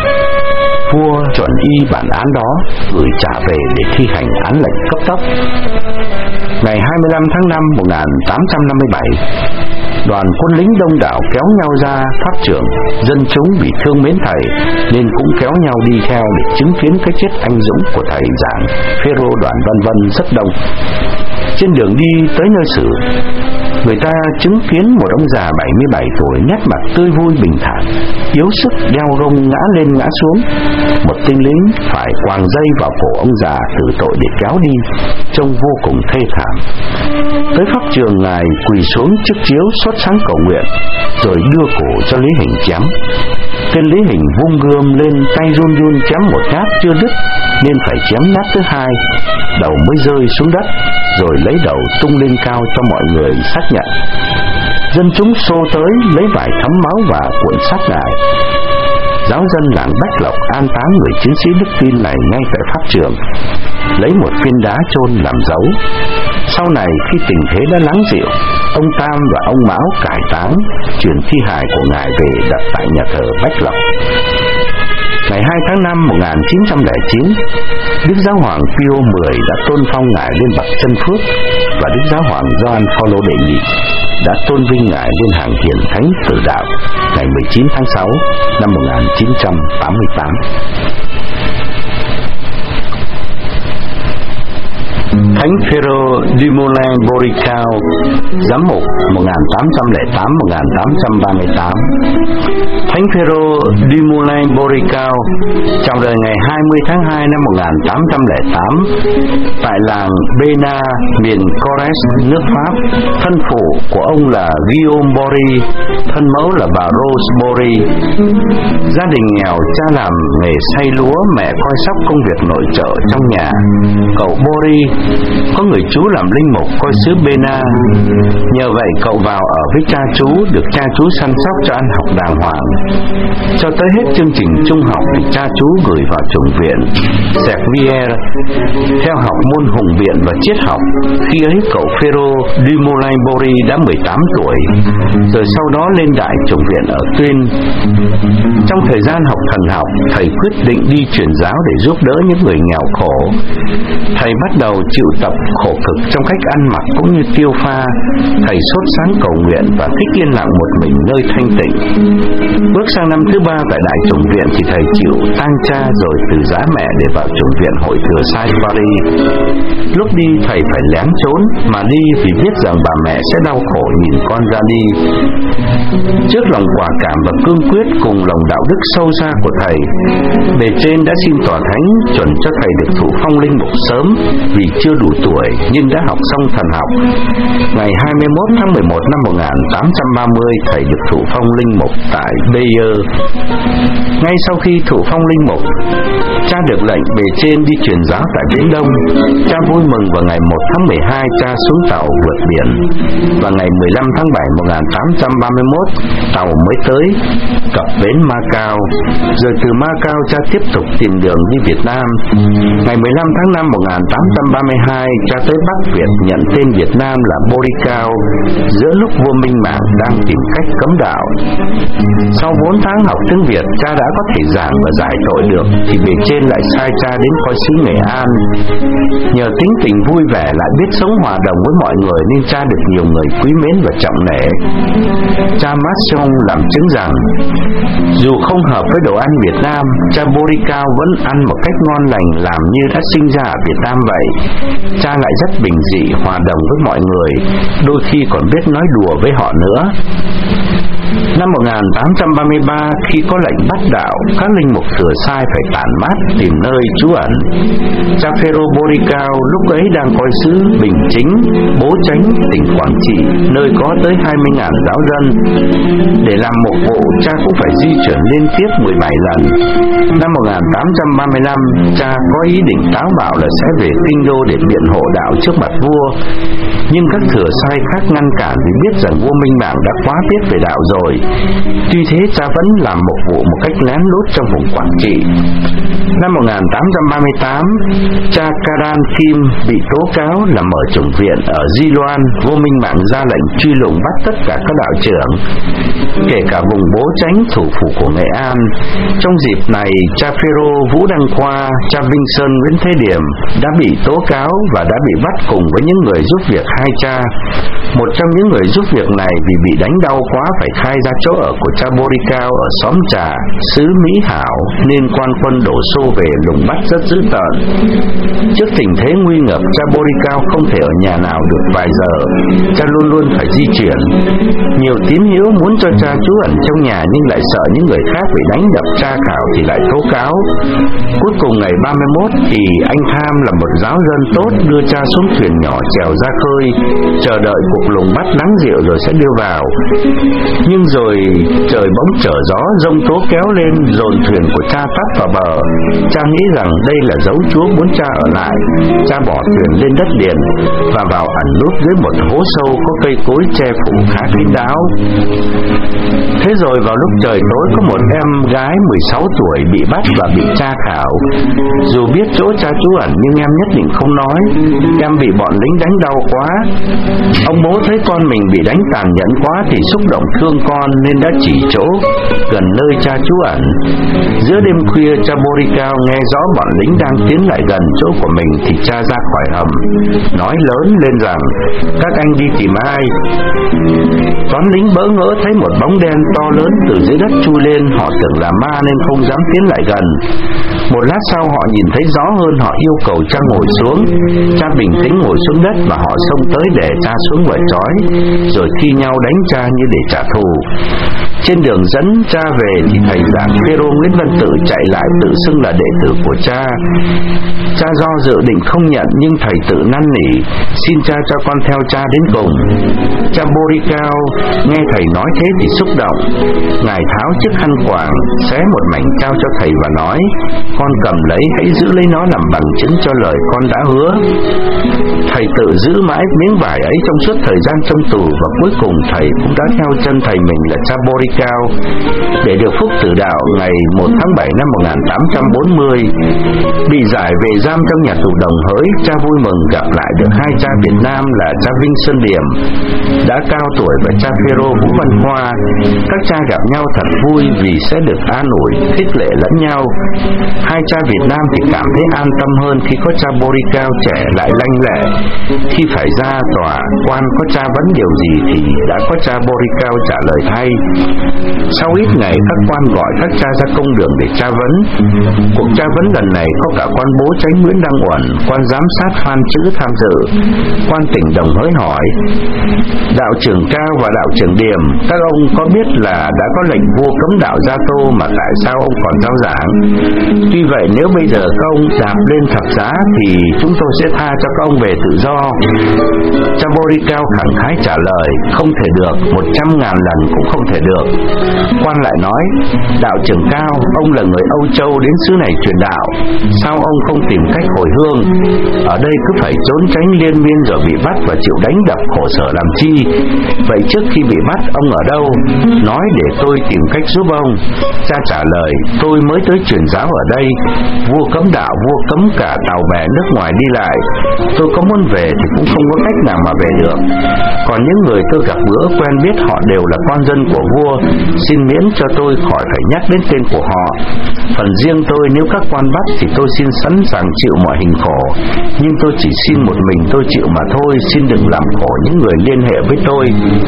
Speaker 1: Vua chuẩn y bản án đó, gửi trả về để thi hành án lệnh cấp tốc. Ngày hai mươi lăm tháng năm một nghìn tám trăm năm mươi bảy, đoàn quân lính đông đảo kéo nhau ra pháp trường. Dân chúng bị thương mến thầy nên cũng kéo nhau đi theo để chứng kiến cái chết anh dũng của thầy giảng Phêrô Đoàn Văn Vân rất đông. Trên đường đi tới nơi xử, người ta chứng kiến một ông già bảy mươi bảy tuổi, nét mặt tươi vui bình thản, yếu sức đeo gông ngã lên ngã xuống. Một tên lính phải quàng dây vào cổ ông già tử tội để kéo đi, trông vô cùng thê thảm. Tới pháp trường, ngài quỳ xuống trước chiếu sốt sáng cầu nguyện, rồi đưa cổ cho Lý Hình chém. Tên Lý Hình vung gươm lên, tay run run chém một nhát chưa đứt nên phải chém nhát thứ hai, đầu mới rơi xuống đất, rồi lấy đầu tung lên cao cho mọi người xác nhận. Dân chúng xô tới lấy vải thấm máu và cuộn xác ngài. Giáo dân làng Bách Lộc an táng người chiến sĩ đức tin này ngay tại pháp trường, lấy một viên đá chôn làm dấu. Sau này khi tình thế đã lắng dịu, ông Tam và ông Mão cải táng, chuyển thi hài của ngài về đặt tại nhà thờ Bách Lộc. Ngày hai tháng năm một nghìn chín trăm lẻ chín, Đức Giáo hoàng Pio mười đã tôn phong ngài lên bậc chân phước, và Đức Giáo hoàng Gioan Phaolô đệ nhị đã tôn vinh ngài lên hàng hiền thánh tử đạo ngày mười chín tháng sáu năm một nghìn chín trăm tám mươi tám. Thánh Phêrô Dumoulin Boricao, giám mục một nghìn tám trăm lẻ tám đến một nghìn tám trăm ba mươi tám. Thánh Phêrô Dumoulin Boricao chào đời ngày hai mươi tháng hai năm một nghìn tám trăm lẻ tám tại làng Bena, miền Corrèze, nước Pháp. Thân phụ của ông là Guillaume Bory, thân mẫu là bà Rose Bory. Gia đình nghèo, cha làm nghề xay lúa, mẹ coi sóc công việc nội trợ trong nhà. Cậu Bory có người chú làm linh mục coi xứ Bena. Nhờ vậy cậu vào ở với cha chú, được cha chú săn sóc cho ăn học đàng hoàng. Cho tới hết chương trình trung học thì cha chú gửi vào chủng viện Servier theo học môn hùng biện và triết học. Khi ấy cậu Phêrô Dumoulin Bory đã mười tám tuổi, rồi sau đó lên đại chủng viện ở Tuyên. Trong thời gian học thần học, thầy quyết định đi truyền giáo để giúp đỡ những người nghèo khổ. Thầy bắt đầu chịu tập khổ cực trong cách ăn mặc cũng như tiêu pha. Thầy sốt sáng cầu nguyện và thích yên lặng một mình nơi thanh tịnh. Bước sang năm thứ ba tại đại chủng viện thì thầy chịu tang cha rồi từ giá mẹ để vào chủng viện Hội Thừa Sai Paris. Lúc đi thầy phải lén trốn mà đi vì biết rằng bà mẹ sẽ đau khổ nhìn con ra đi. Trước lòng quả cảm và cương quyết cùng lòng đạo đức sâu xa của thầy, bề trên đã xin tòa thánh chuẩn cho thầy được thụ phong linh mục sớm vì chưa đủ tuổi nhưng đã học xong thần học. Ngày hai mươi mốt tháng mười một năm một nghìn tám trăm ba mươi, thầy được thụ phong linh mục tại Bayeux. Ngay sau khi thụ phong linh mục, cha được lệnh bề trên đi truyền giáo tại Viễn Đông. Cha vui mừng vào ngày một tháng mười hai, cha xuống tàu vượt biển. Và ngày mười lăm tháng bảy một nghìn tám trăm ba mươi mốt, tàu mới tới cập bến Macau. Rồi từ Macau cha tiếp tục tìm đường đi Việt Nam. Ngày mười lăm tháng năm một nghìn tám trăm ba mươi hai, cha tới Bắc Việt nhận tên Việt Nam là Boricao, giữa lúc vua Minh Mạng đang tìm cách cấm đạo. Sau bốn tháng học tiếng Việt, cha đã có thể giảng và giải tội được, thì bề trên lại sai cha đến coi xứ Nghệ An. Nhờ tính tình vui vẻ lại biết sống hòa đồng với mọi người nên cha được nhiều người quý mến và trọng nể. Cha Masson làm chứng rằng dù không hợp với đồ ăn Việt Nam, cha Boricao vẫn ăn một cách ngon lành làm như đã sinh ra ở Việt Nam vậy. Cha lại rất bình dị, hòa đồng với mọi người, đôi khi còn biết nói đùa với họ nữa. Năm một nghìn tám trăm ba mươi ba, khi có lệnh bắt đạo, các linh mục Thừa Sai phải tản mát tìm nơi trú ẩn. Cha Phêrô Boricao lúc ấy đang coi xứ Bình Chính, Bố Chánh, tỉnh Quảng Trị, nơi có tới hai mươi nghìn giáo dân. Để làm một vụ, cha cũng phải di chuyển liên tiếp mười bảy lần. Năm một nghìn tám trăm ba mươi lăm, cha có ý định táo bạo là sẽ về Kinh Đô để biện hộ đạo trước mặt vua. Nhưng các Thừa Sai khác ngăn cản vì biết rằng vua Minh Mạng đã quá biết về đạo rồi. Tuy thế, cha vẫn làm một vụ một cách lén lút trong vùng Quảng Trị. Năm một nghìn tám trăm ba mươi tám, cha Caran Kim bị tố cáo là mở chủng viện ở Di Loan. Vua Minh Mạng ra lệnh truy lùng bắt tất cả các đạo trưởng, kể cả vùng Bố Chánh, thủ phủ của Nghệ An. Trong dịp này, cha Phêrô Vũ Đăng Khoa, cha Vinh Sơn Nguyễn Thế Điểm đã bị tố cáo và đã bị bắt cùng với những người giúp việc hai cha. Một trong những người giúp việc này vì bị đánh đau quá phải khai ra chỗ ở của cha Boricao ở xóm Trà, xứ Mỹ Hảo, nên quan quân đổ xô về lùng bắt rất dữ tợn. Trước tình thế nguy ngập, cha Boricao không thể ở nhà nào được vài giờ, cha luôn luôn phải di chuyển. Nhiều tín hữu muốn cho cha trú ẩn trong nhà nhưng lại sợ những người khác bị đánh đập tra khảo thì lại tố cáo. Cuối cùng ngày ba mươi mốt thì anh Tham là một giáo dân tốt đưa cha xuống thuyền nhỏ chèo ra khơi, chờ đợi cuộc lùng bắt lắng dịu rồi sẽ đưa vào. Nhưng rồi trời bỗng trở gió, giông tố kéo lên dồn thuyền của cha tấp vào bờ. Cha nghĩ rằng đây là dấu Chúa muốn cha ở lại. Cha bỏ thuyền lên đất liền và vào ẩn núp dưới một hố sâu có cây cối che phủ khá kín đáo. Thế rồi vào lúc trời tối, có một em gái mười sáu tuổi bị bắt và bị tra khảo. Dù biết chỗ cha trú ẩn nhưng em nhất định không nói. Em bị bọn lính đánh đau quá. Ông bố thấy con mình bị đánh tàn nhẫn quá thì xúc động thương con nên đã chỉ chỗ gần nơi cha trú ẩn. Giữa đêm khuya, cha Boricao nghe rõ bọn lính đang tiến lại gần chỗ của mình thì cha ra khỏi hầm, nói lớn lên rằng: các anh đi tìm ai? Toán lính bỡ ngỡ thấy một bóng đen to lớn từ dưới đất chui lên. Họ tưởng là ma nên không dám tiến lại gần. Một lát sau họ nhìn thấy rõ hơn, họ yêu cầu cha ngồi xuống. Cha bình tĩnh ngồi xuống đất và họ xông tới để cha xuống và trói, rồi thi nhau đánh cha như để trả thù. Trên đường dẫn cha về thì thầy giảng Phêrô Nguyễn Văn Tự chạy lại tự xưng là đệ tử của cha. Cha do dự định không nhận, nhưng thầy tự năn nỉ: "Xin cha cho con theo cha đến cùng." Cha Boricao nghe thầy nói thế thì xúc động. Ngài tháo chiếc khăn quàng, xé một mảnh trao cho thầy và nói: "Con cầm lấy, hãy giữ lấy nó làm bằng chứng cho lời con đã hứa." Thầy tự giữ mãi miếng vải ấy trong suốt thời gian trong tù, và cuối cùng thầy cũng đã theo chân thầy mình là cha Boricao để được phúc tử đạo ngày một tháng bảy năm một nghìn tám trăm bốn mươi. Bị giải về giam trong nhà tù Đồng Hới, cha vui mừng gặp lại được hai cha Việt Nam là cha Vinh Xuân Điểm đã cao tuổi và cha Phêrô Vũ Văn Khoa. Các cha gặp nhau thật vui vì sẽ được an ủi, khích lệ lẫn nhau. Hai cha Việt Nam thì cảm thấy an tâm hơn khi có cha Boricao trẻ lại lanh lẹ. Khi phải ra tòa, quan có tra vấn điều gì thì đã có cha Boricao trả lời thay. Sau ít ngày, các quan gọi các cha ra công đường để tra vấn. Cuộc tra vấn lần này có cả quan bố chánh Nguyễn Đăng Uẩn, quan giám sát Phan Chữ tham dự. Quan tỉnh Đồng Hới hỏi: "Đạo trưởng Cao và đạo trưởng Điểm, các ông có biết là đã có lệnh vua cấm đạo Gia Tô mà tại sao ông còn giao giảng? Tuy vậy nếu bây giờ các ông đạp lên thập giá thì chúng tôi sẽ tha cho các ông về tự do." Cha Boricao khẳng khái trả lời: "Không thể được, một trăm ngàn lần cũng không thể được." Quan lại nói: "Đạo trưởng Cao, ông là người Âu Châu đến xứ này truyền đạo, sao ông không tìm cách hồi hương? Ở đây cứ phải trốn tránh liên miên rồi bị bắt và chịu đánh đập khổ sở làm chi? Vậy trước khi bị bắt ông ở đâu? Nói để tôi tìm cách giúp ông." Cha trả lời: "Tôi mới tới truyền giáo ở đây. Vua cấm đạo, vua cấm cả tàu bè nước ngoài đi lại. Tôi có muốn về thì cũng không có cách nào mà về được. Còn những người tôi gặp bữa quen biết họ đều là con dân của vua, xin miễn cho tôi khỏi phải nhắc đến tên của họ. Phần riêng tôi, nếu các quan bắt thì tôi xin sẵn sàng chịu mọi hình khổ, nhưng tôi chỉ xin một mình tôi chịu mà thôi, xin đừng làm khổ những người liên hệ với tôi."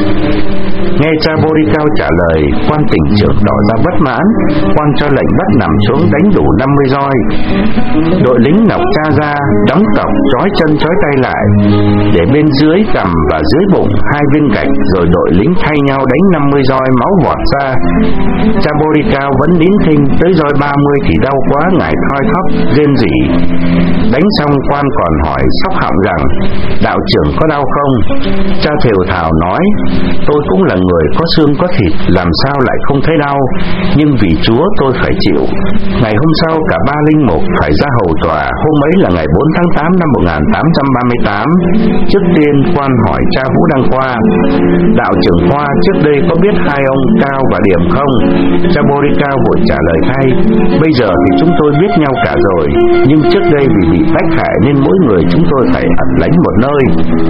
Speaker 1: Nghe cha Boricao trả lời, quan tỉnh trưởng tỏ ra bất mãn. Quan cho lệnh bắt nằm xuống đánh đủ năm mươi roi. Đội lính nọc cha ra, đóng cọc, trói chân trói tay lại, để bên dưới cằm và dưới bụng hai viên gạch, rồi đội lính thay nhau đánh năm mươi roi, máu vọt ra. Cha Boricao vẫn nín thinh, tới roi ba mươi thì đau quá, ngài thoi thóp rên rỉ. Đánh xong, quan còn hỏi sóc họng rằng: "Đạo trưởng có đau không?" Cha thều thào nói: "Tôi cũng là người có xương có thịt, làm sao lại không thấy đau, nhưng vì Chúa tôi phải chịu." Ngày hôm sau, cả ba linh mục phải ra hầu tòa. Hôm ấy là ngày bốn tháng tám năm một nghìn tám trăm ba mươi tám. Trước tiên, quan hỏi cha Vũ Đăng Khoa: "Đạo trưởng Khoa, trước đây có biết hai ông Cao và Điểm không?" Cha Boricao vội trả lời thay: "Bây giờ thì chúng tôi biết nhau cả rồi, nhưng trước đây vì bị bách hại nên mỗi người chúng tôi phải ẩn lánh một nơi."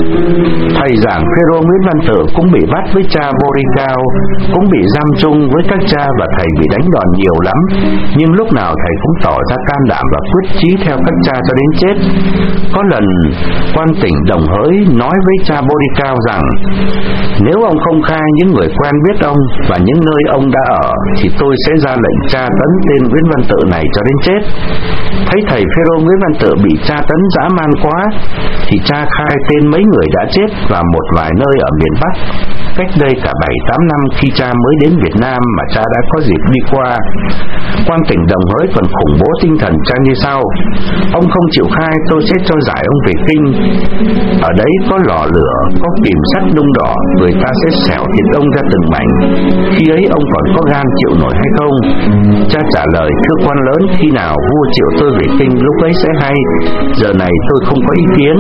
Speaker 1: Thầy giảng Phêrô Nguyễn Văn Tự cũng bị bắt với cha Boricao, cũng bị giam chung với các cha và thầy bị đánh đòn nhiều lắm, nhưng lúc nào thầy cũng tỏ ra can đảm và quyết chí theo các cha cho đến chết. Có lần quan tỉnh Đồng Hới nói với cha Boricao rằng: "Nếu ông không khai những người quen biết ông và những nơi ông đã ở thì tôi sẽ ra lệnh tra tấn tên Nguyễn Văn Tự này cho đến chết." Thấy thầy Phêrô Nguyễn Văn Tự bị tra tấn dã man quá thì cha khai tên mấy người đã chết và một vài nơi ở miền Bắc. Cách đây cả bảy tám năm, khi cha mới đến Việt Nam mà cha đã có dịp đi qua. Quan tỉnh Đồng Hới còn khủng bố tinh thần cha như sau: "Ông không chịu khai, tôi sẽ cho giải ông về kinh. Ở đấy có lò lửa, có kìm sắt nung đỏ, người ta sẽ xẻo thịt ông ra từng mảnh. Khi ấy ông còn có gan chịu nổi hay không?" Cha trả lời: "Thưa quan lớn, khi nào vua chịu tôi về kinh lúc ấy sẽ hay, giờ này tôi không có ý kiến."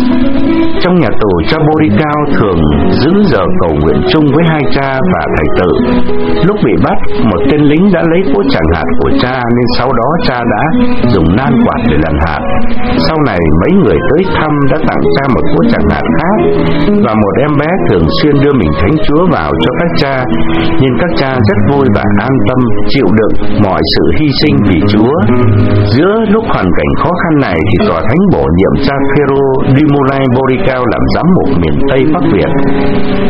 Speaker 1: Trong nhà tù, cha Boricao thường giữ giờ cầu nguyện chung với hai cha và thầy Tự. Lúc bị bắt, một tên lính đã lấy cỗ chẳng hạt của cha, nên sau đó cha đã dùng nan quạt để lần hạt. Sau này mấy người tới thăm đã tặng cha một cỗ chẳng hạt khác, và một em bé thường xuyên đưa mình Thánh Chúa vào cho các cha, nên các cha rất vui và an tâm chịu đựng mọi sự hy sinh vì Chúa. Giữa lúc hoàn cảnh khó khăn này thì tòa thánh bổ nhiệm cha Phêrô Dumoulin Boricao làm giám mục miền Tây Bắc Việt. Với hiệu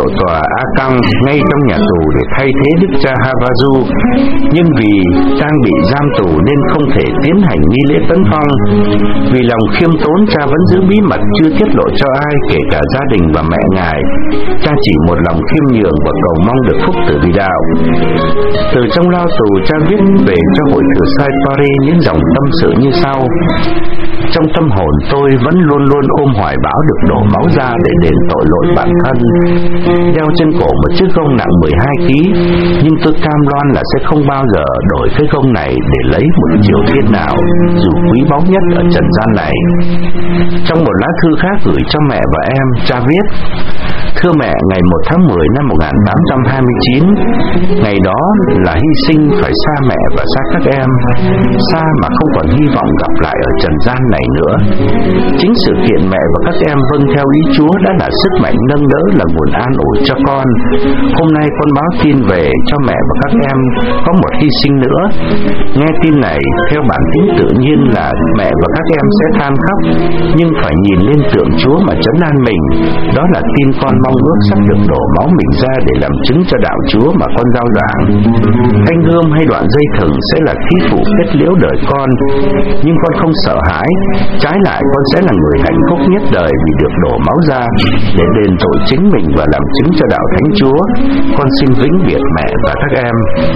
Speaker 1: triệu tòa A Căng ngay trong nhà tù để thay thế đức cha Havasu, nhưng vì đang bị giam tù nên không thể tiến hành nghi lễ tấn phong. Vì lòng khiêm tốn, cha vẫn giữ bí mật chưa tiết lộ cho ai, kể cả gia đình và mẹ ngài. Cha chỉ một lòng khiêm nhường và cầu mong được phúc từ vì đạo. Từ trong lao tù, cha viết về cho hội Thừa Sai Paris những dòng tâm sự như sau: trong tâm hồn tôi vẫn luôn luôn ôm hoài bão được đổ máu ra để đền tội lỗi bản thân. Đeo trên cổ một chiếc gông nặng mười hai ki lô gam, nhưng tôi cam đoan là sẽ không bao giờ đổi cái gông này để lấy một triều thiên nào, dù quý báu nhất ở trần gian này. Trong một lá thư khác gửi cho mẹ và em, cha viết: thưa mẹ, ngày một tháng mười năm một nghìn tám trăm hai mươi chín, ngày đó là hy sinh phải xa mẹ và xa các em, xa mà không còn hy vọng gặp lại ở trần gian này nữa. Chính sự kiện mẹ và các em vâng theo ý Chúa đã là sức mạnh nâng đỡ, là nguồn an ủi cho con. Hôm nay con báo tin về cho mẹ và các em có một hy sinh nữa. Nghe tin này, theo bản tính tự nhiên là mẹ và các em sẽ than khóc, nhưng phải nhìn lên tượng Chúa mà trấn an mình. Đó là tin con mong ước sắp được đổ máu mình ra để làm chứng cho đạo Chúa mà con rao giảng. Thanh gươm hay đoạn dây thừng sẽ là khí phụ kết liễu đời con, nhưng con không sợ hãi. Trái lại, con sẽ là người hạnh phúc nhất đời vì được đổ máu ra để đền tội chính mình và làm chứng cho đạo Thánh Chúa. Con xin vĩnh biệt mẹ và các em.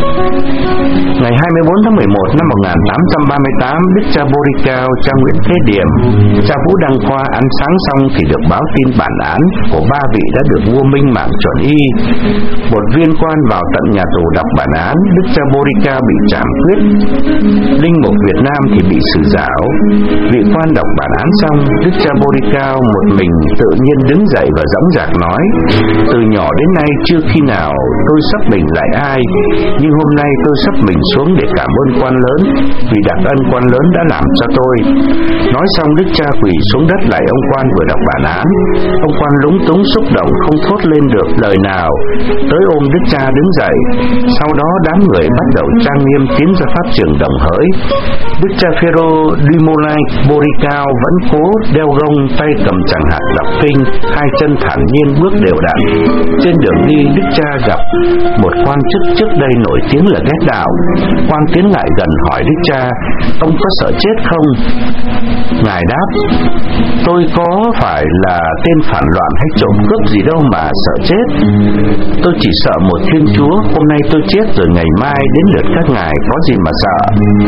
Speaker 1: Ngày hai mươi bốn tháng mười một năm một nghìn tám trăm ba mươi tám, đức cha Boricao, cha Nguyễn Thế Điểm, cha Vũ Đăng Khoa ăn sáng xong thì được báo tin bản án của ba vị đã được vua Minh Mạng chuẩn y. Một viên quan vào tận nhà tù đọc bản án, đức cha Boricao bị trảm quyết. Linh mục Việt Nam thì bị xử giảo. Vị quan đọc bản án xong, đức cha Boricao một mình tự nhiên đứng dậy và dõng dạc nói: từ nhỏ đến nay chưa khi nào tôi sắp mình lại ai, nhưng hôm nay tôi sắp mình xuống để cảm ơn quan lớn vì đặc ân quan lớn đã làm cho tôi. Nói xong, đức cha quỳ xuống đất lại ông quan vừa đọc bản án. Ông quan lúng túng xúc động không thốt lên được lời nào, tới ôm đức cha đứng dậy. Sau đó đám người bắt đầu trang nghiêm tiến ra pháp trường Đồng Hới. Đức cha Phêrô Dumoulin Boricao vẫn cố đeo gông, tay cầm chẳng hạt đọc kinh, hai chân thản nhiên bước đều đặn. Trên đường đi, đức cha gặp một quan chức trước đây nổi tiếng là ghét đạo. Quan tiến lại gần hỏi đức cha: ông có sợ chết không? Ngài đáp: tôi có phải là tên phản loạn hay trộm cướp gì đâu mà sợ chết. Tôi chỉ sợ một Thiên Chúa. Hôm nay tôi chết rồi ngày mai đến lượt các ngài, có gì mà sợ.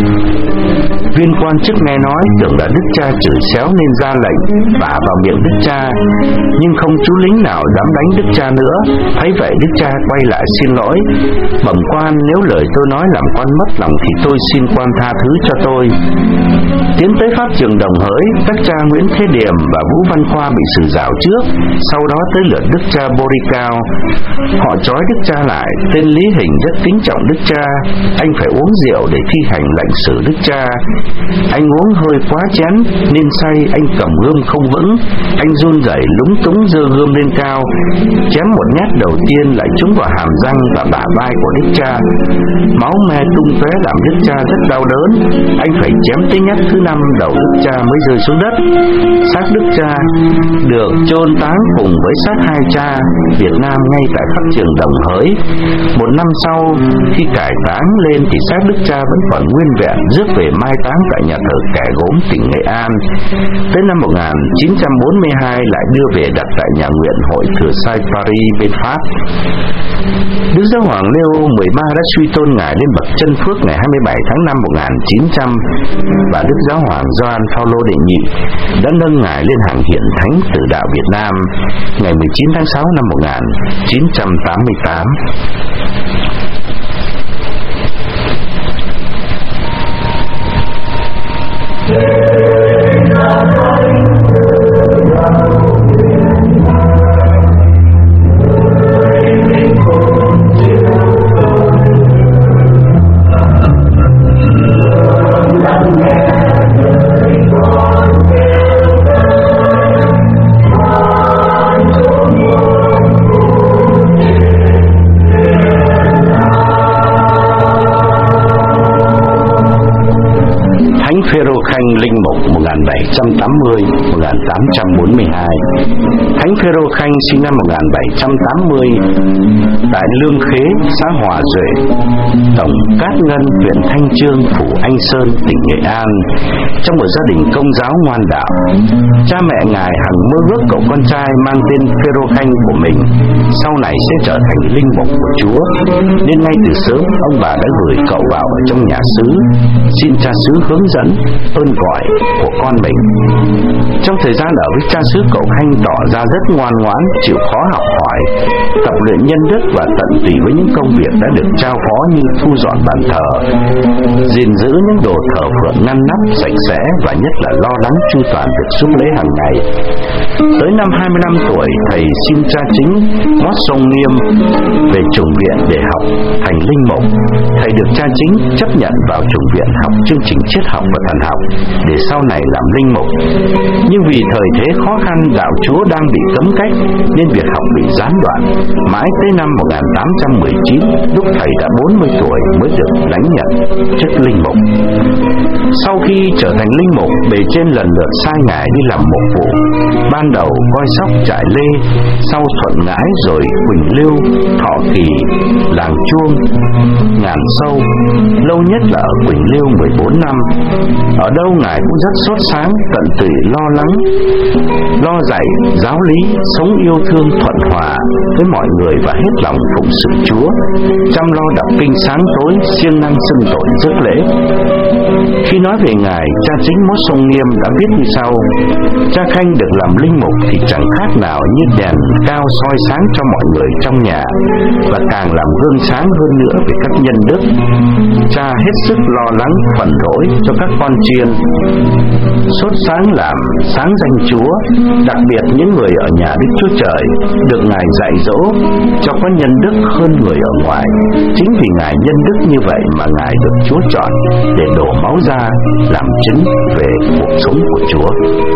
Speaker 1: Viên quan chức nghe nói tưởng là đức cha chửi xéo nên ra lệnh vả vào miệng đức cha, nhưng không chú lính nào dám đánh đức cha nữa. Thấy vậy, đức cha quay lại xin lỗi: bẩm quan, nếu lời tôi nói làm quan mất lòng thì tôi xin quan tha thứ cho tôi. Tiến tới pháp trường Đồng Hới, các cha Nguyễn Thế Điểm và Vũ Văn Khoa bị xử giảo trước, sau đó tới lượt đức cha Boricao. Họ trói đức cha lại. Tên Lý Hình rất kính trọng đức cha, anh phải uống rượu để thi hành lệnh xử đức cha. Anh uống hơi quá chén nên say, anh cầm gươm không vững, anh run rẩy lúng túng giơ gươm lên cao, chém một nhát đầu tiên lại trúng vào hàm răng và bả vai của đức cha. Máu me tung tóe làm đức cha rất đau đớn. Anh phải chém tới nhát thứ năm, đầu đức cha mới rơi xuống đất. Xác đức cha được chôn táng cùng với xác hai cha Việt Nam ngay tại pháp trường Đồng Hới. Một năm sau, khi cải táng lên thì xác đức cha vẫn còn nguyên vẹn, rước về mai táng tại nhà thờ Kẻ Gốm, tỉnh Nghệ An. Tới năm một nghìn chín trăm bốn mươi hai lại đưa về đặt tại nhà nguyện hội Thừa Sai Paris bên Pháp. Đức Giáo hoàng Leo mười ba đã suy tôn ngài lên bậc chân phước ngày hai mươi bảy tháng năm một nghìn chín trăm, và Đức Giáo hoàng Gioan Phaolô đệ nhị đã nâng ngài lên hàng hiển thánh tử đạo Việt Nam ngày mười chín tháng sáu năm một nghìn chín trăm tám mươi tám.
Speaker 2: Yeah.
Speaker 1: Thánh Phêrô Khanh Linh Mục một nghìn bảy trăm tám mươi đến một nghìn tám trăm bốn mươi hai. Thánh Phêrô Khanh sinh năm một nghìn bảy trăm tám mươi tại Lương Khế, xã Hòa Duệ, tổng Cát Ngân, huyện Thanh Chương, phủ Anh Sơn, tỉnh Nghệ An, trong một gia đình công giáo ngoan đạo. Cha mẹ ngài hằng mơ ước cậu con trai mang tên Phêrô Khanh của mình sau này sẽ trở thành linh mục của Chúa, nên ngay từ sớm ông bà đã gửi cậu vào ở trong nhà xứ, xin cha xứ hướng dẫn ơn gọi của con mình. Trong thời gian ở với cha xứ, cậu Khanh tỏ ra rất ngoan ngoãn, chịu khó học hỏi, tập luyện nhân đức và tận tụy với những công việc đã được trao phó như thu dọn bàn thờ, gìn giữ những đồ thờ phượng ngăn nắp sạch sẽ và nhất là lo lắng chu toàn việc súp lễ hàng ngày. Tới năm hai mươi lăm tuổi, thầy xin cha chính Mót Sông Nghiêm về chủng viện để học thành linh mục. Thầy được cha chính chấp nhận vào chủng viện học chương trình triết học và thần học để sau này làm linh mục. Nhưng vì thời thế khó khăn, đạo Chúa đang bị cấm cách nên việc học bị gián đoạn. Mãi tới năm một nghìn tám trăm mười chín, lúc thầy đã bốn mươi tuổi mới được lãnh nhận chức linh mục. Sau khi trở thành linh mục, bề trên lần lượt sai ngài đi làm mục vụ. Ban đầu coi sóc trại Lê, sau Thuận Ngãi, rồi Quỳnh Lưu, Thọ Kỳ, Làng Chuông, Ngàn Sâu, lâu nhất là ở Quỳnh Lưu mười bốn năm. Ở đâu ngài cũng rất sốt sáng, tận tụy lo lắng, lo dạy, giáo lý, sống yêu thương thuận hòa với mọi người và hết lòng phụng sự Chúa, chăm lo đọc kinh sáng tối, siêng năng xưng tội rước lễ. Khi nói về ngài, cha chính Mót Sông Nghiêm đã viết như sau: cha Khanh được làm linh mục thì chẳng khác nào như đèn cao soi sáng cho mọi người trong nhà, và càng làm gương sáng hơn nữa về các nhân đức. Cha hết sức lo lắng phấn rỗi cho các con chiên, sốt sáng làm sáng danh Chúa, đặc biệt những người ở nhà Đức Chúa Trời được ngài dạy dỗ cho có nhân đức hơn người ở ngoài. Chính vì ngài nhân đức như vậy mà ngài được Chúa chọn để đổ máu ra làm chứng về cuộc sống của Chúa.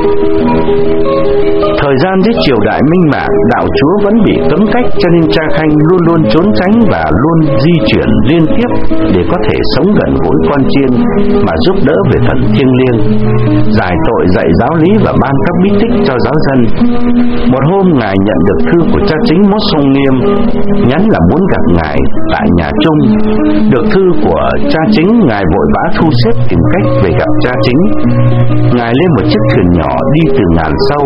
Speaker 1: Thời gian dưới triều đại Minh Mạng, đạo Chúa vẫn bị cấm cách, cho nên cha Khanh luôn luôn trốn tránh và luôn di chuyển liên tiếp để có thể sống gần gũi con chiên mà giúp đỡ về phần thiêng liêng, giải tội, dạy giáo lý và ban các bí tích cho giáo dân. Một hôm ngài nhận được thư của cha chính Mót Sông Nghiêm, nhắn là muốn gặp ngài tại nhà chung. Được thư của cha chính, ngài vội vã thu xếp tìm cách về gặp cha chính. Ngài lên một chiếc thuyền nhỏ đi từ Ngàn Sâu.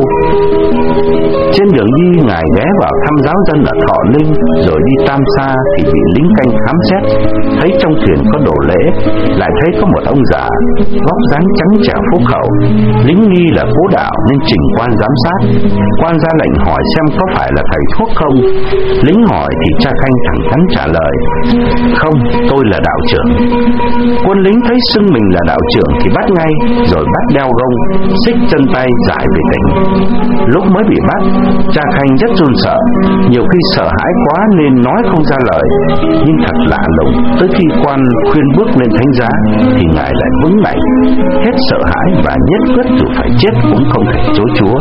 Speaker 1: Trên đường đi, ngài ghé vào thăm giáo dân ở Thọ Ninh, rồi đi Tam Sa thì bị lính canh khám xét, thấy trong thuyền có đồ lễ, lại thấy có một ông già vóc dáng trắng trẻo phúc hậu. Lính nghi là cố đạo nên trình quan giám sát. Quan ra lệnh hỏi xem có phải là thầy thuốc không. Lính hỏi thì cha Khanh thẳng thắn trả lời: không, tôi là đạo trưởng. Quân lính thấy xưng mình là đạo trưởng thì bắt ngay, rồi bắt đeo gông, xích chân tay giải về tỉnh. Lúc mới bị bắt, cha Khanh rất run sợ, nhiều khi sợ hãi quá nên nói không ra lời. Nhưng thật lạ lùng, tới khi quan khuyên bước lên thánh giá thì ngài lại vững lạnh, hết sợ hãi và nhất quyết dù phải chết cũng không thể chối Chúa.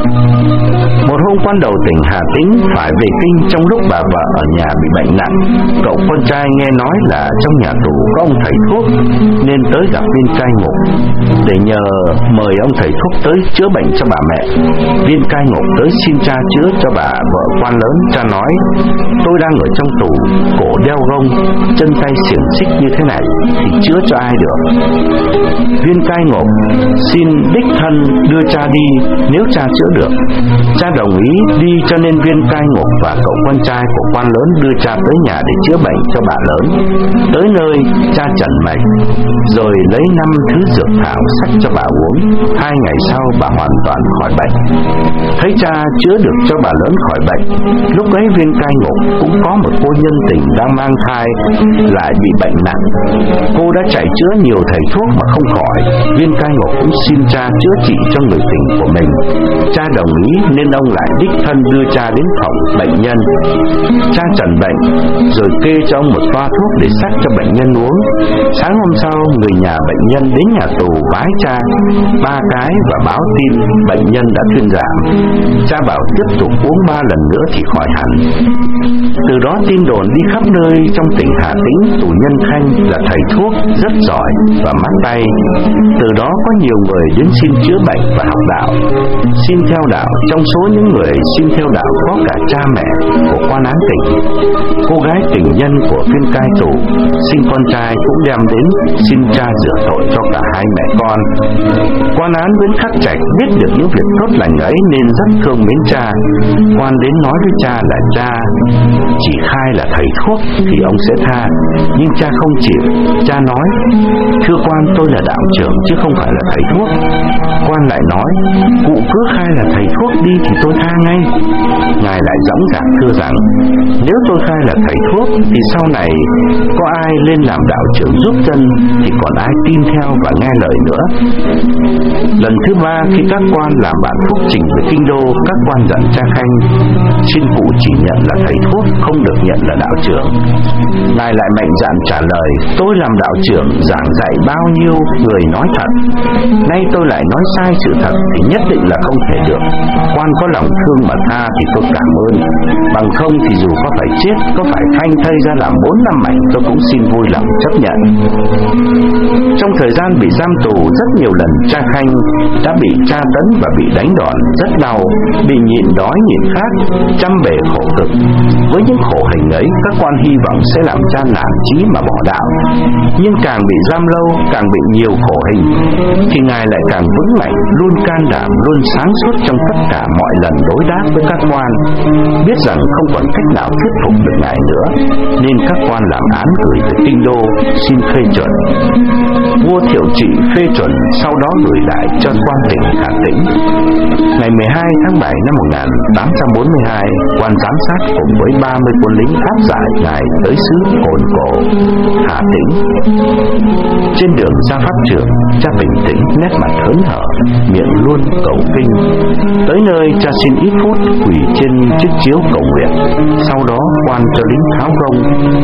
Speaker 1: Một hôm, quan đầu tỉnh Hà Tĩnh phải về kinh trong lúc bà vợ ở nhà bị bệnh nặng. Cậu con trai nghe nói là trong nhà tù có ông thầy thuốc nên tới gặp viên cai ngục để nhờ mời ông thầy thuốc tới chữa bệnh cho bà mẹ. Viên cai ngục tới xin cha chữa cho bà vợ quan lớn. Cha nói: tôi đang ở trong tù, cổ đeo gông, chân tay xiềng xích như thế này thì chữa cho ai được. Viên cai ngục xin đích thân đưa cha đi nếu cha chữa được. Cha đồng ý đi, cho nên viên cai ngục và cậu con trai của quan lớn đưa cha tới nhà để chữa bệnh cho bà lớn. Tới nơi, cha trần mạch, rồi lấy năm thứ dược thảo sắc cho bà uống. Hai ngày sau, bà hoàn toàn khỏi bệnh. Thấy cha chữa được cho bà lớn khỏi bệnh, lúc ấy viên cai ngục cũng có một cô nhân tình đang mang thai lại bị bệnh nặng. Cô đã chạy chữa nhiều thầy thuốc mà không khỏi. Viên cai ngục cũng xin cha chữa trị cho người tình của mình. Cha đồng ý nên ông lại đích thân đưa cha đến phòng bệnh nhân. Cha trần bệnh rồi kê cho ông một toa thuốc để sắc cho bệnh nhân uống. Sáng hôm sau, người nhà bệnh nhân đến nhà tù vái cha ba cái và báo tin bệnh nhân đã thuyên giảm. Cha bảo tiếp tục uống ba lần nữa thì khỏi hẳn. Từ đó tin đồn đi khắp nơi trong tỉnh Hà Tĩnh, tù nhân Khanh là thầy thuốc rất giỏi và mát tay. Từ đó nhiều người đến xin chữa bệnh và học đạo. Xin theo đạo, trong số những người xin theo đạo có cả cha mẹ của quan án tỉnh. Cô gái tình nhân của viên cai tù sinh con trai cũng đem đến xin cha rửa tội cho cả hai mẹ con. Quan án Nguyễn Khắc Trạch biết được những việc tốt lành ấy nên rất thương mến cha. Quan đến nói với cha là cha chỉ khai là thầy thuốc thì ông sẽ tha, nhưng cha không chịu. Cha nói: thưa quan, tôi là đạo trưởng chứ không phải là thầy thuốc. Quan lại nói: cụ cứ khai là thầy thuốc đi thì tôi tha ngay. Ngài lại dõng dạc thưa rằng: nếu tôi khai là thầy thuốc thì sau này có ai lên làm đạo trưởng giúp dân thì còn ai tin theo và nghe lời nữa. Lần thứ ba khi các quan làm bản phúc trình về kinh đô, các quan dặn cha Khanh: xin cụ chỉ nhận là thầy thuốc, không được nhận là đạo trưởng. Ngài lại mạnh dạn trả lời: tôi làm đạo trưởng giảng dạy bao nhiêu người nói thật, nay tôi lại nói sai sự thật thì nhất định là không thể được. Quan có lòng thương mà tha thì tôi cảm ơn, bằng không thì dù có phải chết, có phải phanh thây ra làm bốn năm mảnh, tôi cũng xin vui lòng chấp nhận. Trong thời gian bị giam tù, rất nhiều lần cha Khanh đã bị tra tấn và bị đánh đòn rất đau, bị nhịn đói nhịn khát, trăm bề khổ cực. Với những khổ hình ấy, các quan hy vọng sẽ làm cha nản chí mà bỏ đạo. Nhưng càng bị giam lâu, càng bị nhiều khổ hình, thì Ngài lại càng vững mạnh, luôn can đảm, luôn sáng suốt trong tất cả mọi lần đối đáp với các quan. Biết rằng không còn cách nào thuyết phục được Ngài nữa, nên các quan làm án gửi về kinh đô xin phê chuẩn. Vua Thiệu Trị phê chuẩn, sau đó gửi lại cho quan tỉnh Hà Tĩnh. Ngày mười hai tháng bảy năm một nghìn tám trăm bốn mươi hai, quan giám sát cùng với ba mươi quân lính áp giải Ngài tới xứ Cồn Cổ, Hà Tĩnh. Trên đường ra pháp trường, cha bình tĩnh, nét mặt hớn hở, miệng luôn cầu kinh. Tới nơi, cha xin ít phút quỳ trên chiếc chiếu cầu nguyện. Sau đó quan cho lính tháo gông,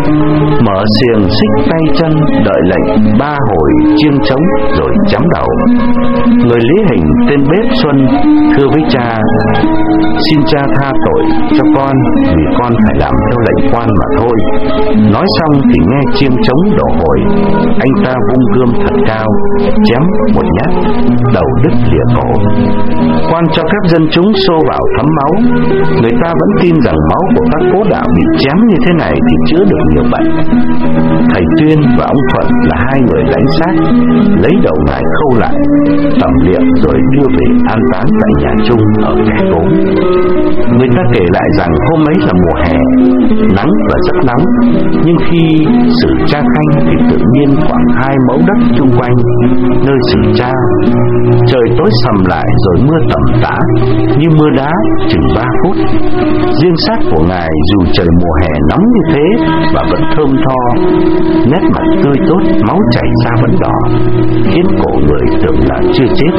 Speaker 1: mở xiềng xích tay chân, đợi lệnh ba hồi chiêng trống rồi chém đầu. Người lý hình tên Bếp Xuân thưa với cha: xin cha tha tội cho con vì con phải làm theo lệnh quan mà thôi. Nói xong thì nghe chiêng trống đổ hồi, anh ta vung gươm thật cao, chém một nhát, đầu đứt lìa cổ. Quan cho phép dân chúng xô vào thấm máu. Người ta vẫn tin rằng máu của các cố đạo bị chém như thế này thì chữa được nhiều bệnh. Thầy Tuyên và ông Thuận là hai người lãnh xác, lấy đầu Ngài khâu lại, tẩm liệm rồi đưa về an táng tại nhà chung ở Kẻ Gốm. Người ta kể lại rằng hôm ấy là mùa hè, nắng và rất nóng, nhưng khi xử cha Khanh thì tự nhiên khoảng hai mẫu đất chung quanh nơi xử cha, trời tối sầm lại rồi mưa tầm tã như mưa đá chừng ba phút. Riêng xác của Ngài dù trời mùa hè nóng như thế và vẫn thơm tho, nét mặt tươi tốt, máu chảy ra vẫn đỏ, khiến cổ người tưởng là chưa chết.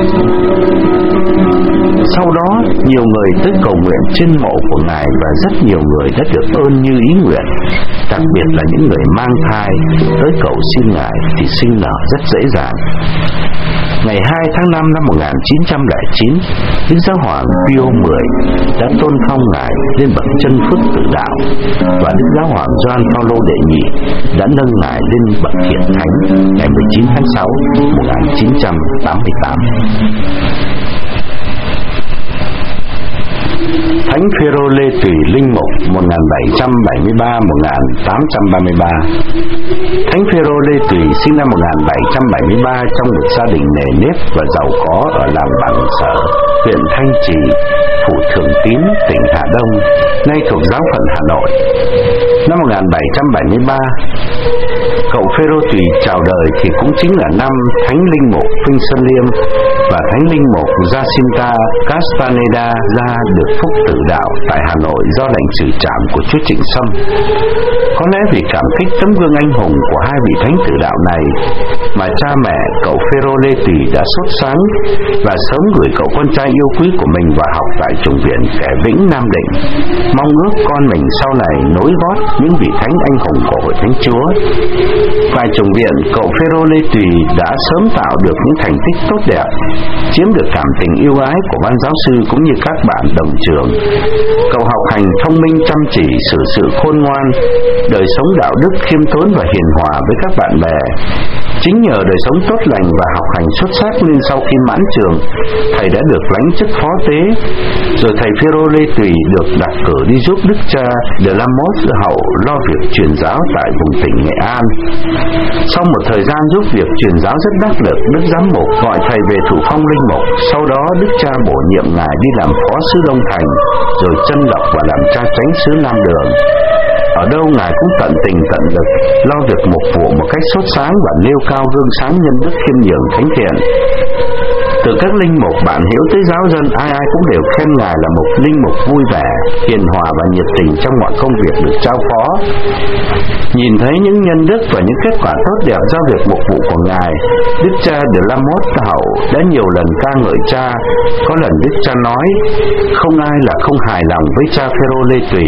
Speaker 1: Sau đó nhiều người tới cầu nguyện trên mộ của Ngài và rất nhiều người đã được ơn như ý nguyện. Đặc biệt là những người mang thai tới cầu xin Ngài thì sinh nở rất dễ dàng. Ngày hai tháng năm năm một nghìn chín trăm lẻ chín, Đức Giáo hoàng Pio mười đã tôn phong Ngài lên bậc chân phước tự đạo, và Đức Giáo hoàng Gioan Phaolô đệ nhị đã nâng Ngài lên bậc hiển thánh ngày mười chín tháng sáu một nghìn chín trăm tám mươi tám. Thánh Phêrô Lê Tùy Linh Mục một nghìn bảy trăm bảy mươi ba đến một nghìn tám trăm ba mươi ba. Thánh Phêrô Lê Tùy sinh năm một nghìn bảy trăm bảy mươi ba trong một gia đình nề nếp và giàu có ở làng Bằng Sở, huyện Thanh Trì, phủ Thường Tín, tỉnh Hà Đông, nay thuộc giáo phận Hà Nội. Năm một nghìn bảy trăm bảy mươi ba, cậu Phêrô Tùy chào đời thì cũng chính là năm Thánh Linh Mục Vinh Xuân Liêm và Thánh Linh Mục Jacinta Castaneda ra được phúc tử đạo tại Hà Nội do lệnh xử trảm của Chúa Trịnh Sâm. Có lẽ vì cảm thích tấm gương anh hùng của hai vị thánh tử đạo này mà cha mẹ cậu Phêrô Lê Tùy đã sốt sáng và sớm gửi cậu con trai yêu quý của mình vào học tại chủng viện Kẻ Vĩnh, Nam Định, mong ước con mình sau này nối gót những vị thánh anh hùng của Hội Thánh Chúa. Tại chủng viện, cậu Phêrô Lê Tùy đã sớm tạo được những thành tích tốt đẹp, chiếm được cảm tình yêu ái của ban giáo sư cũng như các bạn đồng trường. Cậu học hành thông minh chăm chỉ, xử sự khôn ngoan, đời sống đạo đức khiêm tốn và hiền hòa với các bạn bè. Chính nhờ đời sống tốt lành và học hành xuất sắc nên sau khi mãn trường, thầy đã được lãnh chức phó tế. Rồi thầy Phêrô Lê Tùy được đặt cử đi giúp đức cha De La Mothe Hậu lo việc truyền giáo tại vùng tỉnh Nghệ An. Sau một thời gian giúp việc truyền giáo rất đắc lực, đức giám mục gọi thầy về thụ phong linh mục. Sau đó đức cha bổ nhiệm ngài đi làm phó sứ Đông Thành, rồi chân lộc và làm cha chánh sứ Nam Đường. Ở đâu ngài cũng tận tình tận lực lo việc mục vụ một cách sốt sáng và nêu cao gương sáng nhân đức khiêm nhường thánh thiện. Từ các linh mục bạn hiểu tới giáo dân, ai ai cũng đều khen ngài là một linh mục vui vẻ, hiền hòa và nhiệt tình trong mọi công việc được giao phó. Nhìn thấy những nhân đức và những kết quả tốt đẹp do việc mục vụ của ngài, đức cha De La Mothe Hậu đã nhiều lần ca ngợi cha. Có lần đức cha nói, không ai là không hài lòng với cha Phêrô Lê Tùy.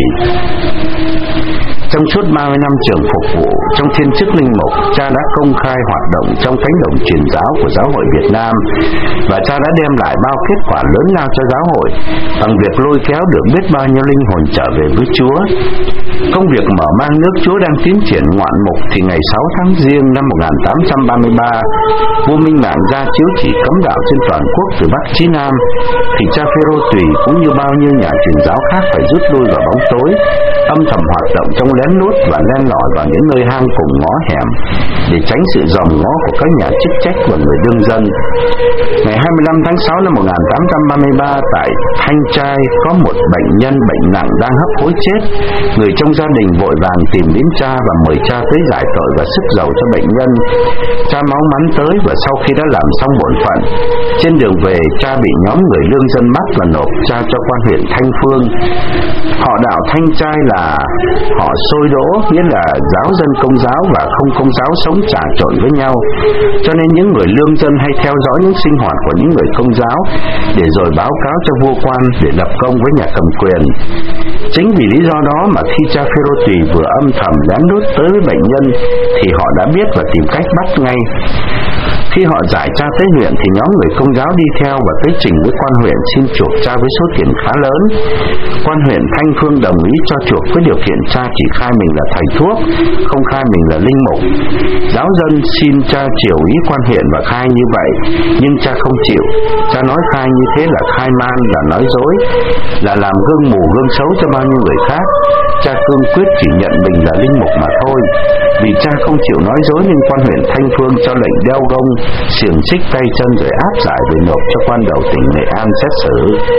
Speaker 1: Trong suốt ba mươi năm trường phục vụ trong thiên chức linh mục, cha đã công khai hoạt động trong cánh đồng truyền giáo của giáo hội Việt Nam, và cha đã đem lại bao kết quả lớn lao cho giáo hội bằng việc lôi kéo được biết bao nhiêu linh hồn trở về với Chúa. Công việc mở mang nước Chúa đang tiến triển ngoạn mục thì ngày sáu tháng Giêng năm một nghìn tám trăm ba mươi ba, vua Minh Mạng ra chiếu chỉ cấm đạo trên toàn quốc từ Bắc chí Nam, thì cha Phêrô Tùy cũng như bao nhiêu nhà truyền giáo khác phải rút lui vào bóng tối, âm thầm hoạt động trong lén lút và len lỏi vào những nơi hang cùng ngõ hẻm để tránh sự dòm ngó của các nhà chức trách và người đương dân. Ngày hai mươi lăm tháng sáu năm một nghìn tám trăm ba mươi ba, tại Thanh Trai có một bệnh nhân bệnh nặng đang hấp hối chết. Người trong gia đình vội vàng tìm đến cha và mời cha tới giải tội và sức dầu cho bệnh nhân. Cha máu mắn tới, và sau khi đã làm xong bổn phận, trên đường về cha bị nhóm người lương dân bắt và nộp cha cho quan huyện Thanh Phương. Họ đạo Thanh Trai là họ xôi đỗ, nghĩa là giáo dân công giáo và không công giáo sống trà trộn với nhau, cho nên những người lương dân hay theo dõi những sinh hoạt của những người công giáo để rồi báo cáo cho vua quan để lập công với nhà cầm quyền. Chính vì lý do đó mà khi cha Phêrô Tùy vừa âm thầm lén lút tới với bệnh nhân thì họ đã biết và tìm cách bắt ngay. Khi họ giải cha tới huyện thì nhóm người công giáo đi theo và tới trình với quan huyện xin chuộc cha với số tiền khá lớn. Quan huyện Thanh Phương đồng ý cho chuộc với điều kiện cha chỉ khai mình là thầy thuốc, không khai mình là linh mục. Giáo dân xin cha chiều ý quan huyện và khai như vậy, nhưng cha không chịu. Cha nói khai như thế là khai man, là nói dối, là làm gương mù gương xấu cho bao nhiêu người khác. Cha cương quyết chỉ nhận mình là linh mục mà thôi. Vì cha không chịu nói dối nên quan huyện Thanh Phương cho lệnh đeo gông, xiềng xích tay chân rồi áp giải về nộp cho quan đầu tỉnh Nghệ An xét xử.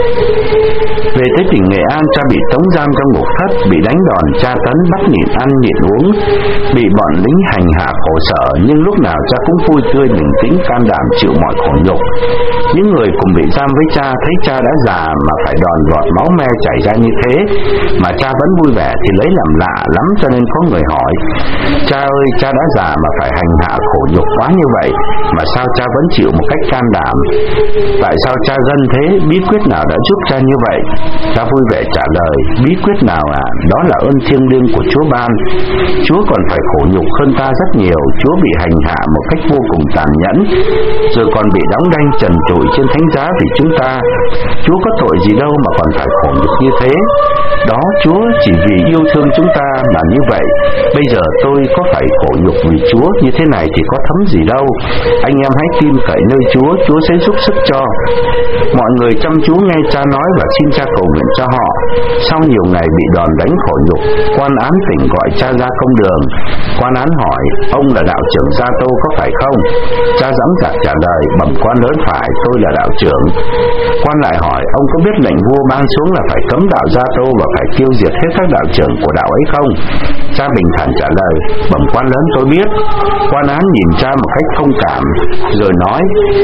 Speaker 1: Về tới tỉnh Nghệ An, cha bị tống giam trong ngục thất, bị đánh đòn tra tấn, bắt nhịn ăn nhịn uống, bị bọn lính hành hạ khổ sở, nhưng lúc nào cha cũng vui tươi bình tĩnh, can đảm chịu mọi khổ nhục. Những người cùng bị giam với cha thấy cha đã già mà phải đòn gọt máu me chảy ra như thế mà cha vẫn vui vẻ thì lấy làm lạ lắm, cho nên có người hỏi: cha ơi, cha đã già mà phải hành hạ khổ nhục quá như vậy mà sao cha vẫn chịu một cách can đảm? Tại sao cha dân thế? Bí quyết nào đã giúp cha như vậy? Cha vui vẻ trả lời: bí quyết nào à? Đó là ơn thiêng liêng của Chúa ban. Chúa còn phải khổ nhục hơn ta rất nhiều. Chúa bị hành hạ một cách vô cùng tàn nhẫn, rồi còn bị đóng đanh trần trụi trên thánh giá vì chúng ta. Chúa có tội gì đâu mà còn phải khổ nhục như thế? Đó, Chúa chỉ vì yêu thương chúng ta mà như vậy. Bây giờ tôi có phải khổ nhục vì Chúa như thế này thì có thấm gì đâu. Anh em hãy tin cậy nơi Chúa, Chúa sẽ giúp sức cho. Mọi người chăm chú nghe cha nói và xin cha cầu nguyện cho họ. Sau nhiều ngày bị đòn đánh khổ nhục, quan án tỉnh gọi cha ra công đường. Quan án hỏi: ông là đạo trưởng Gia Tô có phải không? Cha dõng dạc trả lời: bẩm quan lớn, phải, tôi là đạo trưởng. Quan lại hỏi: ông có biết lệnh vua ban xuống là phải cấm đạo Gia Tô và phải tiêu diệt hết các đạo trưởng của đạo ấy không? Cha bình thản trả lời: bẩm quan lớn, tôi biết. Quan án nhìn cha một cách thông cảm rồi nói: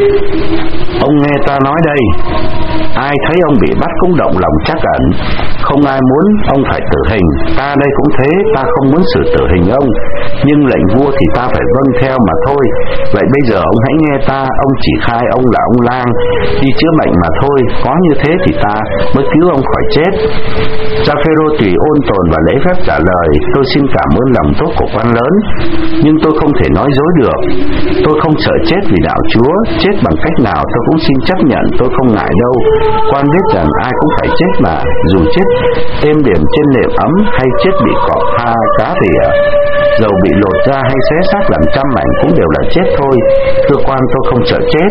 Speaker 1: ông nghe ta nói đây, ai thấy ông bị bắt cũng động lòng trắc ẩn, không ai muốn ông phải tử hình. Ta đây cũng thế, ta không muốn xử tử hình ông, nhưng lệnh vua thì ta phải vâng theo mà thôi. Vậy bây giờ ông hãy nghe ta, ông chỉ khai ông là ông lang đi chữa bệnh mà thôi, có như thế thì ta mới cứu ông khỏi chết. Cha Phêrô Tùy ôn tồn và lễ phép trả lời: tôi xin cảm ơn lòng tốt của quan lớn, nhưng tôi không thể nói dối được. Tôi không sợ chết vì đạo Chúa, chết bằng cách nào tôi cũng xin chấp nhận, tôi không ngại đâu. Quan biết rằng ai cũng phải chết mà, dù chết êm đềm trên nệm ấm hay chết bị cọp tha cá rỉa. dầu bị lột da hay xé xác làm trăm mảnh cũng đều là chết thôi. Cơ quan tôi không sợ chết.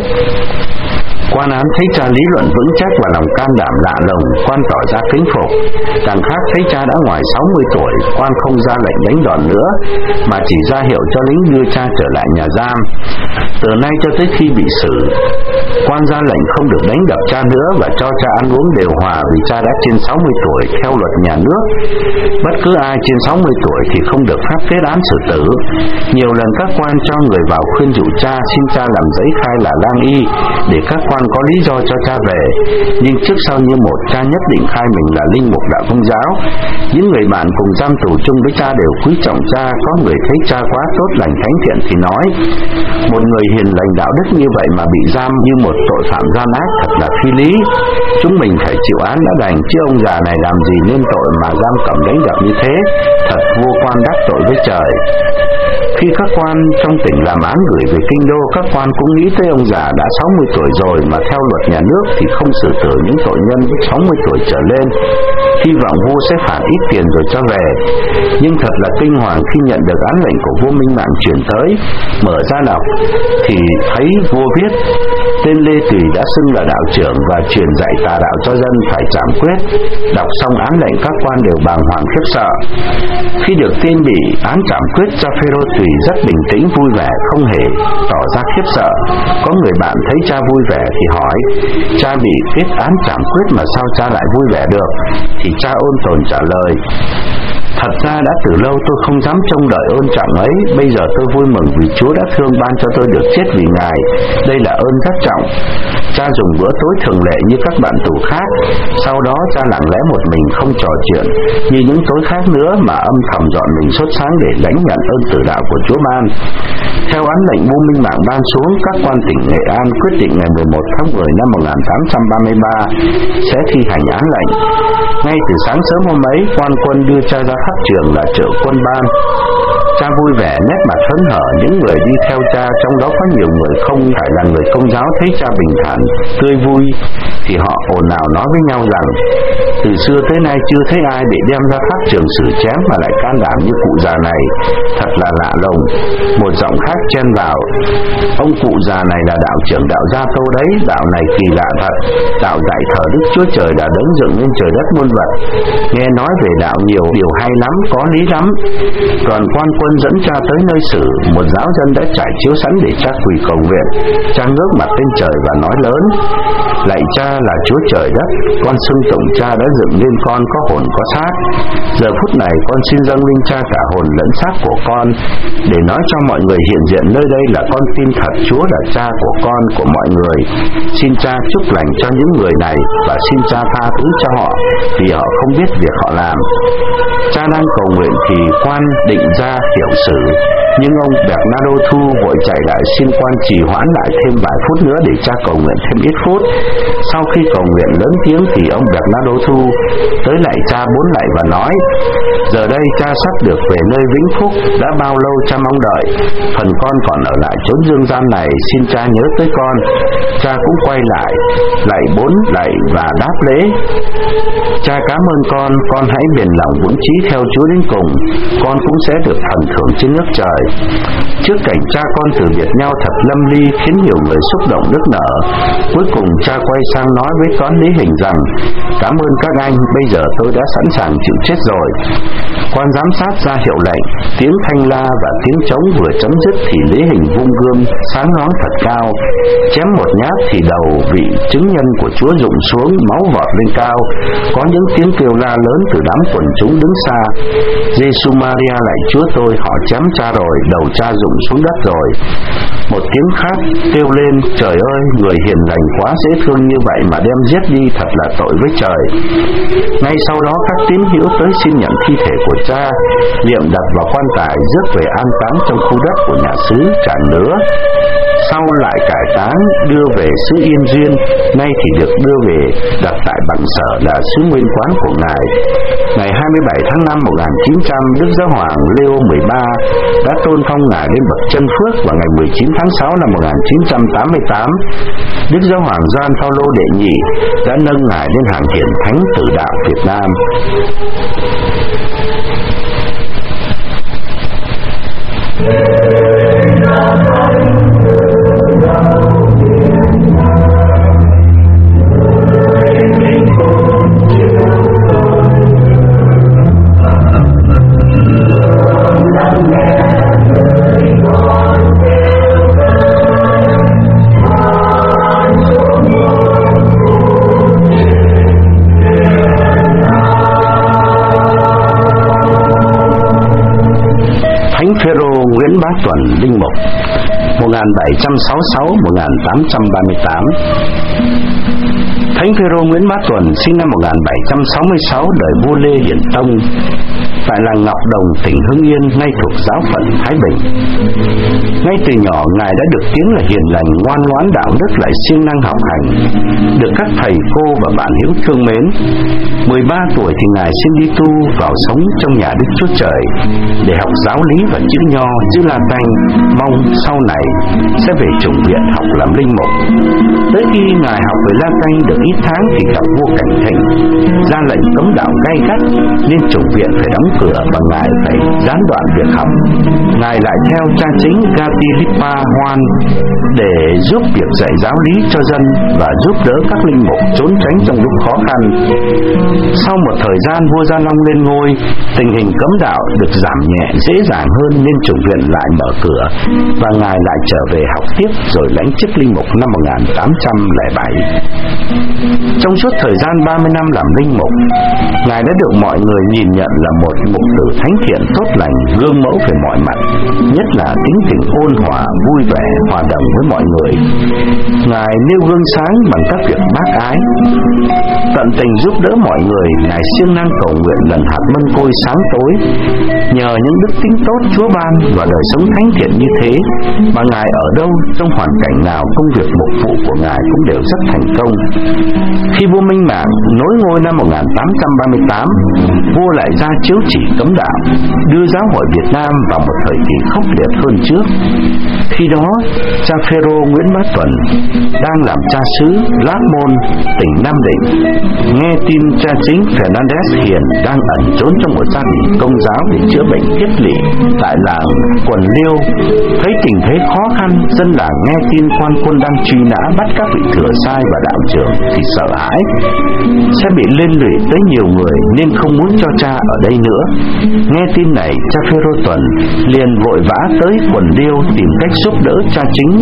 Speaker 1: Quan án thấy cha lý luận vững chắc và lòng can đảm lạ lùng, quan tỏ ra kính phục. Đằng khác thấy cha đã ngoài sáu mươi tuổi, quan không ra lệnh đánh đòn nữa, mà chỉ ra hiệu cho lính đưa cha trở lại nhà giam. Từ nay cho tới khi bị xử, quan ra lệnh không được đánh đập cha nữa và cho cha ăn uống đều hòa vì cha đã trên sáu mươi tuổi theo luật nhà nước. Bất cứ ai trên sáu mươi tuổi thì không được phép kết án xử tử. Nhiều lần các quan cho người vào khuyên dụ cha xin cha làm giấy khai là lang y để các quan có lý do cho cha về, nhưng trước sau như một, cha nhất định khai mình là linh mục đạo Công giáo. Những người bạn cùng giam tù chung với cha đều quý trọng cha. Có người thấy cha quá tốt lành thánh thiện thì nói, một người hiền lành đạo đức như vậy mà bị giam như một tội phạm gian ác thật là phi lý. Chúng mình phải chịu án đã đành, chứ ông già này làm gì nên tội mà giam cầm đánh đập như thế, thật vô quan đắc tội với trời. Khi các quan trong tỉnh làm án gửi về kinh đô, các quan cũng nghĩ tới ông già đã sáu mươi tuổi rồi, mà theo luật nhà nước thì không xử tử những tội nhân sáu mươi tuổi trở lên, hy vọng vua sẽ phạt ít tiền rồi cho về. Nhưng thật là kinh hoàng khi nhận được án lệnh của vua Minh Mạng chuyển tới, mở ra đọc thì thấy vua viết tên Lê Tùy đã xưng là đạo trưởng và truyền dạy tà đạo cho dân phải trảm quyết. Đọc xong án lệnh, các quan đều bàng hoàng khiếp sợ. Khi được tin bị án trảm quyết, cha Phêrô Tùy rất bình tĩnh vui vẻ, không hề tỏ ra khiếp sợ. Có người bạn thấy cha vui vẻ thì hỏi, cha bị kết án trảm quyết mà sao cha lại vui vẻ được? Thì cha ôn tồn trả lời, thật ra đã từ lâu tôi không dám trông đợi ơn trọng ấy. Bây giờ tôi vui mừng vì Chúa đã thương ban cho tôi được chết vì Ngài. Đây là ơn rất trọng. Cha dùng bữa tối thường lệ như các bạn tù khác. Sau đó cha lặng lẽ một mình không trò chuyện như những tối khác nữa, mà âm thầm dọn mình sốt sáng để lãnh nhận ơn tử đạo của Chúa ban. Theo án lệnh vua Minh Mạng ban xuống, các quan tỉnh Nghệ An quyết định ngày mười một tháng mười năm một nghìn tám trăm ba mươi ba sẽ thi hành án lệnh. Ngay từ sáng sớm hôm ấy, quan quân đưa cha ra pháp trường là trợ quân ban. Cha vui vẻ, nét mặt hớn hở. Những người đi theo cha, trong đó có nhiều người không phải là người Công giáo, thấy cha bình thản, tươi vui thì họ ồn ào nói với nhau rằng từ xưa tới nay chưa thấy ai bị đem ra pháp trường xử chém mà lại can đảm như cụ già này, thật là lạ lùng. Một giọng khác chen vào, ông cụ già này là đạo trưởng đạo Gia Tô đấy, đạo này kỳ lạ thật, đạo dạy thờ Đức Chúa Trời đã đấng dựng nên trời đất muôn vật, nghe nói về đạo nhiều điều hay lắm, có lý lắm. Đoàn quan quân dẫn cha tới nơi xử, một giáo dân đã trải chiếu sẵn để cha quỳ cầu nguyện. Cha ngước mặt lên trời và nói lớn, lạy cha là Chúa trời đất, con xưng tụng cha đã dựng nên con có hồn có xác. Giờ phút này con xin dâng lên cha cả hồn lẫn xác của con, để nói cho mọi người hiện diện nơi đây là con tin thật Chúa là cha của con, của mọi người. Xin cha chúc lành cho những người này và xin cha tha thứ cho họ vì họ không biết việc họ làm. Cha đang cầu nguyện thì quan định ra hiểu xử, nhưng ông Bernardo Thu vội chạy lại xin quan trì hoãn lại thêm vài phút nữa để cha cầu nguyện thêm ít phút. Sau khi cầu nguyện lớn tiếng thì ông Bernardo Thu tới lạy cha bốn lạy và nói, giờ đây cha sắp được về nơi vĩnh phúc, đã bao lâu cha mong đợi, phần con còn ở lại chốn dương gian này, xin cha nhớ tới con. Cha cũng quay lại lạy bốn lạy và đáp lễ, cha cảm ơn con, con hãy bền lòng vững chí theo Chúa đến cùng, con cũng sẽ được thần thưởng trên nước trời. Trước cảnh cha con từ biệt nhau thật lâm ly khiến nhiều người xúc động nức nở. Cuối cùng cha quay sang nói với toán lý hình rằng, cảm ơn các anh, bây giờ tôi đã sẵn sàng chịu chết rồi. Quan giám sát ra hiệu lệnh, tiếng thanh la và tiếng trống vừa chấm dứt thì lý hình vung gươm sáng nón thật cao, chém một nhát thì đầu vị chứng nhân của Chúa rụng xuống, máu vọt lên cao. Có những tiếng kêu la lớn từ đám quần chúng đứng xa, Giêsu Maria lạy Chúa tôi, họ chém cha rồi, đầu cha rụng xuống đất rồi. Một tiếng khác kêu lên, trời ơi, người hiền lành quá dễ thương như vậy mà đem giết đi, thật là tội với trời. Ngay sau đó các tín hữu tới xin nhận thi thể của cha, liệm đặt vào quan tài rước về an táng trong khu đất của nhà xứ Tràng Nứa. Sau lại cải táng đưa về xứ Yên Duyên, nay thì được đưa về đặt tại bằng sở là xứ nguyên quán của ngài. Ngày hai mươi bảy tháng năm một nghìn chín trăm, Đức Giáo hoàng Leo mười ba đã tôn phong ngài lên bậc chân phước, và ngày mười chín tháng sáu năm một nghìn chín trăm tám mươi tám, Đức Giáo hoàng Gioan Phaolô đệ nhị đã nâng ngài lên hàng hiển thánh tử đạo Việt Nam. Bá Tuần Linh Mục một nghìn bảy trăm sáu mươi sáu đến một nghìn tám trăm ba mươi tám. Thánh Phêrô Nguyễn Bá Tuần sinh năm một nghìn bảy trăm sáu mươi sáu, đời vua Lê Hiển Tông, tại làng Ngọc Đồng, tỉnh Hưng Yên, nay thuộc giáo phận Thái Bình. Ngay từ nhỏ, ngài đã được tiếng là hiền lành, ngoan ngoãn, đạo đức, lại siêng năng học hành, được các thầy cô và bạn hữu thương mến. mười ba tuổi thì ngài xin đi tu vào sống trong nhà Đức Chúa Trời để học giáo lý và chữ Nho, chữ La Tanh, mong sau này sẽ về chủng viện học làm linh mục. Tới khi ngài học về La Tanh được ít tháng thì gặp vua Cảnh Thịnh ra lệnh cấm đạo gay gắt, nên chủng viện phải đóng cửa và ngài phải gián đoạn việc học. Ngài lại theo cha chính Gatilippa Hoan để giúp việc dạy giáo lý cho dân và giúp đỡ các linh mục trốn tránh trong lúc khó khăn. Sau một thời gian vua Gia Long lên ngôi, tình hình cấm đạo được giảm nhẹ dễ dàng hơn nên chủng viện lại mở cửa và ngài lại trở về học tiếp rồi lãnh chức linh mục năm một nghìn tám trăm lẻ bảy. Trong suốt thời gian ba mươi năm làm linh mục, ngài đã được mọi người nhìn nhận là một mục tử thánh thiện, tốt lành, gương mẫu về mọi mặt, nhất là tính tình ôn hòa, vui vẻ, hòa đồng với mọi người. Ngài nêu gương sáng bằng các việc bác ái, tận tình giúp đỡ mọi người. Ngài siêng năng cầu nguyện lần hạt mân côi sáng tối. Nhờ những đức tính tốt Chúa ban và đời sống thánh thiện như thế mà ngài ở đâu, trong hoàn cảnh nào, công việc mục vụ của ngài cũng đều rất thành công. Khi vua Minh Mạng nối ngôi năm một nghìn tám trăm ba mươi tám, vua lại ra chiếu chỉ cấm đạo, đưa giáo hội Việt Nam vào một thời kỳ khốc liệt hơn trước. Khi đó, cha Phêrô Nguyễn Bá Tuần đang làm cha xứ Lác Môn, tỉnh Nam Định, nghe tin cha chính Fernandez Hiền đang ẩn trốn trong một gia đình công giáo để chữa bệnh thiết lỵ tại làng Quần Liêu. Thấy tình thế khó khăn, dân làng nghe tin quan quân đang truy nã bắt các vị thừa sai và đạo trưởng thì sợ hãi sẽ bị liên lụy tới nhiều người nên không muốn cho cha ở đây nữa. Nghe tin này, cha Phêrô Tuần liền vội vã tới Quần Liêu tìm cách giúp đỡ cha chính.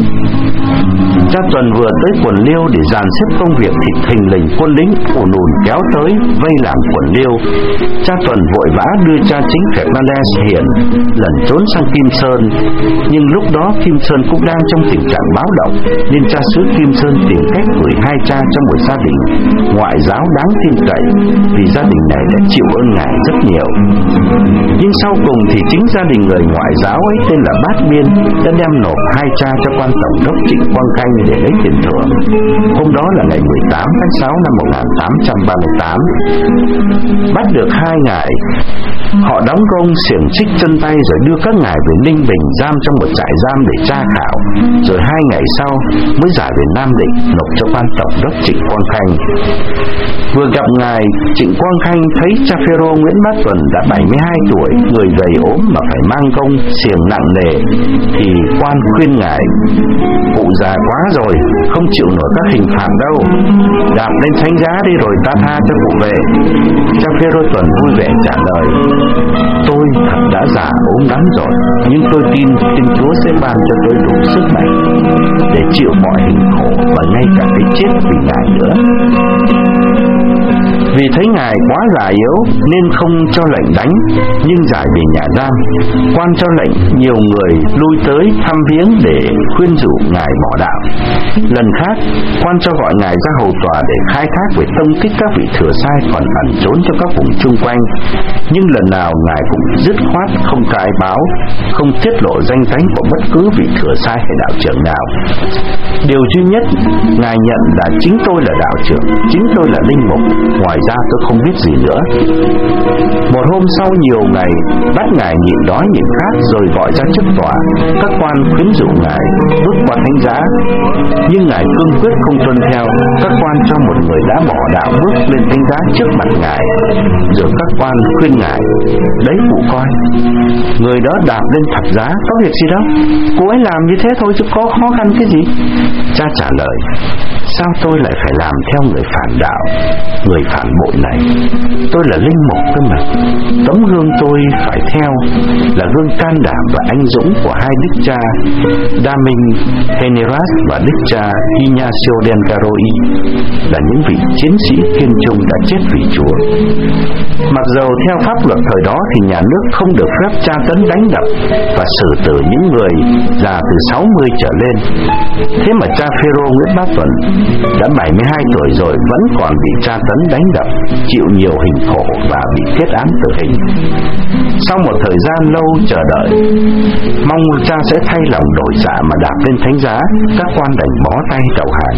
Speaker 1: Cha Tuần vừa tới Quần Liêu để dàn xếp công việc thì thình lình quân lính ùn ùn kéo tới vây làng Quần Liêu. Cha Tuần vội vã đưa cha chính Fernandez Hiền lẩn trốn sang Kim Sơn, nhưng lúc đó Kim Sơn cũng đang trong tình trạng báo động nên cha xứ Kim Sơn tìm cách gửi hai cha trong một gia đình ngoại giáo đáng tin cậy, vì gia đình này đã chịu ơn ngài rất nhiều. Nhưng sau cùng thì chính gia đình người ngoại giáo ấy tên là Bát Biên đã đem nộp hai cha cho quan tổng đốc Trịnh Quang Khanh để lấy tiền thưởng. Hôm đó là ngày mười tám tháng sáu năm một nghìn tám trăm ba mươi tám. Bắt được hai ngài, họ đóng công xiềng trích chân tay rồi đưa các ngài về Ninh Bình giam trong một trại giam để tra khảo, rồi hai ngày sau mới giải về Nam Định nộp cho quan tổng đốc Trịnh Quang Khanh. Vừa gặp ngài, Trịnh Quang Khanh thấy cha Phêrô Nguyễn Bá Tuần đã bảy mươi hai tuổi, người gầy ốm mà phải mang công xiềng nặng nề, thì quan khuyên ngài: cụ già quá rồi, không chịu nổi các hình phạt đâu, đạp lên thánh giá đi rồi ta tha cho cụ về. Cha Phêrô Tuần vui vẻ trả lời: tôi thật đã già ốm lắm rồi, nhưng tôi tin Thiên Chúa sẽ ban cho tôi đủ sức mạnh để chịu mọi hình khổ và ngay cả cái chết vì ngài nữa. Vì thấy ngài quá già yếu nên không cho lệnh đánh, nhưng giải về nhà giam. Quan cho lệnh nhiều người lui tới thăm viếng để khuyên rủ ngài bỏ đạo. Lần khác, quan cho gọi ngài ra hầu tòa để khai thác về tông tích các vị thừa sai còn ẩn trốn trong các vùng chung quanh. Nhưng lần nào ngài cũng dứt khoát không cãi báo, không tiết lộ danh tánh của bất cứ vị thừa sai hay đạo trưởng nào. Điều duy nhất ngài nhận là chính tôi là đạo trưởng, chính tôi là linh mục, ngoài ra tôi không biết gì nữa. Một hôm sau nhiều ngày bắt ngài nhịn đói nhịn khát rồi gọi ra trước tòa. Các quan khuyến dụ ngài bước qua thánh giá, nhưng ngài cương quyết không tuân theo. Các quan cho một người đã bỏ đạo bước lên thánh giá trước mặt ngài, rồi các quan khuyên ngài: đấy cụ coi, người đó đạp lên thập giá, có việc gì đâu, cô ấy làm như thế thôi chứ có khó khăn cái gì. Cha trả lời: sao tôi lại phải làm theo người phản đạo, người phản bội này? Tôi là linh mục cơ mà. Tấm gương tôi phải theo là gương can đảm và anh dũng của hai đức cha Damian Heneras và đức cha Ignacio del Garroy, là những vị chiến sĩ kiên trung đã chết vì Chúa. Mặc dầu theo pháp luật thời đó thì nhà nước không được phép tra tấn đánh đập và xử tử những người già từ sáu mươi trở lên. Thế mà cha Phêrô Nguyễn Bá Tuần đã bảy mươi hai tuổi rồi vẫn còn bị tra tấn đánh đập, chịu nhiều hình khổ và bị kết án tử hình. Sau một thời gian lâu chờ đợi, mong cha sẽ thay lòng đổi dạ mà đạp lên thánh giá, các quan đành bó tay đầu hàng.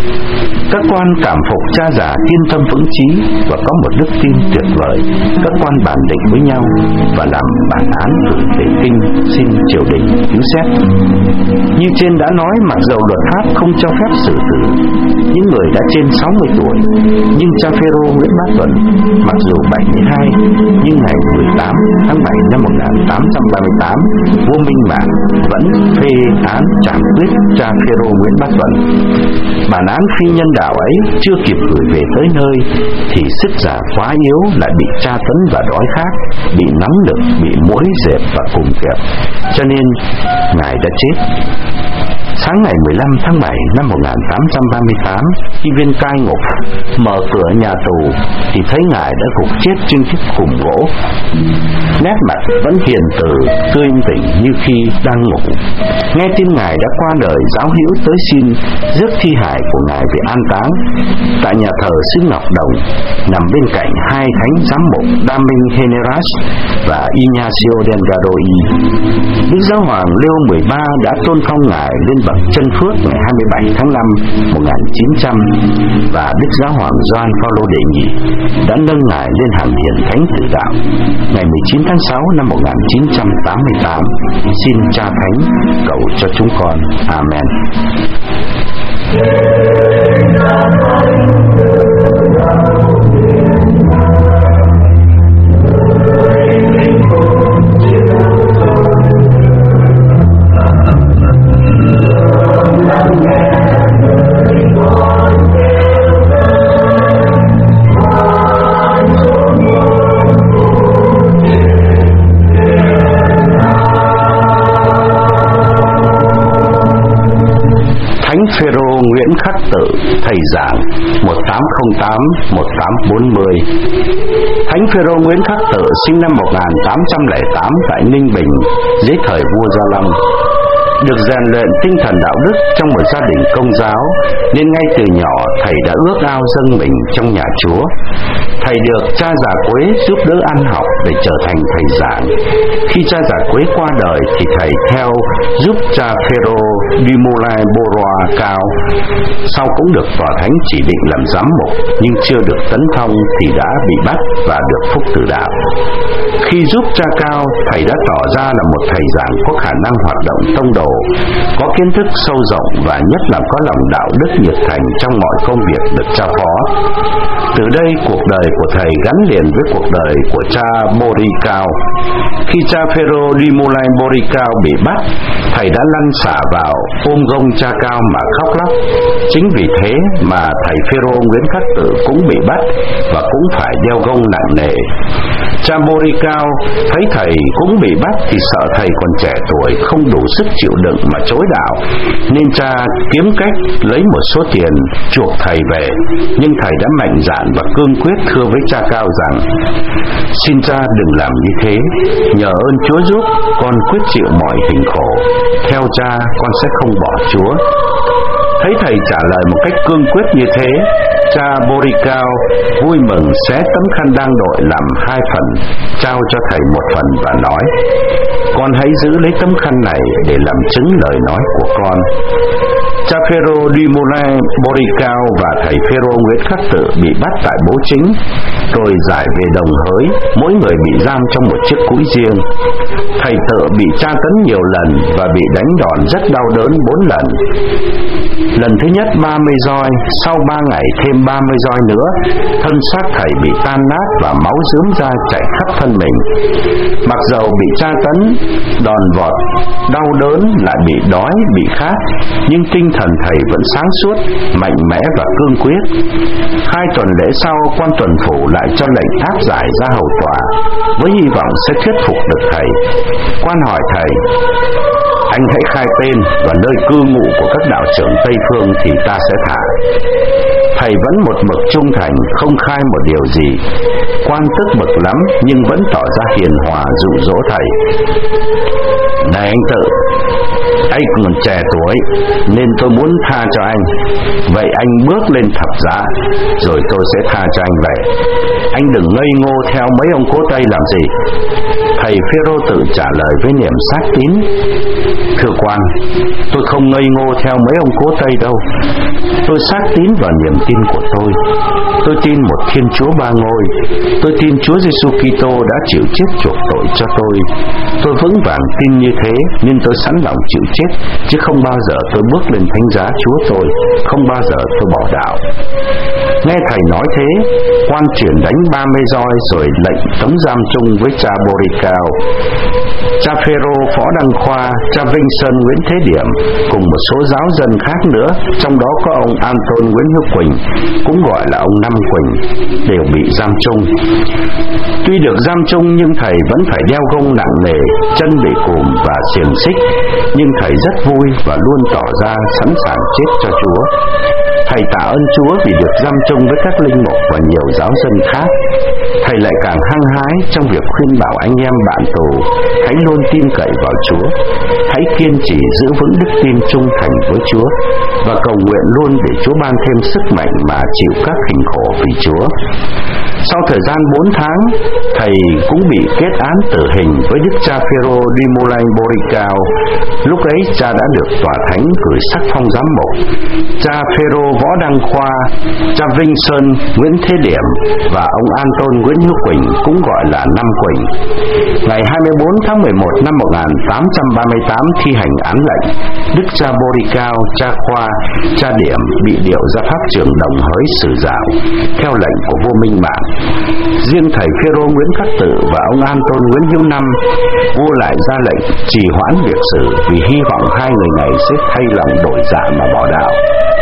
Speaker 1: Các quan cảm phục cha già kiên tâm vững chí và có một đức tin tuyệt vời. Các quan bàn định với nhau và làm bản án gửi về kinh xin triều đình cứu xét. Như trên đã nói, mặc dầu luật pháp không cho phép xử tử những người đã trên sáu mươi tuổi, nhưng cha Phêrô Nguyễn Bá Tuần mặc dù bảy mươi hai, nhưng ngày mười tám tháng bảy năm một nghìn tám trăm ba mươi tám, vua Minh Mạng vẫn phê án trảm quyết cha Phêrô Nguyễn Bá Tuần. Bản án phi nhân đạo ấy chưa kịp gửi về tới nơi thì sức già quá yếu lại bị tra tấn và đói khát, bị nóng lực, bị muỗi dẹp và cùng kẹp, cho nên ngài đã chết. Sáng ngày mười lăm tháng bảy năm một nghìn tám trăm ba mươi tám, khi viên cai ngục mở cửa nhà tù thì thấy ngài đã gục chết trên chiếc khủng gỗ. Nét mặt vẫn hiền từ, tươi tỉnh như khi đang ngủ. Nghe tin ngài đã qua đời, giáo hữu tới xin rước thi hài của ngài về an táng tại nhà thờ xứ Ngọc Đồng, nằm bên cạnh hai thánh giám mục Damian Heneras và Ignacio del Garroy. Đức Giáo hoàng Leo mười ba đã tôn phong ngài lên bậc chân phước ngày hai mươi bảy tháng năm một nghìn chín trăm, và Đức Giáo hoàng Gioan Phaolô đệ nhị đã nâng ngài lên hàng hiền thánh tử đạo ngày mười chín tháng sáu năm một nghìn chín trăm tám mươi tám. Xin Cha Thánh cầu cho chúng con. Amen. Phêrô Nguyễn Khắc Tự, thầy giảng một nghìn tám trăm lẻ tám đến một nghìn tám trăm bốn mươi. Thánh Phêrô Nguyễn Khắc Tự sinh năm một nghìn tám trăm lẻ tám tại Ninh Bình dưới thời vua Gia Long. Được rèn luyện tinh thần đạo đức trong một gia đình công giáo, nên ngay từ nhỏ thầy đã ước ao dâng mình trong nhà Chúa. Thầy được cha già Quế giúp đỡ ăn học để trở thành thầy giảng. Khi cha già Quế qua đời thì thầy theo giúp cha Phêrô du Moulin Beauroi Cao. Sau cũng được tòa thánh chỉ định làm giám mục, nhưng chưa được tấn thông thì đã bị bắt và được phúc tử đạo. Khi giúp cha Cao, thầy đã tỏ ra là một thầy giảng có khả năng hoạt động tông đồ, có kiến thức sâu rộng và nhất là có lòng đạo đức nhiệt thành trong mọi công việc được cha phó. Từ đây cuộc đời của thầy gắn liền với cuộc đời của cha Bori Cao. Khi cha Phêrô du Moulin Bori Cao bị bắt, thầy đã lăn xả vào ôm gông cha Cao mà khóc lóc. Chính vì thế mà thầy Phêrô Nguyễn Khắc Tự cũng bị bắt và cũng phải đeo gông nặng nề. Cha Bori Cao thấy thầy cũng bị bắt thì sợ thầy còn trẻ tuổi không đủ sức chịu đựng mà chối đạo, nên cha kiếm cách lấy một số tiền chuộc thầy về. Nhưng thầy đã mạnh dạn và cương quyết thưa với cha Cao rằng: xin cha đừng làm như thế, nhờ ơn Chúa giúp, con quyết chịu mọi hình khổ. Theo cha, con sẽ không bỏ Chúa. Thấy thầy trả lời một cách cương quyết như thế, cha Boricao vui mừng xé tấm khăn đang đội làm hai phần, trao cho thầy một phần và nói: con hãy giữ lấy tấm khăn này để làm chứng lời nói của con. Cha Phêrô Dumoulin Boricao và thầy Phêrô Nguyễn Khắc Tự bị bắt tại Bố Chính, rồi giải về Đồng Hới, mỗi người bị giam trong một chiếc cũi riêng. Thầy Tự bị tra tấn nhiều lần và bị đánh đòn rất đau đớn bốn lần. Lần thứ nhất ba mươi roi, sau ba ngày thêm ba mươi roi nữa, thân xác thầy bị tan nát và máu rướm ra chảy khắp thân mình. Mặc dầu bị tra tấn, đòn vọt, đau đớn, lại bị đói, bị khát, nhưng tinh thần thầy vẫn sáng suốt, mạnh mẽ và cương quyết. Hai tuần lễ sau, quan tuần phủ lại cho lệnh áp giải ra hầu tòa, với hy vọng sẽ thuyết phục được thầy. Quan hỏi thầy: anh hãy khai tên và nơi cư ngụ của các đạo trưởng Tây Phương thì ta sẽ thả. Thầy vẫn một mực trung thành, không khai một điều gì. Quan tức bực lắm nhưng vẫn tỏ ra hiền hòa dụ dỗ thầy: này anh Tự, anh còn trẻ tuổi nên tôi muốn tha cho anh. Vậy anh bước lên thập giá, rồi tôi sẽ tha cho anh về. Anh đừng ngây ngô theo mấy ông cố Tây làm gì. Thầy Phêrô Tự trả lời với niềm xác tín: thưa quan, tôi không ngây ngô theo mấy ông cố Tây đâu. Tôi xác tín vào niềm tin của tôi. Tôi tin một Thiên Chúa ba ngôi. Tôi tin Chúa Giêsu Kitô đã chịu chết chuộc tội cho tôi. Tôi vững vàng tin như thế nên tôi sẵn lòng chịu chết, chứ không bao giờ tôi bước lên thánh giá Chúa tôi, không bao giờ tôi bỏ đạo. Nghe thầy nói thế, quan chuyển đánh ba mươi roi rồi lệnh tống giam chung với cha Boricao, cha Phêrô Phó Đăng Khoa, cha Vinh Sơn Nguyễn Thế Điểm cùng một số giáo dân khác nữa, trong đó có ông Anton Nguyễn Hữu Quỳnh, cũng gọi là ông Năm Quỳnh, đều bị giam chung. Tuy được giam chung nhưng thầy vẫn phải đeo gông nặng nề, chân bị cùm và xiềng xích, nhưng thầy rất vui và luôn tỏ ra sẵn sàng chết cho Chúa. Thầy tạ ơn Chúa vì được giam chung với các linh mục và nhiều giáo dân khác. Thầy lại càng hăng hái trong việc khuyên bảo anh em bạn tù hãy luôn tin cậy vào Chúa, hãy kiên trì giữ vững đức tin trung thành với Chúa và cầu nguyện luôn để Chúa ban thêm sức mạnh mà chịu các hình khổ vì Chúa. Sau thời gian bốn tháng, thầy cũng bị kết án tử hình với đức cha Phêrô Dumoulin Boricao. Lúc ấy cha đã được tòa thánh gửi sắc phong giám mục. Cha Phêrô Võ Đăng Khoa, cha Vinh Sơn Nguyễn Thế Điểm và ông Anton Nguyễn Hữu Quỳnh, cũng gọi là Năm Quỳnh, ngày hai mươi bốn tháng mười một năm một nghìn tám trăm ba mươi tám thi hành án lệnh, đức cha Boricao, cha Khoa, cha Điểm bị điệu ra pháp trường Đồng Hới xử dạo theo lệnh của vua Minh Mạng. Riêng thầy Phêrô Nguyễn Khắc Tự và ông Anton Nguyễn Hữu Năm, vua lại ra lệnh trì hoãn việc xử vì hy vọng hai người này sẽ thay lòng đổi dạ mà bỏ đạo.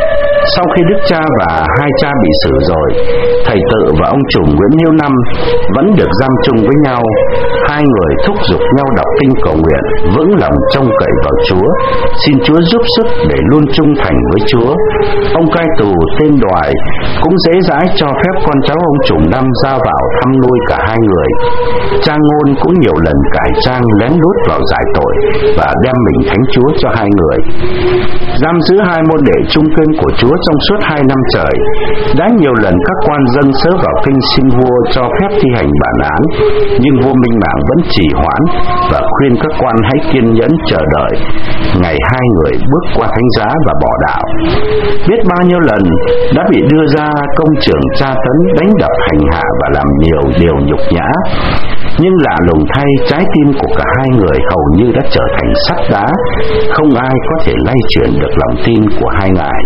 Speaker 1: Sau khi đức cha và hai cha bị xử rồi, thầy Tự và ông trùm Nguyễn Hữu Năm vẫn được giam chung với nhau. Hai người thúc giục nhau đọc kinh cầu nguyện, vững lòng trông cậy vào Chúa, xin Chúa giúp sức để luôn trung thành với Chúa. Ông cai tù tên Đoài cũng dễ dãi cho phép con cháu ông trùm Năm ra vào thăm nuôi cả hai người. Cha Ngôn cũng nhiều lần cải trang lén lút vào giải tội và đem mình thánh Chúa cho hai người. Giam giữ hai môn đệ trung kiên của Chúa trong suốt hai năm trời, đã nhiều lần các quan dâng sớ vào kinh xin vua cho phép thi hành bản án, nhưng vua Minh Mạng vẫn trì hoãn và khuyên các quan hãy kiên nhẫn chờ đợi ngày hai người bước qua thánh giá và bỏ đạo. Biết bao nhiêu lần đã bị đưa ra công trường tra tấn, đánh đập, hành hạ và làm nhiều điều nhục nhã, nhưng lạ lùng thay, trái tim của cả hai người hầu như đã trở thành sắt đá, không ai có thể lay chuyển được lòng tin của hai ngài.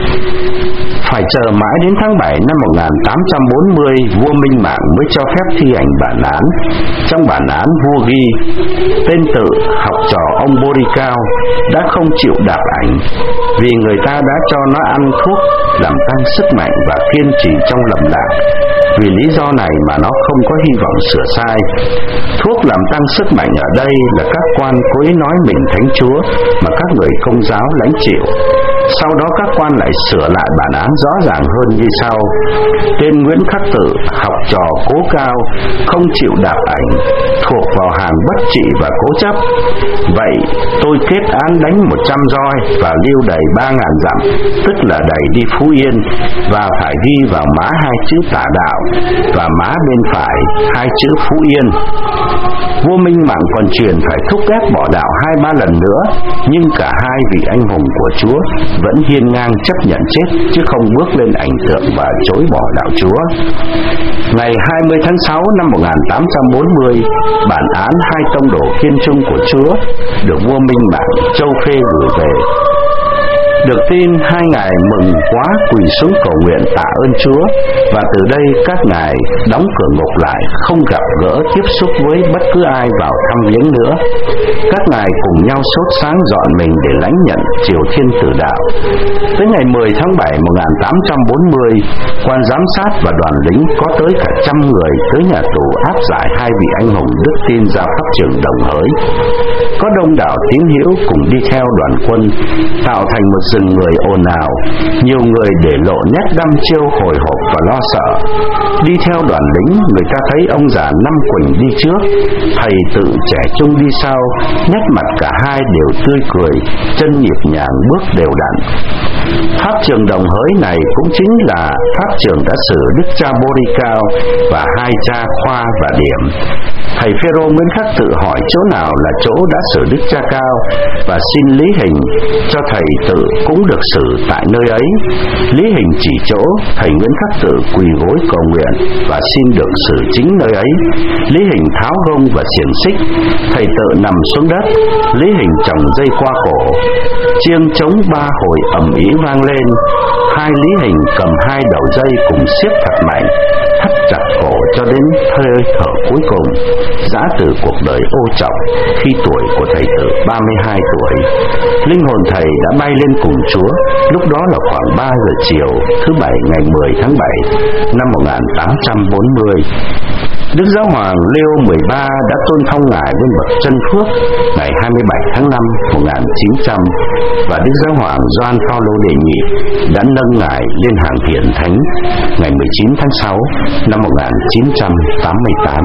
Speaker 1: Phải chờ mãi đến tháng bảy năm một nghìn tám trăm bốn mươi, vua Minh Mạng mới cho phép thi hành bản án. Trong bản án, vua ghi tên Tự, học trò ông Boricao, đã không chịu đạp ảnh vì người ta đã cho nó ăn thuốc làm tăng sức mạnh và kiên trì trong lầm lạc. Vì lý do này mà nó không có hy vọng sửa sai. Thuốc làm tăng sức mạnh ở đây là các quan cố ý nói mình thánh Chúa mà các người Công giáo lãnh chịu. Sau đó các quan lại sửa lại bản án rõ ràng hơn như sau: tên Nguyễn Khắc Tự, học trò cố cao, không chịu đạp ảnh, thuộc vào hàng bất trị và cố chấp. Vậy tôi kết án đánh một trăm roi và lưu đày ba ngàn dặm, tức là đẩy đi Phú Yên, và phải ghi vào má hai chữ Tả Đạo và má bên phải hai chữ Phú Yên. Vua Minh Mạng còn truyền phải thúc ép bỏ đạo hai ba lần nữa, nhưng cả hai vị anh hùng của Chúa vẫn hiên ngang chấp nhận chết, chứ không bước lên ảnh tượng và chối bỏ đạo Chúa. Ngày hai mươi tháng sáu năm một nghìn tám trăm bốn mươi, bản án hai tông đồ kiên trung của Chúa được vua Minh Mạng châu Phê gửi về. Được tin, hai ngài mừng quá, quỳ xuống cầu nguyện tạ ơn Chúa, và từ đây các ngài đóng cửa ngục lại, không gặp gỡ tiếp xúc với bất cứ ai vào thăm viếng nữa. Các ngài cùng nhau sốt sáng dọn mình để lãnh nhận triều thiên tử đạo. Tới ngày mười tháng bảy một nghìn tám trăm bốn mươi, quan giám sát và đoàn lính có tới cả trăm người tới nhà tù áp giải hai vị anh hùng đức tin ra pháp trường Đồng Hới. Có đông đảo tín hữu cùng đi theo đoàn quân, tạo thành một rừng người ồn ào. Nhiều người để lộ nét đăm chiêu hồi hộp và lo sợ. Đi theo đoàn lính, người ta thấy ông già Năm Quỳnh đi trước, thầy Tự trẻ trung đi sau. Nét mặt cả hai đều tươi cười, chân nhịp nhàng bước đều đặn. Pháp trường Đồng Hới này cũng chính là pháp trường đã xử Đức cha Bô Ri Cao và hai cha Khoa và Điểm. Thầy Phêrô Nguyễn Khắc Tự hỏi chỗ nào là chỗ đã xử Đức cha Cao và xin lý hình cho thầy Tự cũng được xử tại nơi ấy. Lý hình chỉ chỗ, thầy Nguyễn Khắc Tự quỳ gối cầu nguyện và xin được xử chính nơi ấy. Lý hình tháo gông và xiềng xích, thầy Tự nằm xuống đất. Lý hình trồng dây qua cổ, chiêng trống ba hồi ầm ĩ vang lên. Hai lý hình cầm hai đầu dây cùng siết thật mạnh, thắt chặt cổ cho đến hơi thở cuối cùng, giã từ cuộc đời ô trọng khi tuổi của thầy Tự ba mươi hai tuổi. Linh hồn thầy đã bay lên cùng Chúa, lúc đó là khoảng ba giờ chiều thứ bảy ngày mười tháng bảy năm một nghìn tám trăm bốn mươi. Đức Giáo hoàng Leo mười ba đã tôn phong ngài lên bậc chân phước ngày hai mươi bảy tháng năm một nghìn chín trăm, và Đức Giáo hoàng Gioan Phaolô đệ nhị đã nâng ngài lên hàng hiển thánh ngày mười chín tháng sáu năm một nghìn chín trăm tám mươi tám.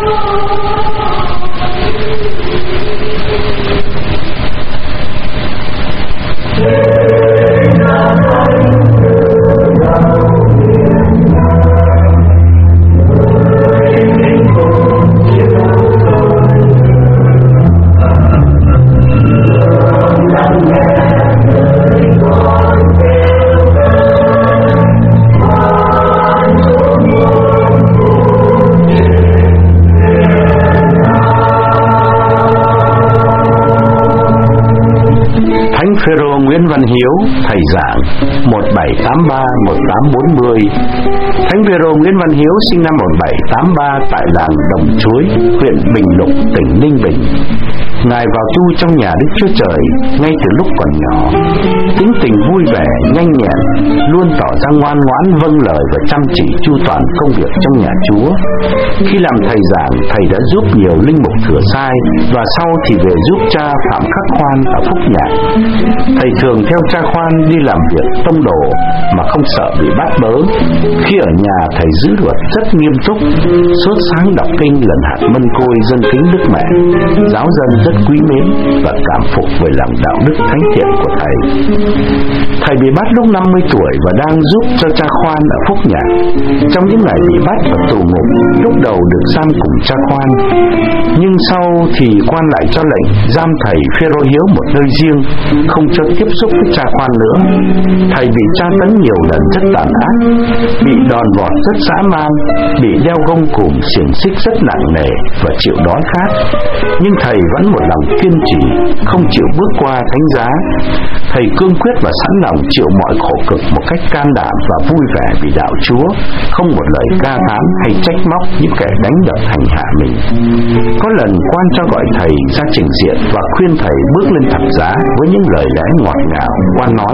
Speaker 1: Phêrô Nguyễn Văn Hiếu, thầy giảng một nghìn bảy trăm tám mươi ba đến một nghìn tám trăm bốn mươi. Thánh Phêrô Nguyễn Văn Hiếu sinh năm một nghìn bảy trăm tám mươi ba tại làng Đồng Chuối, huyện Bình Lục, tỉnh Ninh Bình. Ngài vào tu trong nhà Đức Chúa Trời ngay từ lúc còn nhỏ. Tính tình vui vẻ, nhanh nhẹn, luôn tỏ ra ngoan ngoãn, vâng lời và chăm chỉ chu toàn công việc trong nhà Chúa. Khi làm thầy giảng, thầy đã giúp nhiều linh mục thừa sai, và sau thì về giúp cha Phạm Khắc Khoan ở Phúc Nhạc. Thầy thường theo cha Khoan đi làm việc tông đồ mà không sợ bị bắt bớ. Khi ở nhà, thầy giữ luật rất nghiêm túc, suốt sáng đọc kinh lần hạt mân côi dân kính Đức Mẹ. Giáo dân rất quý mến và cảm phục về lòng đạo đức thánh thiện của thầy. Thầy bị bắt lúc năm mươi tuổi và đang giúp cho cha Khoan ở Phúc Nhạc. Trong những ngày bị bắt ở tù ngục, lúc đầu được giam cùng cha Khoan, nhưng sau thì quan lại cho lệnh giam thầy Phêrô Hiếu một nơi riêng, không cho tiếp xúc với cha Khoan nữa. Thầy bị tra tấn nhiều lần rất tàn ác, bị đòn vọt rất dã man, bị đeo gông cùm xiềng xích rất nặng nề và chịu đói khát. Nhưng thầy vẫn một lòng kiên trì, không chịu bước qua thánh giá. Thầy cương quyết và sẵn lòng chịu mọi khổ cực một cách can đảm và vui vẻ vì đạo Chúa, không một lời ca thán hay trách móc những kẻ đánh đập hành hạ mình. Có lần quan cho gọi thầy ra trình diện và khuyên thầy bước lên thập giá với những lời lẽ ngọt ngào. Quan nói: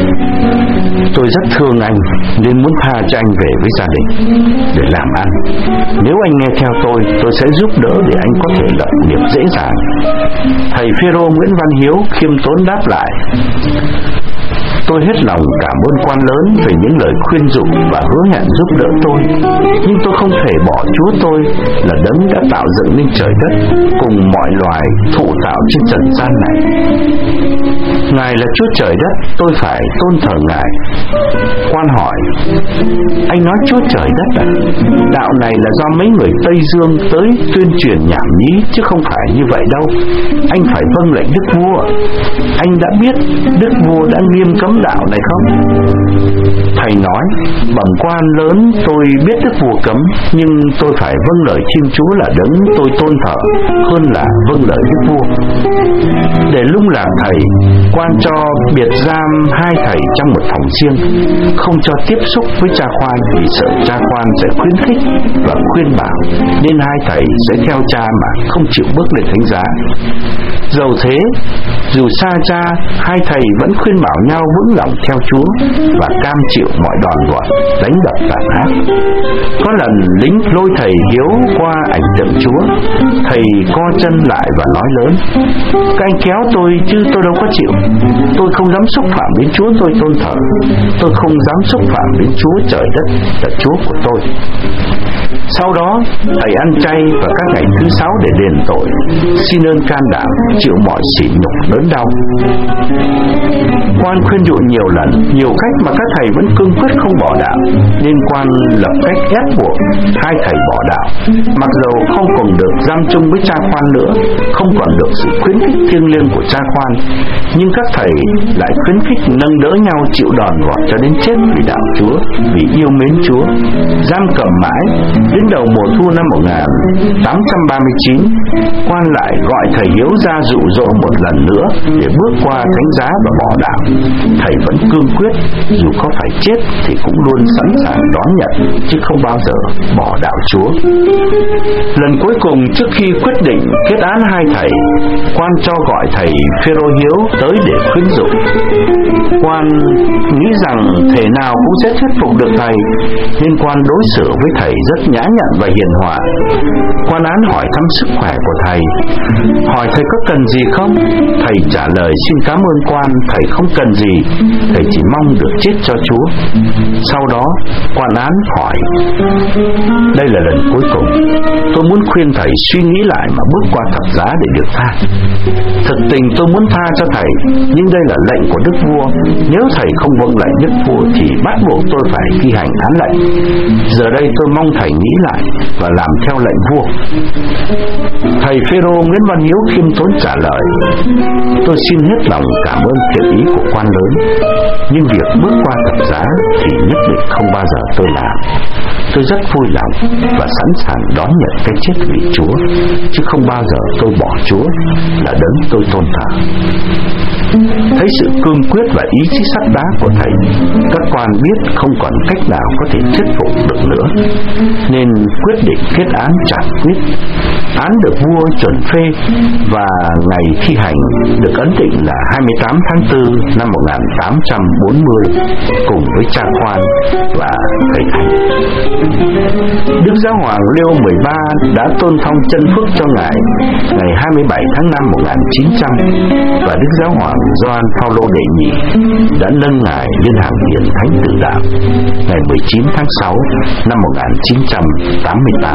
Speaker 1: tôi rất thương anh nên muốn tha cho anh về với gia đình để làm ăn. Nếu anh nghe theo tôi, tôi sẽ giúp đỡ để anh có thể lập nghiệp dễ dàng. Thầy Phêrô Nguyễn Văn Hiếu khiêm tốn đáp lại: Tôi hết lòng cảm ơn quan lớn về những lời khuyên dụ và hứa hẹn giúp đỡ tôi, nhưng tôi không thể bỏ Chúa tôi là đấng đã tạo dựng nên trời đất cùng mọi loài thụ tạo trên trần gian này. Ngài là Chúa trời đất, tôi phải tôn thờ Ngài. Quan hỏi: anh nói Chúa trời đất à? Đạo này là do mấy người Tây Dương tới tuyên truyền nhảm nhí, chứ không phải như vậy đâu. Anh phải vâng lệnh đức vua. Anh đã biết đức vua đã nghiêm cấm đạo này không? Thầy nói: bẩm quan lớn, tôi biết đức vua cấm, nhưng tôi phải vâng lời Thiên Chúa là đấng tôi tôn thờ hơn là vâng lời đức vua. Để lung lạc thầy, quan cho biệt giam hai thầy trong một phòng riêng, không cho tiếp xúc với cha khoan, vì sợ cha khoan sẽ khuyến khích và khuyên bảo, nên hai thầy sẽ theo cha mà không chịu bước lên thánh giá. Dầu thế, dù xa cha, hai thầy vẫn khuyên bảo nhau vững lòng theo Chúa và cam chịu mọi đòn gọt, đánh đập tàn ác. Có lần lính lôi thầy Hiếu qua ảnh tượng Chúa, thầy co chân lại và nói lớn: các anh kéo tôi chứ tôi đâu có chịu. Tôi không dám xúc phạm đến Chúa tôi tôn thờ. Tôi không dám xúc phạm đến Chúa trời đất là Chúa của tôi. Sau đó thầy ăn chay và các ngày thứ sáu để đền tội, xin ơn can đảm, chịu mọi sỉ nhục đớn đau. Quan khuyên dụ nhiều lần, nhiều cách mà các thầy vẫn cương quyết không bỏ đạo, nên quan lập cách ép buộc hai thầy bỏ đạo. Mặc dầu không còn được giam chung với cha khoan nữa, không còn được sự khuyến khích thiêng liêng của cha khoan, nhưng các thầy lại khuyến khích nâng đỡ nhau chịu đòn gọt cho đến chết vì đạo Chúa, vì yêu mến Chúa. Giam cầm mãi đến đầu mùa thu năm một nghìn tám trăm ba mươi chín, quan lại gọi thầy Hiếu ra dụ dỗ một lần nữa để bước qua thánh giá và bỏ đạo. Thầy vẫn cương quyết, dù có phải chết thì cũng luôn sẵn sàng đón nhận, chứ không bao giờ bỏ đạo Chúa. Lần cuối cùng trước khi quyết định kết án hai thầy, quan cho gọi thầy Phêrô Hiếu tới để khuyến dụ. Quan nghĩ rằng thể nào cũng sẽ thuyết phục được thầy, nên quan đối xử với thầy rất nhã nhặn và hiền hòa. Quan án hỏi thăm sức khỏe của thầy, hỏi thầy có cần gì không. Thầy trả lời xin cảm ơn quan, thầy không cần gì, thầy chỉ mong được chết cho Chúa. Sau đó quan án hỏi: đây là lần cuối cùng, tôi muốn khuyên thầy suy nghĩ lại mà bước qua thập giá để được tha. Thực tình tôi muốn tha cho thầy, nhưng đây là lệnh của đức vua. Nếu thầy không vâng lệnh đức vua thì bắt buộc tôi phải thi hành án lệnh. Giờ đây tôi mong thầy nghĩ lại và làm theo lệnh vua. Thầy Phêrô Nguyễn Văn Hiếu khiêm tốn trả lời: tôi xin hết lòng cảm ơn thiện ý của quan lớn, nhưng việc bước qua thập giá thì nhất định không bao giờ tôi làm. Tôi rất vui lòng và sẵn sàng đón nhận cái chết vì Chúa, chứ không bao giờ tôi bỏ Chúa là đấng tôi tôn thờ. Thấy sự cương quyết và ý chí sắt đá của thầy, các quan biết không còn cách nào có thể thuyết phục được nữa, nên quyết định kết án trả quyết. Án được vua chuẩn phê và ngày thi hành được ấn định là hai mươi tám tháng tư năm một nghìn tám trăm bốn mươi, cùng với cha khoan và thầy thánh. Đức Giáo hoàng Leo mười ba đã tôn phong chân phước cho ngài ngày hai mươi bảy tháng năm một nghìn chín trăm, và Đức Giáo hoàng Gioan Phaolô đệ nhị đã nâng ngài lên hàng hiền thánh tử đạo ngày mười chín tháng sáu năm một nghìn chín trăm tám mươi tám.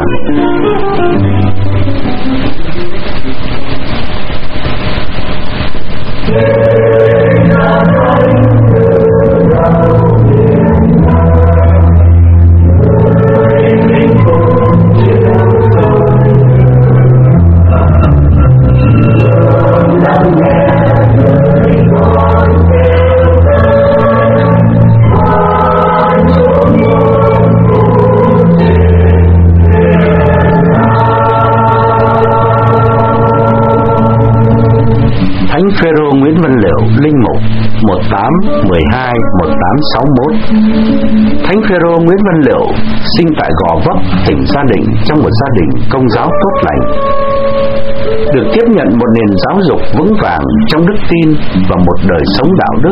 Speaker 1: Thánh Phêrô Nguyễn Văn Liệu, linh mục một tám mười hai một tám sáu mốt. Thánh Phêrô Nguyễn Văn Liệu sinh tại Gò Vấp, tỉnh Gia Định, trong một gia đình công giáo tốt lành. được tiếp nhận một nền giáo dục vững vàng trong đức tin và một đời sống đạo đức.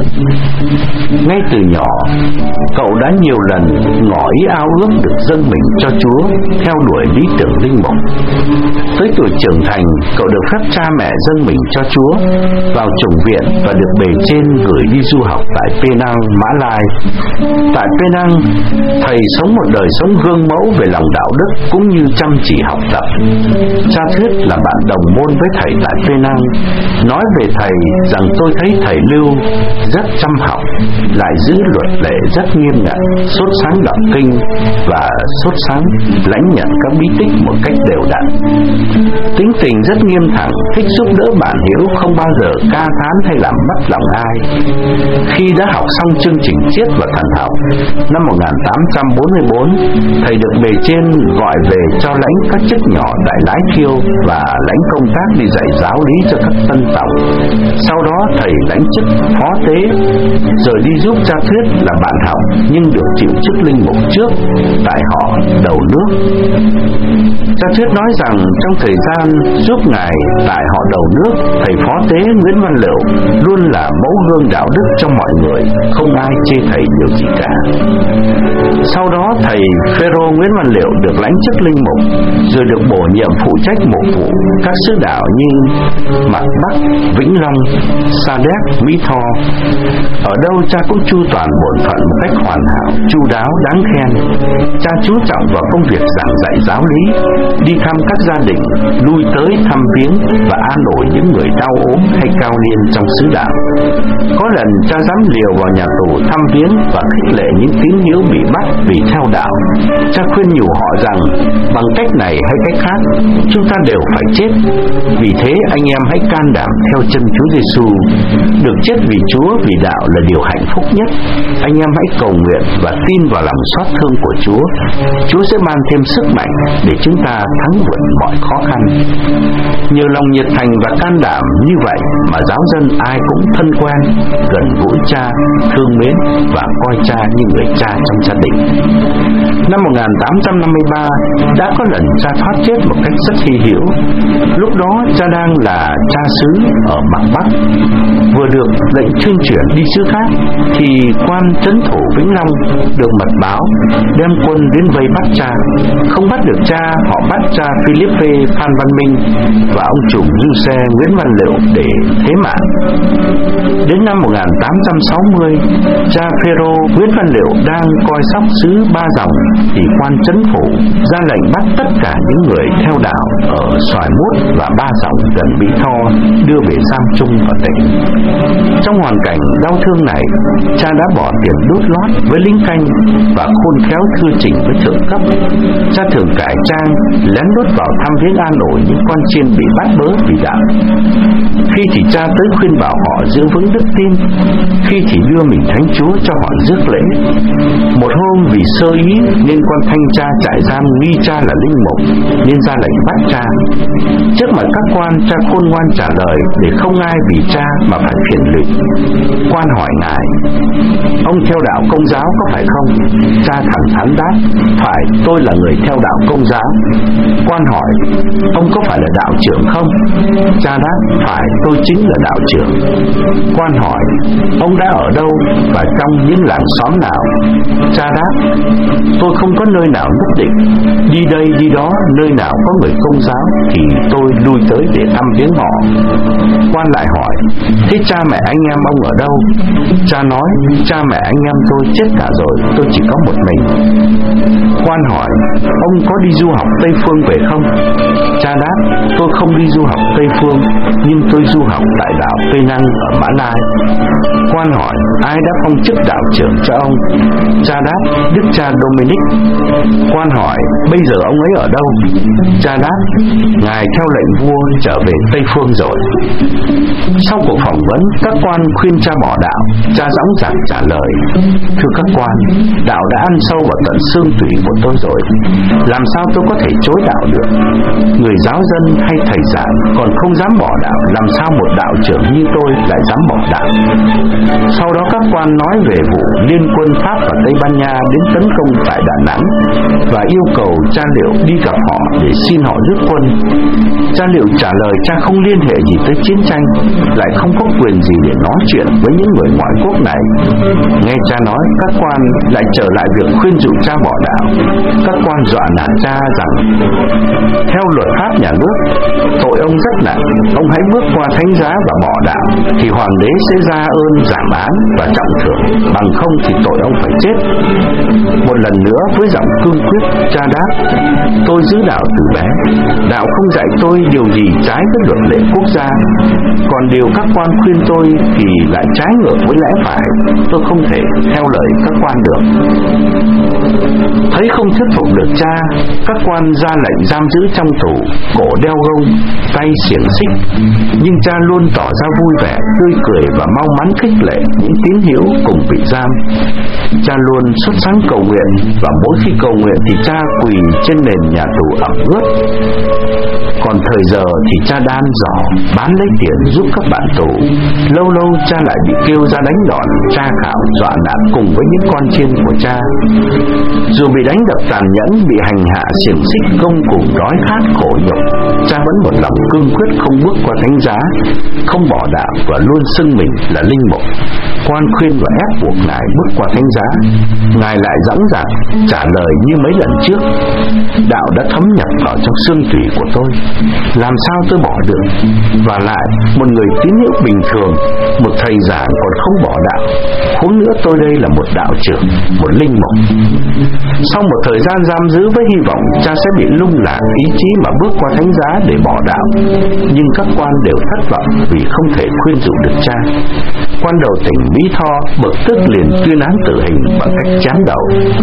Speaker 1: Ngay từ nhỏ, cậu đã nhiều lần ngỏ ý ao ước được dâng mình cho Chúa theo đuổi lý tưởng linh mục. Tới tuổi trưởng thành, cậu được phép cha mẹ dâng mình cho Chúa vào chủng viện và được bề trên gửi đi du học tại Penang, Mã Lai. Tại Penang, thầy sống một đời sống gương mẫu về lòng đạo đức cũng như chăm chỉ học tập. Cha Thuyết là bạn đồng môn với thầy tại Penang, nói về thầy rằng tôi thấy thầy Lưu rất chăm học, lại giữ luật lệ rất nghiêm ngặt, sốt sáng đọc kinh và sốt sáng lãnh nhận các bí tích một cách đều đặn. Tính tình rất nghiêm thẳng, thích giúp đỡ bạn hiếu, không bao giờ ca thán hay làm mất lòng ai. Khi đã học xong chương trình triết và thần học năm một nghìn tám trăm bốn mươi bốn, thầy được bề trên gọi về cho lãnh các chức nhỏ tại Lái Thiêu và lãnh công tác đi dạy giáo lý cho các tân tộc. Sau đó thầy lãnh chức phó tế, rồi đi giúp cha Thuyết là bạn học nhưng được chịu chức linh mục trước tại họ Đầu Nước. Cha Thuyết nói rằng trong thời gian giúp ngài tại họ Đầu Nước, thầy phó tế Nguyễn Văn Liệu luôn là mẫu gương đạo đức cho mọi người, không ai chê thầy điều gì cả. Sau đó thầy Phêrô Nguyễn Văn Liệu được lãnh chức linh mục, rồi được bổ nhiệm phụ trách mục vụ các xứ đạo như Mạc Bắc, Vĩnh Long, Sa Đéc, Mỹ Tho. Ở đâu cha cũng chu toàn bổn phận một cách hoàn hảo, chu đáo, đáng khen. Cha chú trọng vào công việc giảng dạy giáo lý, đi thăm các gia đình, lui tới thăm viếng và an ủi những người đau ốm hay cao niên trong xứ đạo. Có lần cha dám liều vào nhà tù thăm viếng và khích lệ những tín hữu bị bắt vì theo đạo. Cha khuyên nhủ họ rằng bằng cách này hay cách khác, chúng ta đều phải chết. Vì thế anh em hãy can đảm theo chân Chúa Giêsu. Được chết vì Chúa, vì đạo là điều hạnh phúc nhất. Anh em hãy cầu nguyện và tin vào lòng xót thương của Chúa. Chúa sẽ ban thêm sức mạnh để chúng ta thắng vượt mọi khó khăn. Nhờ lòng nhiệt thành và can đảm như vậy mà giáo dân ai cũng thân quen, gần gũi cha, thương mến và coi cha như người cha trong gia đình. Năm một nghìn tám trăm năm mươi ba, đã có lần cha thoát chết một cách rất hy hữu. Lúc đó cha đang là cha xứ ở Mạc Bắc, vừa được lệnh chuyên chuyển đi xứ khác, thì quan trấn thủ Vĩnh Long được mật báo đem quân đến vây bắt cha. Không bắt được cha, họ bắt cha Philippe Phan Văn Minh và ông trùm du xe Nguyễn Văn Liệu để thế mạng. Đến năm một nghìn tám trăm sáu mươi, cha Phêrô Nguyễn Văn Liệu đang coi sóc xứ Ba Dòng thì quan trấn phủ ra lệnh bắt tất cả những người theo đạo ở Xoài Mút và Ba Dòng gần Mỹ Tho đưa về giam chung ở tỉnh. Trong hoàn cảnh đau thương này, cha đã bỏ tiền đút lót với lính canh và khôn khéo thư trình với thượng cấp. Cha thường cải trang lén lút vào thăm viếng an ủi những con chiên bị bắt bớ vì đạo. Khi thì cha tới khuyên bảo họ giữ vững đức tin, khi thì đưa mình thánh Chúa cho họ rước lễ. Một hôm vì sơ ý nên quan thanh tra trại giam nghi cha là linh mục nên ra lệnh bắt cha. Trước mặt các quan, cha khôn ngoan trả lời để không ai vì cha mà phải phiền lụy. Quan hỏi ngài: ông theo đạo Công giáo có phải không? Cha thẳng thắn đáp: phải, tôi là người theo đạo Công giáo. Quan hỏi: ông có phải là đạo trưởng không? Cha đáp: phải, tôi chính là đạo trưởng. Quan hỏi: ông đã ở đâu và trong những làng xóm nào? Cha đáp: tôi không có nơi nào nhất định, đi đây đi đó, nơi nào có người Công giáo thì tôi lui tới để thăm viếng họ. Quan lại hỏi: thế cha mẹ anh em ông ở đâu? Cha nói: cha mẹ anh em tôi chết cả rồi, tôi chỉ có một mình. Quan hỏi: ông có đi du học Tây Phương về không? Cha đáp: tôi không đi du học Tây Phương, nhưng tôi du học tại đảo Penang ở Mã Lai. Quan hỏi: ai đã phong chức đạo trưởng cho ông? Cha đáp: đức cha Dominic. Quan hỏi: bây giờ ông ấy ở đâu? Cha đáp: ngài theo lệnh vua trở về Tây Phương rồi. Sau cuộc phỏng vấn, các quan khuyên cha bỏ đạo. Cha dõng dạc trả lời: thưa các quan, đạo đã ăn sâu vào tận xương tủy một tôi rồi. Làm sao tôi có thể chối đạo được? Người giáo dân hay thầy giảng còn không dám bỏ đạo, làm sao một đạo trưởng như tôi lại dám bỏ đạo? Sau đó các quan nói về vụ liên quân Pháp và Tây Ban Nha đến tấn công tại Đà Nẵng và yêu cầu cha Liệu đi gặp họ để xin họ rút quân. Cha Liệu trả lời cha không liên hệ gì tới chiến tranh, lại không có quyền gì để nói chuyện với những người ngoại quốc này. Nghe cha nói, các quan lại trở lại việc khuyên dụ cha bỏ đạo. Các quan dọa nạt cha rằng theo luật pháp nhà nước, tội ông rất nặng, ông hãy bước qua thánh giá và bỏ đạo thì hoàng đế sẽ ra ơn giảm án và trọng thưởng, bằng không thì tội ông phải chết. Một lần nữa với giọng cương quyết, cha đáp: tôi giữ đạo từ bé, đạo không dạy tôi điều gì trái với luật lệ quốc gia, còn điều các quan khuyên tôi thì lại trái ngược với lẽ phải, tôi không thể theo lời các quan được. Thấy không thuyết phục được cha, các quan ra lệnh giam giữ trong tù, cổ đeo gông, tay xiềng xích, nhưng cha luôn tỏ ra vui vẻ, tươi cười và mau mắn khích lệ những tín hữu cùng bị giam. Cha luôn xuất sáng cầu nguyện, và mỗi khi cầu nguyện thì cha quỳ trên nền nhà tù ẩm ướt. Còn thời giờ thì cha đan giỏ bán lấy tiền giúp các bạn tù. Lâu lâu cha lại bị kêu ra đánh đòn, tra khảo, dọa nạt cùng với những con chiên của cha. Dù bị đánh đập tàn nhẫn, bị hành hạ xiềng xích, gông cùng đói khát khổ nhục, cha vẫn một lòng cương quyết không bước qua thánh giá, không bỏ đạo và luôn xưng mình là linh mục. Quan khuyên và ép buộc ngài bước qua thánh giá, ngài lại dõng dạc trả lời như mấy lần trước: đạo đã thấm nhập vào trong xương tủy của tôi, làm sao tôi bỏ được? Và lại, một người tín hữu bình thường, một thầy giảng còn không bỏ đạo, huống nữa tôi đây là một đạo trưởng, một linh mục. Sau một thời gian giam giữ với hy vọng cha sẽ bị lung lạc ý chí mà bước qua thánh giá để bỏ đạo, nhưng các quan đều thất vọng vì không thể khuyên dụ được cha. Quan đầu tỉnh Mỹ Tho bực tức liền tuyên án tử hình bằng cách chém đầu.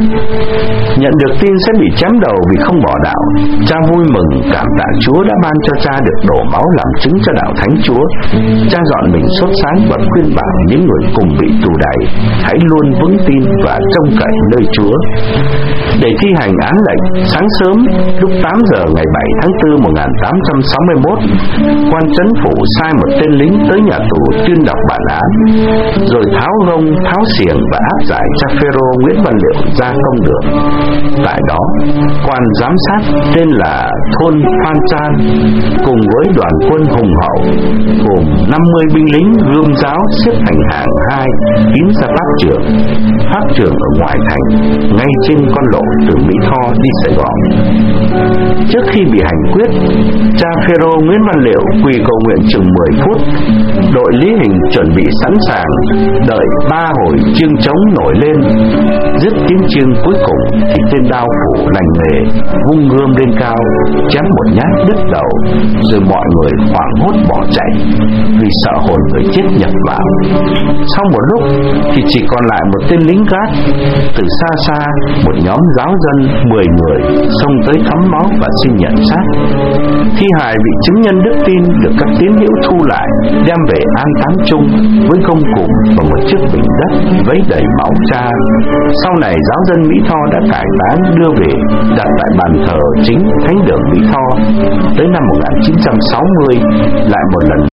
Speaker 1: Nhận được tin sẽ bị chém đầu vì không bỏ đạo, cha vui mừng cảm tạ Chúa đã ban cho cha được đổ máu làm chứng cho đạo Thánh Chúa. Cha dọn mình sốt sáng và khuyên bảo những người cùng bị tù đày hãy luôn vững tin và trông cậy nơi Chúa. Để thi hành án lệnh, sáng sớm lúc tám giờ ngày bảy tháng tư một nghìn tám trăm sáu mươi mốt, quan trấn phủ sai một tên lính tới nhà tù tuyên đọc bản án, rồi tháo gông, tháo xiềng và áp giải cha Phêrô Nguyễn Văn Liệu ra công đường. Tại đó, quan giám sát tên là Thôn Phan Chan cùng với đoàn quân hùng hậu gồm năm mươi binh lính gươm giáo xếp thành hàng hai tiến ra pháp trường. Pháp trường ở ngoài thành, ngay trên con lộ từ Mỹ Tho đi Sài Gòn. Trước khi bị hành quyết, cha Phêrô Nguyễn Văn Liệu quỳ cầu nguyện chừng mười phút. Đội lý hình chuẩn bị sẵn sàng, đợi ba hồi chiêng trống nổi lên. Dứt tiếng chiêng cuối cùng thì tên đao phủ lành nghề vung gươm lên cao, chém một nhát đứt đầu, rồi mọi người hoảng hốt bỏ chạy vì sợ hồn người chết nhập vào. Sau một lúc thì chỉ còn lại một tên lính gác. Từ xa xa, một nhóm giáo dân mười người xông tới thấm máu và xin nhận xác. Thi hài vị chứng nhân đức tin được các tín hữu thu lại, đem về an táng chung với công cụ và một chiếc bình đất vấy đầy máu cha. Sau này giáo dân Mỹ Tho đã cải táng đưa về đặt tại bàn thờ chính thánh đường Mỹ Tho. Tới năm một nghìn chín trăm sáu mươi, lại một lần